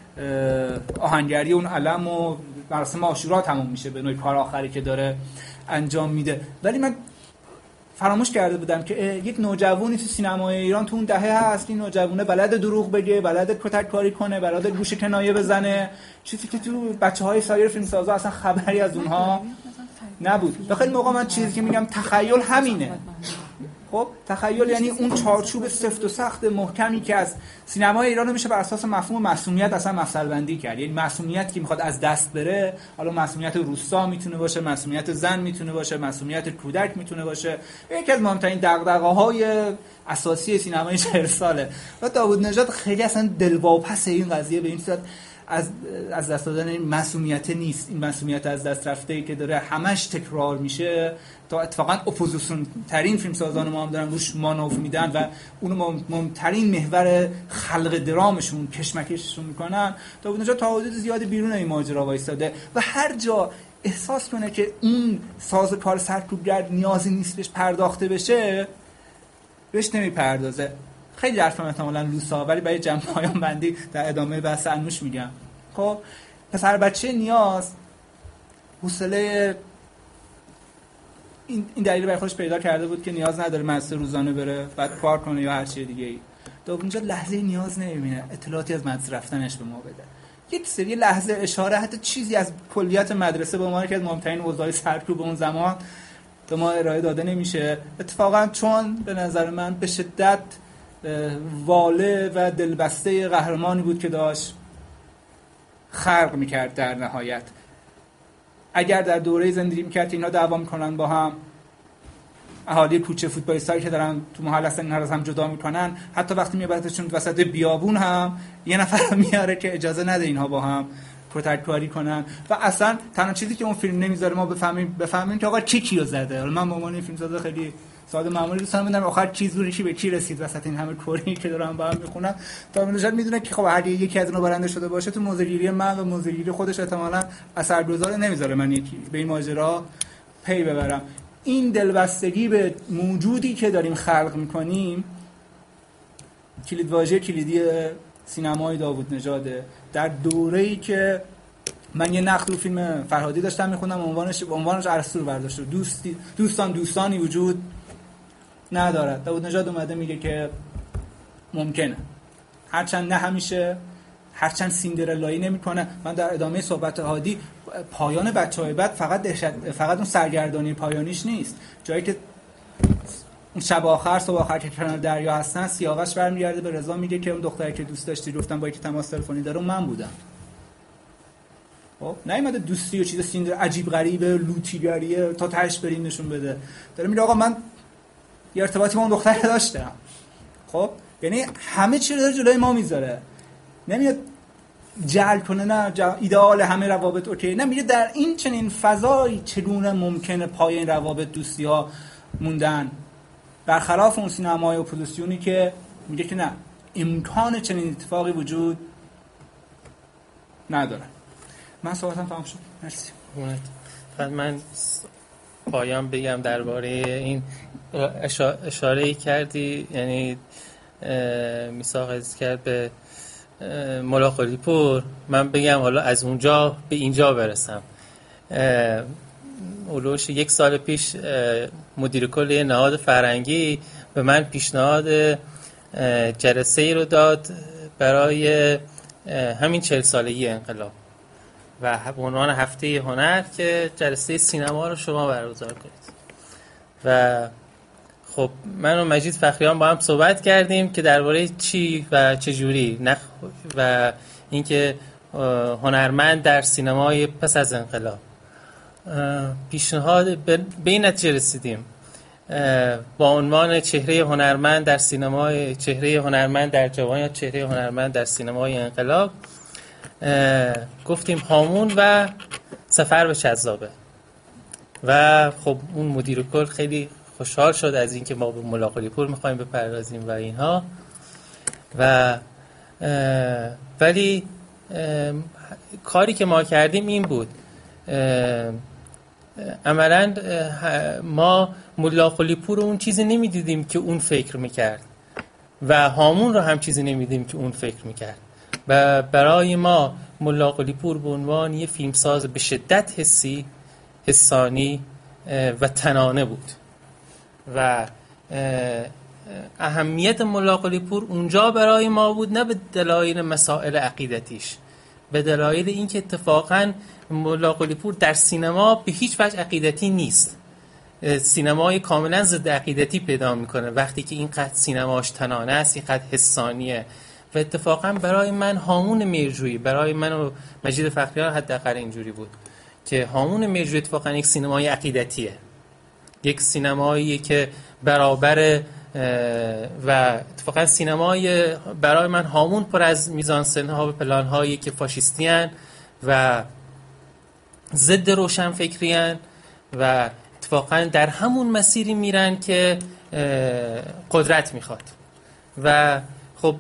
آهنگری اون علم و مراسم عاشورا تموم میشه، به نوعی کار آخری که داره انجام میده. ولی من فراموش کرده بودم که یک نوجوانی تو سینمای ایران تو اون دهه هست، این نوجوانه بلد دروغ بگه، بلد کتک کاری کنه، بلد گوش کنایه بزنه، چیزی که تو بچه‌های سایر فیلمسازا اصلا خبری از اونها نبود. داخل موقع من چیزی که میگم تخیل همینه. خب تخیل یعنی اون چارچوب سفت و سخت محکمی که از سینمای ایران رو میشه بر اساس مفهوم معصومیت اصلا مفصل بندی کرد. یعنی معصومیت که میخواد از دست بره، حالا معصومیت روستا میتونه باشه، معصومیت زن میتونه باشه، معصومیت کودک میتونه باشه. یکی از مهمترین دغدغه‌های اساسی سینمای چهل ساله. و داوود نژاد خیلی اصلا دلواپس این قضیه به این صورت از از دست دادن این معصومیت نیست، این معصومیت از دست رفته‌ای که داره همش تکرار میشه تا اتفاقا اپوزیسیون ترین فیلمسازان ما هم دارن روش مانور میدن و اونو مهمترین محور خلق درامشون کشمکششون میکنن. داوود نژاد تا حدود زیادی بیرون این ماجرا وایساده و هر جا احساس کنه که اون ساز کار سرکوبگر نیازی نیست بهش پرداخته بشه بهش نمیپردازه. خیلی حرفم احتمالاً لوسا ولی برای جمع پایان بندی در ادامه بحث انوش میگم. خب پسر بچه نیاز حوصله این این دلیل برای خودش پیدا کرده بود که نیاز نداره مدرسه روزانه بره بعد کار کنه یا هر چیز دیگه ای. داوود نژاد لحظه نیاز نمیبینه اطلاعاتی از مدرسه رفتنش به ما بده، یک سری لحظه اشاره حتی چیزی از کلیات مدرسه به ما که از مهمترین اوضاع سرکوب اون زمان به ما ارائه داده نمیشه. اتفاقا چون به نظر من به شدت واله و دلبسته قهرمانی بود که داشت خلق میکرد. در نهایت اگر در دوره زندگی میکرد اینا دعوا میکنن با هم، اهالی کوچه فوتبالیستایی که دارن تو محل هستن اینا رو هم جدا میکنن، حتی وقتی میبردشون وسط بیابون هم یه نفر میاره که اجازه نده اینها با هم کتککاری کنن و اصلا تنها چیزی که اون فیلم نمیذاره ما بفهمیم بفهمیم که آقا کی کیو زده. من به عنوان فیلمساز خیلی سواد معمولی دوستان میدونم آخر چیز روشی به چی رسید وسط این همه کوری که دارم با هم میخونم. داوود نژاد میدونه که خب هر یکی از اونها برنده شده باشه تو موزه‌گیری من و موزه‌گیری خودش احتمالاً اثرگذار نمیذاره من یکی به این ماجرا پی ببرم. این دلبستگی به موجودی که داریم خلق میکنیم کلید واژه کلیدی سینمای داوود نژاده. در دوره‌ای که من یه نقد رو فیلم فرهادی داشتم میخوندم عنوانش عنوانش ارسطو رو برداشته، دوستی دوستان دوستانی وجود ندارد. داوود نژاد اومده میگه که ممکنه، هرچند نه همیشه، هرچند سیندرلایی نمیکنه. من در ادامه صحبت هادی پایان بچه‌های بد فقط دهشت، فقط اون سرگردانی پایانیش نیست، جایی که اون شب آخر صبح آخر که کنار دریا هستن سیاوش برمیگرده به رضا میگه که اون دختری که دوست داشتی گفتم با یکی تماس تلفنی داره من بودم. خب نیومده دوستی و چیز سیندر عجیب غریبه لوتیگریه تا تهش بریم نشون بده، داره میگه آقا من یه ارتباطی با اون دختر داشتم. خب یعنی همه چی رو داره جلوی ما میذاره، نمیاد جعل کنه نه جعل ایدئال همه روابط اوکی، نه میگه در این چنین فضایی چگونه ممکنه پای این روابط دوستی ها موندن، برخلاف اون سینمای اپوزیسیونی که میگه که نه امکان چنین اتفاقی وجود نداره. من صحبتم تمام شد، مرسی.
بعد من پایان بگم درباره این اشاره کردی، یعنی میثاق از کرد به ملا قلی‌پور، من بگم حالا از اونجا به اینجا برسم. اولوش یک سال پیش مدیر کل نهاد فرهنگی به من پیشنهاد جلسه ای رو داد برای همین چهل سالگی انقلاب و به عنوان هفته هنر که جلسه سینما رو شما برگزار کنید. و خب من و مجید فخریان با هم صحبت کردیم که درباره چی و چه جوری نخ و اینکه هنرمند در سینمای پس از انقلاب. پیشنهاد به این نتیجه رسیدیم با عنوان چهره هنرمند در سینمای، چهره هنرمند در جوان یا چهره هنرمند در سینمای انقلاب، گفتیم هامون و سفر به چذابه. و خب اون مدیر کل خیلی خوشحال شد از اینکه ما به ملا قلی‌پور میخوایم بپردازیم و اینها. و ولی کاری که ما کردیم این بود، عملاً ما ملا قلی‌پور رو اون چیزی نمیدیدیم که اون فکر میکرد و هامون رو هم چیزی نمیدیدیم که اون فکر میکرد. و برای ما ملا قلی‌پور به عنوان یه فیلمساز به شدت حسی، حسانی و تنانه بود و اهمیت ملا قلی‌پور اونجا برای ما بود، نه به دلایل مسائل عقیدتیش، به دلایل اینکه اتفاقاً ملا قلی‌پور در سینما به هیچ وجه عقیدتی نیست، سینمای کاملا ضد عقیدتی پیدا میکنه وقتی که اینقدر سینماش تنانه است، اینقدر حسانیه. و اتفاقا برای من هامون میرجویی، برای من و مجید فخریان حداقل اینجوری بود که هامون میرجویی اتفاقا یک سینمای عقیدتیه، یک سینمایی که برابر و اتفاقا سینمای برای من هامون پر از میزانسن‌ها و پلان‌هایی که فاشیستی‌ان و ضد روشنفکری‌ان و اتفاقا در همون مسیری میرن که قدرت میخواد. و خب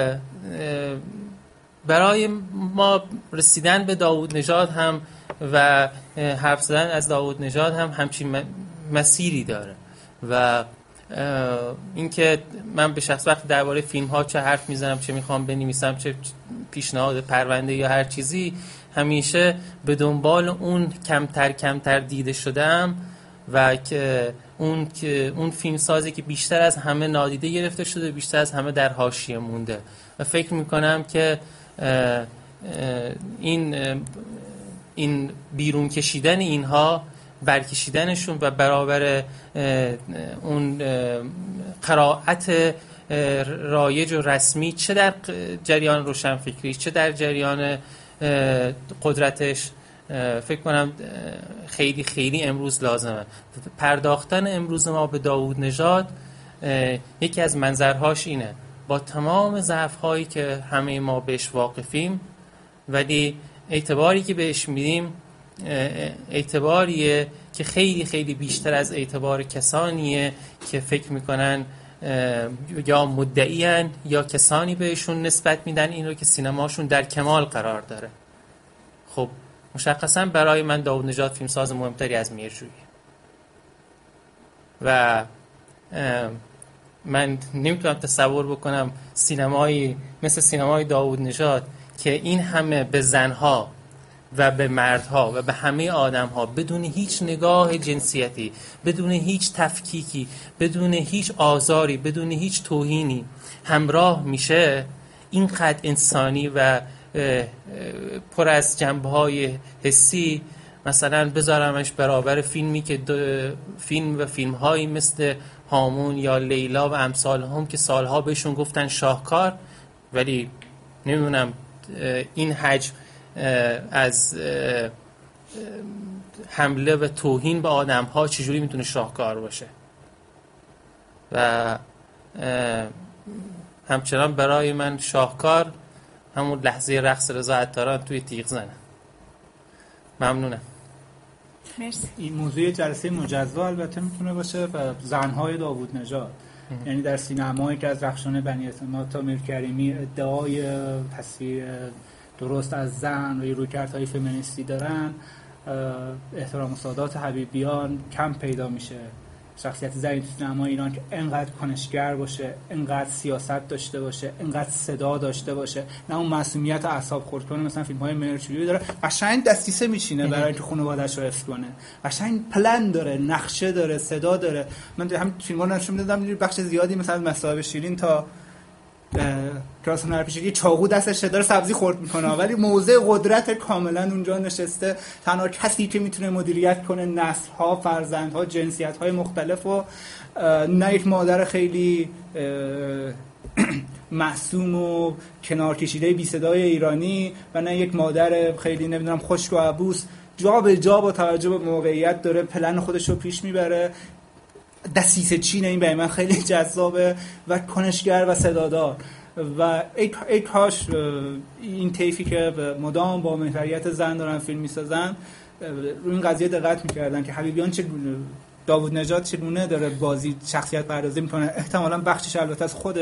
برای ما رسیدن به داوود نژاد هم و حرف زدن از داوود نژاد هم همچین مسیری داره. و اینکه من به شخص وقت درباره فیلم ها چه حرف میزنم، چه میخوام بنویسم، چه پیشنهاد پرونده یا هر چیزی، همیشه به دنبال اون کمتر کمتر دیده شدم و که اون که اون فیلم سازی که بیشتر از همه نادیده گرفته شده، بیشتر از همه در حاشیه مونده. و فکر میکنم که این این بیرون کشیدن اینها، برکشیدنشون و برابر اون قرائت رایج و رسمی، چه در جریان روشنفکری چه در جریان قدرتش، فکر کنم خیلی خیلی امروز لازمه. پرداختن امروز ما به داوود نژاد یکی از منظرهاش اینه، با تمام ضعف‌هایی که همه ما بهش واقفیم، ولی اعتباری که بهش میدیم اعتباریه که خیلی خیلی بیشتر از اعتبار کسانیه که فکر میکنن یا مدعیان یا کسانی بهشون نسبت میدن این رو که سینماشون در کمال قرار داره. خب مشخصا برای من داوود نژاد فیلمساز مهمتری از میرجویی و من نمیتونم تصور بکنم سینمایی مثل سینمای داوود نژاد که این همه به زنها و به مردها و به همه آدمها بدون هیچ نگاه جنسیتی، بدون هیچ تفکیکی، بدون هیچ آزاری، بدون هیچ توهینی همراه میشه، اینقدر انسانی و پر از جنبه‌های حسی، مثلا بذارمش برابر فیلمی که فیلم و فیلم‌هایی مثل هامون یا لیلا و امثال هم که سالها بهشون گفتن شاهکار، ولی نمیدونم این حجم از حمله و توهین به آدم‌ها چجوری میتونه شاهکار باشه. و همچنان برای من شاهکار همون لحظه رقص رضا عطاران توی تیغ زنه. ممنونم.
مرسی.
این موضوع جلسه مجزا البته میتونه باشه و زنهای داوود نژاد، یعنی در سینمایی که از رخشان بنی اعتماد تا میرکریمی ادعای تصویر درست از زن و رویکردهای فمینیستی دارن، احترام و سادات حبیبیان کم پیدا میشه. شخصیت زنی تو سینما ایران که انقدر کنشگر باشه، انقدر سیاست داشته باشه، انقدر صدا داشته باشه، نه اون معصومیت اعصاب خورد کنه مثلا فیلم‌های مرچولی داره، قشنگ دستیسه میشینه برای اینکه خانواده‌اش رو حفظ کنه، قشنگ پلن داره، نقشه داره، صدا داره. من هم فیلم‌ها نشون میدادم بخش زیادی مثلا مصاحبه شیرین تا کلاس هنر پیشگی چاقو دستش داره سبزی خورد میکنه، ولی موضع قدرت کاملا اونجا نشسته. تنها کسی که میتونه مدیریت کنه نسل‌ها، فرزندها، جنسیت‌های مختلف و نه یک مادر خیلی معصوم و کنار کشیده بی صدای ایرانی و نه یک مادر خیلی نمیدونم خشک و عبوس، جا به جا با توجه به موقعیت داره پلن خودش رو پیش میبره. دسیسه چینه این برای من خیلی جذابه و کنشگر و صدادار و ای, ای کاش این طیفی که مدام با محوریت زن دارن فیلم میسازن روی این قضیه دقت میکردن که حبیبیان چگونه، داوود نژاد چگونه داره بازی شخصیت پردازی میکنه. احتمالاً بخشش البته از خود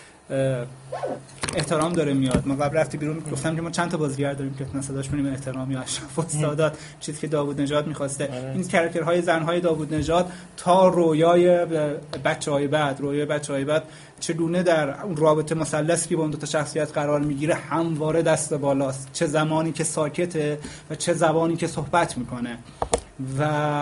احترام داره میاد. ما قبل رفتی بیرون گفتم که ما چند تا بازیگر داریم که مثلا صداش کنیم احترام یا اشرف و سادات، چیزی که داوود نژاد می‌خواسته. این کاراکترهای زن‌های داوود نژاد تا رویای بچه‌های بعد، رویای بچه‌های بعد چگونه در اون رابطه مثلثی که با اون دو تا شخصیت قرار میگیره همواره دست بالاست، چه زمانی که ساکته و چه زبانی که صحبت میکنه. و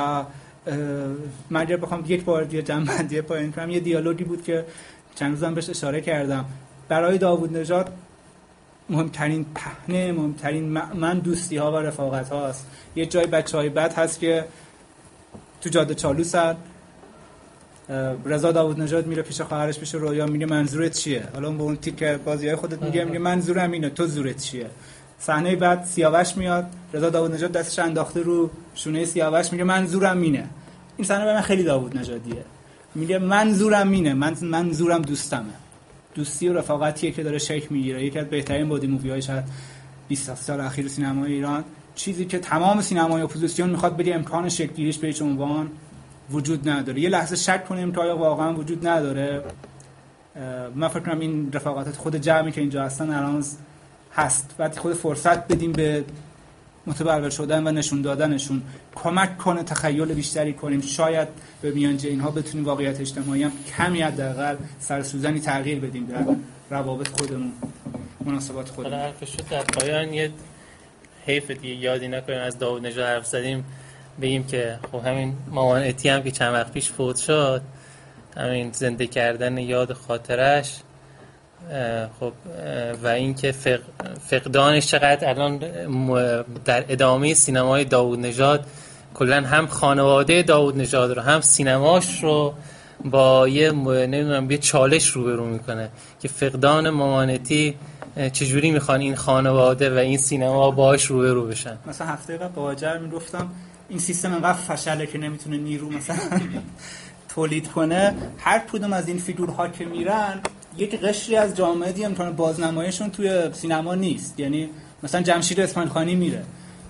من اگر بخوام یک بار دیگه جنبندی پایین کنم، یه دیالوگی بود که چند روزم بهش اشاره کردم. برای داوود نژاد مهمترین پهنه، مهمترین من دوستی ها و رفاقت هاست. یه جای بچه های بد هست که تو جاده چالوسن، رضا داوود نژاد میره پیش خواهرش، پیش رویا، میگه منظورت چیه؟ حالا اون به اون تیک بازی های خودت میگه میگه منظورم اینه، تو زورت چیه؟ صحنه بعد سیاوش میاد، رضا داوود نژاد دستش انداخته رو شونه سیاوش، میگه منظورم اینه. این صحنه برای من خیلی داوود نژادیه. میگه منظورم اینه، من منظورم دوستمه. دوستی و رفاقتیه که داره شکل میگیره. یکی از بهترین بادی مووی های شاید بیست سال اخیر سینمای ایران، چیزی که تمام سینمای اپوزیسیون میخواد بگه امکان شکل گیریش به هیچ عنوان وجود نداره. یه لحظه شک کنیم که آیا واقعا وجود نداره. من فکر کنم این رفاقات خود جمعی که اینجا هستن الان هست، بعد خود فرصت بدیم به متبلور شدن و نشون دادنشون، کمک کنه تخیل بیشتری کنیم، شاید به میانجه اینها بتونیم واقعیت اجتماعی هم کمی حداقل سرسوزنی تغییر بدیم در روابط خودمون، مناسبات خودمون.
حالا حرفش شد در پایان یه حیف دیگه یادی نکنیم از داوود نژاد حرف زدیم، بگیم که خب همین مامان اتی هم که چند وقت پیش فوت شد، همین زنده کردن یاد خاطرش، خب و اینکه فق... فقدانش چقدر الان در ادامه سینمای داوود نژاد کلا هم خانواده داوود نژاد رو هم سینماش رو با یه نمیدونم یه چالش روبرو میکنه که فقدان مامانتی چجوری میخوان این خانواده و این سینما باهاش روبرو بشن.
مثلا هفته قبل با هاجر میگفتم این سیستم انقدر فشله که نمیتونه نیرو مثلا تولید کنه. هر کدوم از این فیگورها که میرن یک قشری از جامعه دیگه امکان بازنماییشون توی سینما نیست. یعنی مثلا جمشید اسماعیل خانی میره،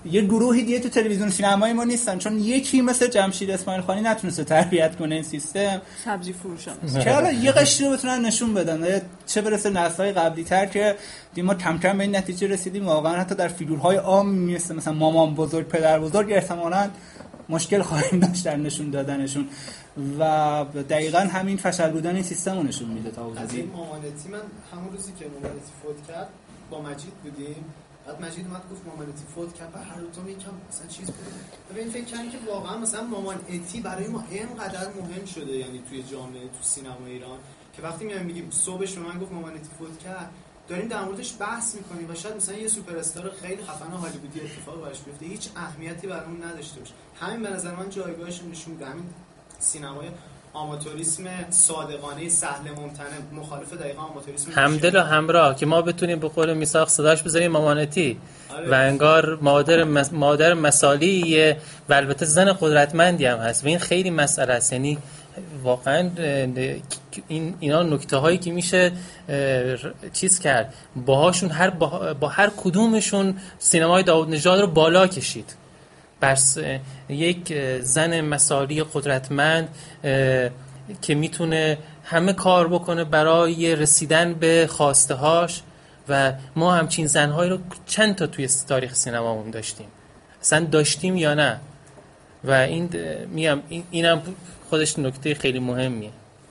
یه گروهی دیگه تو تلویزیون سینمای ما نیستن، چون یکی مثل جمشید اسماعیل خانی نتونسته تربیت کنه این سیستم
سبزی فروشان
که حالا یه قشری رو بتونن نشون بدن، چه برسه نسل‌های قبلی‌تر که ما کم کم به این نتیجه رسیدیم واقعا حتی در فیگورهای عام مثل مثلا مامان بزرگ، پدر بزرگ احتمالاً مشکل خواهیم داشت در نشون دادنشون و دقیقاً همین فشل بودن این سیستم رو نشون میده. تا
حدودی مامانتی من همون روزی که مامانتی فوت کرد با مجید بودیم، بعد مجید اومد گفت مامانتی فوت کرد و هر دوتام یکم مثلا چیز بود. ببین فکر کنم که واقعا مثلا مامانتی برای ما اینقدر مهم شده، یعنی توی جامعه، تو سینما ایران، که وقتی میایم میگیم صبحش به من گفت مامانتی فوت کرد، داریم در موردش بحث میکنیم و شاید مثلا یه سوپر استار خیلی خفن هالیوودی اتفاق براش بیفته هیچ اهمیتی برامون نداشته باشه. همین به نظر من جایگاهش نشون میده. همین سینمای آماتوریسم صادقانه سهل ممتنع مخالف دقیقاً آماتوریسم
همدل و همراه که ما بتونیم به قول میثاق صداش بذاریم مامانتی. آره. و انگار مادر مس... مادر مثالیه و البته زن قدرتمندی هم هست و این خیلی مسئله است. یعنی واقعا این اینا نکته هایی که میشه چیز کرد باهاشون، هر با, با هر کدومشون سینمای داوود نژاد رو بالا کشید. بس یک زن مثالی قدرتمند که میتونه همه کار بکنه برای رسیدن به خواسته هاش و ما همچین زنهایی رو چند تا توی تاریخ سینمامون داشتیم، اصلا داشتیم یا نه. و این میگم این اینم خودش نکته خیلی مهمیه.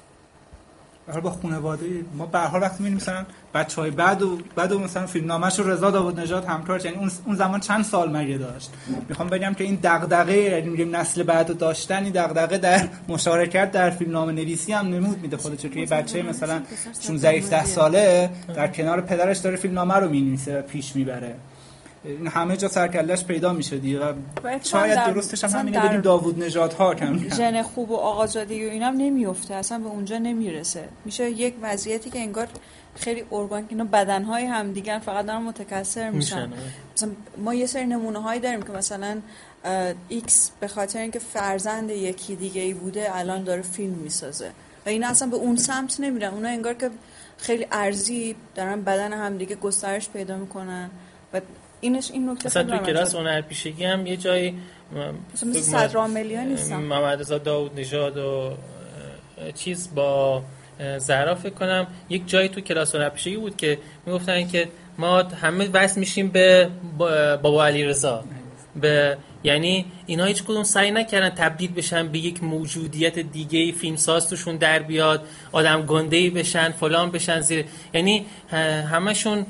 حالا با خانواده ما به هر حال وقتی می‌بینیم مثلا بچهای بعد و بعد و مثلا فیلمنامه‌ش رو رضا داوود نژاد همکار، یعنی اون اون زمان چند سال مگه داشت؟ میخوام بگم که این دغدغه، یعنی میگیم نسل بعدو داشتن، این دغدغه در مشارکت در فیلمنامه نویسی هم نمود میده خودش، که یه بچه مثلا شانزده هفده ساله در کنار پدرش داره فیلمنامه رو می‌نویسه و پیش میبره. این همه جا سرکلش پیدا میشه دیگه و شاید درستش هم همینه، بگیم داوود نژادها کم
ژن خوب و آقازادگی و اینم نمیفته، اصلا به اونجا نمیرسه. میشه یک وضعیتی که انگار خیلی ارگانیک اینا بدنهای هم دیگه فقط دارن متکثر میشن. مثلا ما یه سری نمونه‌هایی داریم که مثلا ایکس به خاطر اینکه فرزند یکی دیگه ای بوده الان داره فیلم میسازه و اینا اصلا به اون سمت نمیرن. اونا انگار که خیلی ارزی دارن بدن هم دیگه گسترش پیدا میکنن و اینش این نکته
اصلا توی کلاس هنرپیشگی هم یه جایی
مثلا صدراملیا نیستم
محمد رضا داوود نژاد و چیز با زهرا فکر کنم یک جایی تو کلاس هنرپیشگی بود که میگفتن که ما همه وصل میشیم به بابا علیرضا، به یعنی اینا هیچ کدوم سعی نکردن تبدیل بشن به یک موجودیت دیگه، فیلمساز توشون در بیاد، آدم گنده‌ای بشن، فلان بشن زیر، یعنی همشون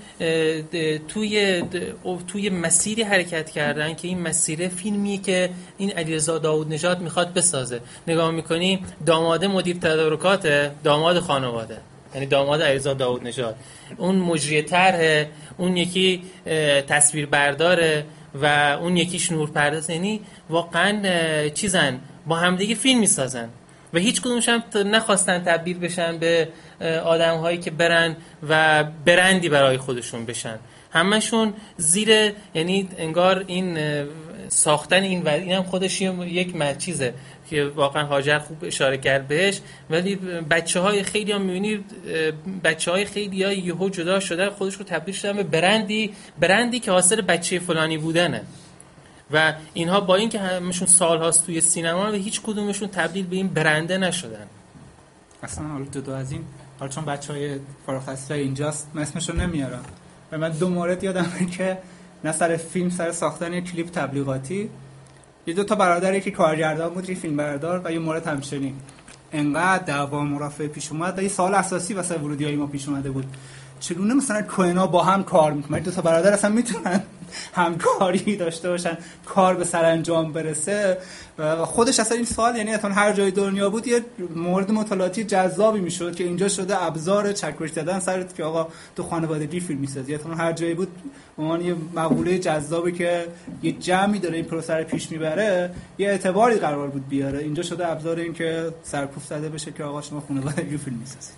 توی توی مسیری حرکت کردن که این مسیر فیلمیه که این علیرضا داوود نژاد میخواد بسازه. نگاه میکنی داماد مدیر تدارکات، داماد خانواده، یعنی داماد علیرضا داوود نژاد، اون مجری طرح، اون یکی تصویر برداره و اون یکیش نورپرداز، یعنی واقعا چیزن با همدیگه فیلم میسازن و هیچ کدومش هم نخواستن تبدیل بشن به آدم هایی که برن و برندی برای خودشون بشن. همشون زیر، یعنی انگار این ساختن این و اینم خودش یک چیزه که واقعا هاجر خوب اشاره کرد بهش، ولی بچه‌های خیلی هم می‌بینید بچه‌های خیلی ها یهو جدا شدن، خودش رو تبدیل شدن به برندی برندی که حاصل بچه فلانی بودنه و اینها با اینکه همشون سال‌هاست توی سینما و هیچ کدومشون تبدیل به این برنده نشدن.
اصلا حالا جدا از این، حالا چون بچه‌های فارغ التحصیل اینجاست من اسمشو نمیارم و من دو مورد یادمه که نه سر فیلم، سر ساختن یک کلیپ تبلیغاتی، یه دو تا برادر، یکی کارگردان بود، یکی فیلم بردار، و یه مورد همچنین انقدر دعوا مرافعه پیش اومد و یه سوال اساسی واسه ورودیای ما پیش اومده بود، چگونه مثلا کوهنا با هم کار میکنن، دو تا برادر اصلا میتونن همکاری داشته باشن، کار به سرانجام برسه؟ و خودش اصلا این سوال، یعنی اصلا هر جای دنیا بود یه مورد مطالعاتی جذابی میشد که اینجا شده ابزار چکش دادن سرت که آقا تو خانوادگی فیلم میسازی. اصلا هر جایی بود اون یه مقوله جذابی که یه جمعی داره این پروسه رو پیش میبره، یه اعتباری قرار بود بیاره. اینجا شده ابزار این که سرکوف زده بشه که آقا شما خانوادگی فیلم میسازید.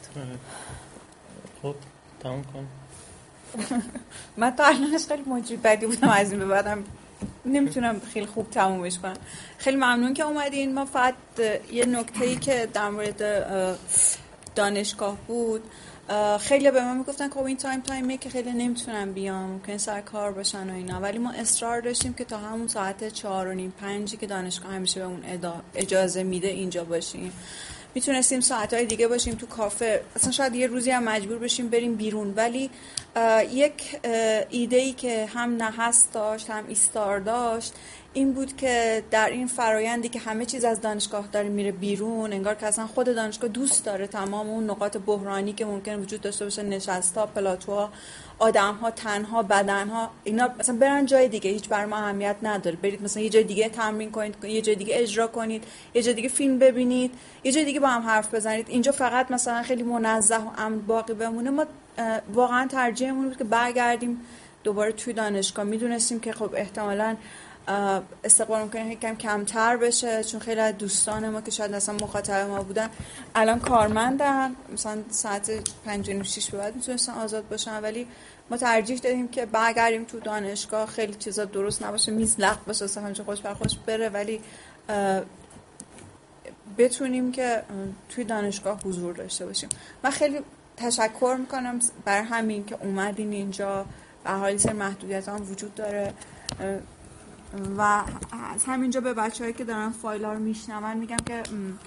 خب تمام کن.
من تا الانش خیلی مجری بدی بودم، از این به بعدم نمیتونم خیلی خوب تمومش کنم. خیلی ممنون که اومدین. ما فقط یه نکته‌ای که در مورد دانشگاه بود، خیلی به من میگفتن که این تایم تایمیه که خیلی نمیتونم بیام، ممکن سر کار باشن و اینا، ولی ما اصرار داشتیم که تا همون ساعت چهار و نیم پنجی که دانشگاه همیشه بهمون اجازه میده اینجا باشیم. میتونستیم ساعتهای دیگه باشیم تو کافه، اصلا شاید یه روزی هم مجبور بشیم بریم بیرون. ولی یک ایده‌ای که هم نحس داشت هم ایستار داشت این بود که در این فرایندی که همه چیز از دانشگاه داره میره بیرون، انگار که اصلا خود دانشگاه دوست داره تمام اون نقاط بحرانی که ممکن وجود داشته باشه، نشست‌ها، پلاتوها، آدم‌ها، تنها، بدن‌ها، اینا مثلا برن جای دیگه، هیچ بر ما اهمیت نداره. برید مثلا یه جای دیگه تمرین کنید، یه جای دیگه اجرا کنید، یه جای دیگه فیلم ببینید، یه جای دیگه با هم حرف بزنید. اینجا فقط مثلا خیلی منزه و امن باقی بمونه. ما واقعا ترجیحمون بود که برگردیم دوباره توی دانشگاه. میدونستیم که خب احتمالاً استقبال ممکنه کم کمتر بشه، چون خیلی از دوستان ما که شاید اصلا مخاطب ما بودن الان کارمندن، مثلا ساعت پنج و نیم شیش به بعد میتونستن آزاد باشن. ولی ما ترجیح دادیم که برگردیم تو دانشگاه، خیلی چیزا درست نباشه، میز لق باشه، اصلا همینجا خوش بر خوش بره، ولی بتونیم که توی دانشگاه حضور داشته باشیم. من خیلی تشکر میکنم برای همین که اومدین اینجا. به هر حال سر محدودیت هم وجود داره و از همینجا به بچه‌هایی که دارن فایل‌ها رو میشنون میگم که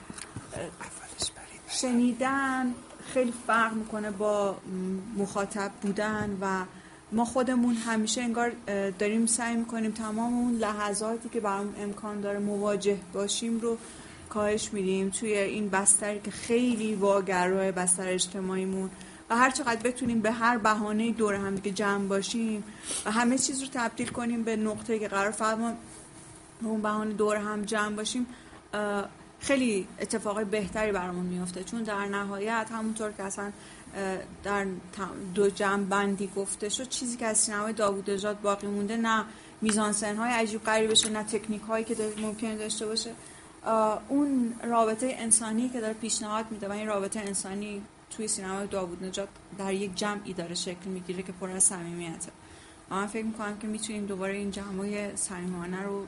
شنیدن خیلی فرق میکنه با مخاطب بودن و ما خودمون همیشه انگار داریم سعی میکنیم تمام اون لحظاتی که برامون امکان داره مواجه باشیم رو کاهش میدیم توی این بستری که خیلی واگرای بستر اجتماعیمون، و هر چقدر بتونیم به هر بهانه‌ای دور هم دیگه جمع باشیم و همه چیز رو تبدیل کنیم به نقطه‌ای که قرار فقط ما اون بهانه دور هم جمع باشیم، خیلی اتفاقای بهتری برامون میفته. چون در نهایت همونطور که اصلا در دو جمع بندی گفته شد، چیزی که از سینمای داوود نژاد باقی مونده نه میزانسن‌های عجیب غریبشه، نه تکنیک‌هایی که ممکنه داشته باشه، اون رابطه انسانی که داره پیشنهاد میده و این رابطه انسانی توی سینمای داوود نژاد در یک جمعی داره شکل میگیره که پر از صمیمیته. من فکر میکنم که میتونیم دوباره این جمعای صمیمانه رو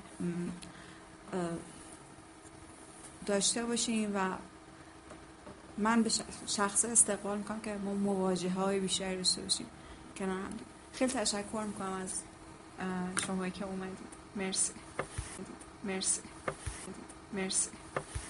داشته باشیم و من به شخص استقبال میکنم که ما مواجهه های بیشتری داشته باشیم کنار هم دیگه. خیلی تشکر میکنم از شمایی که اومدید. مرسی مرسی مرسی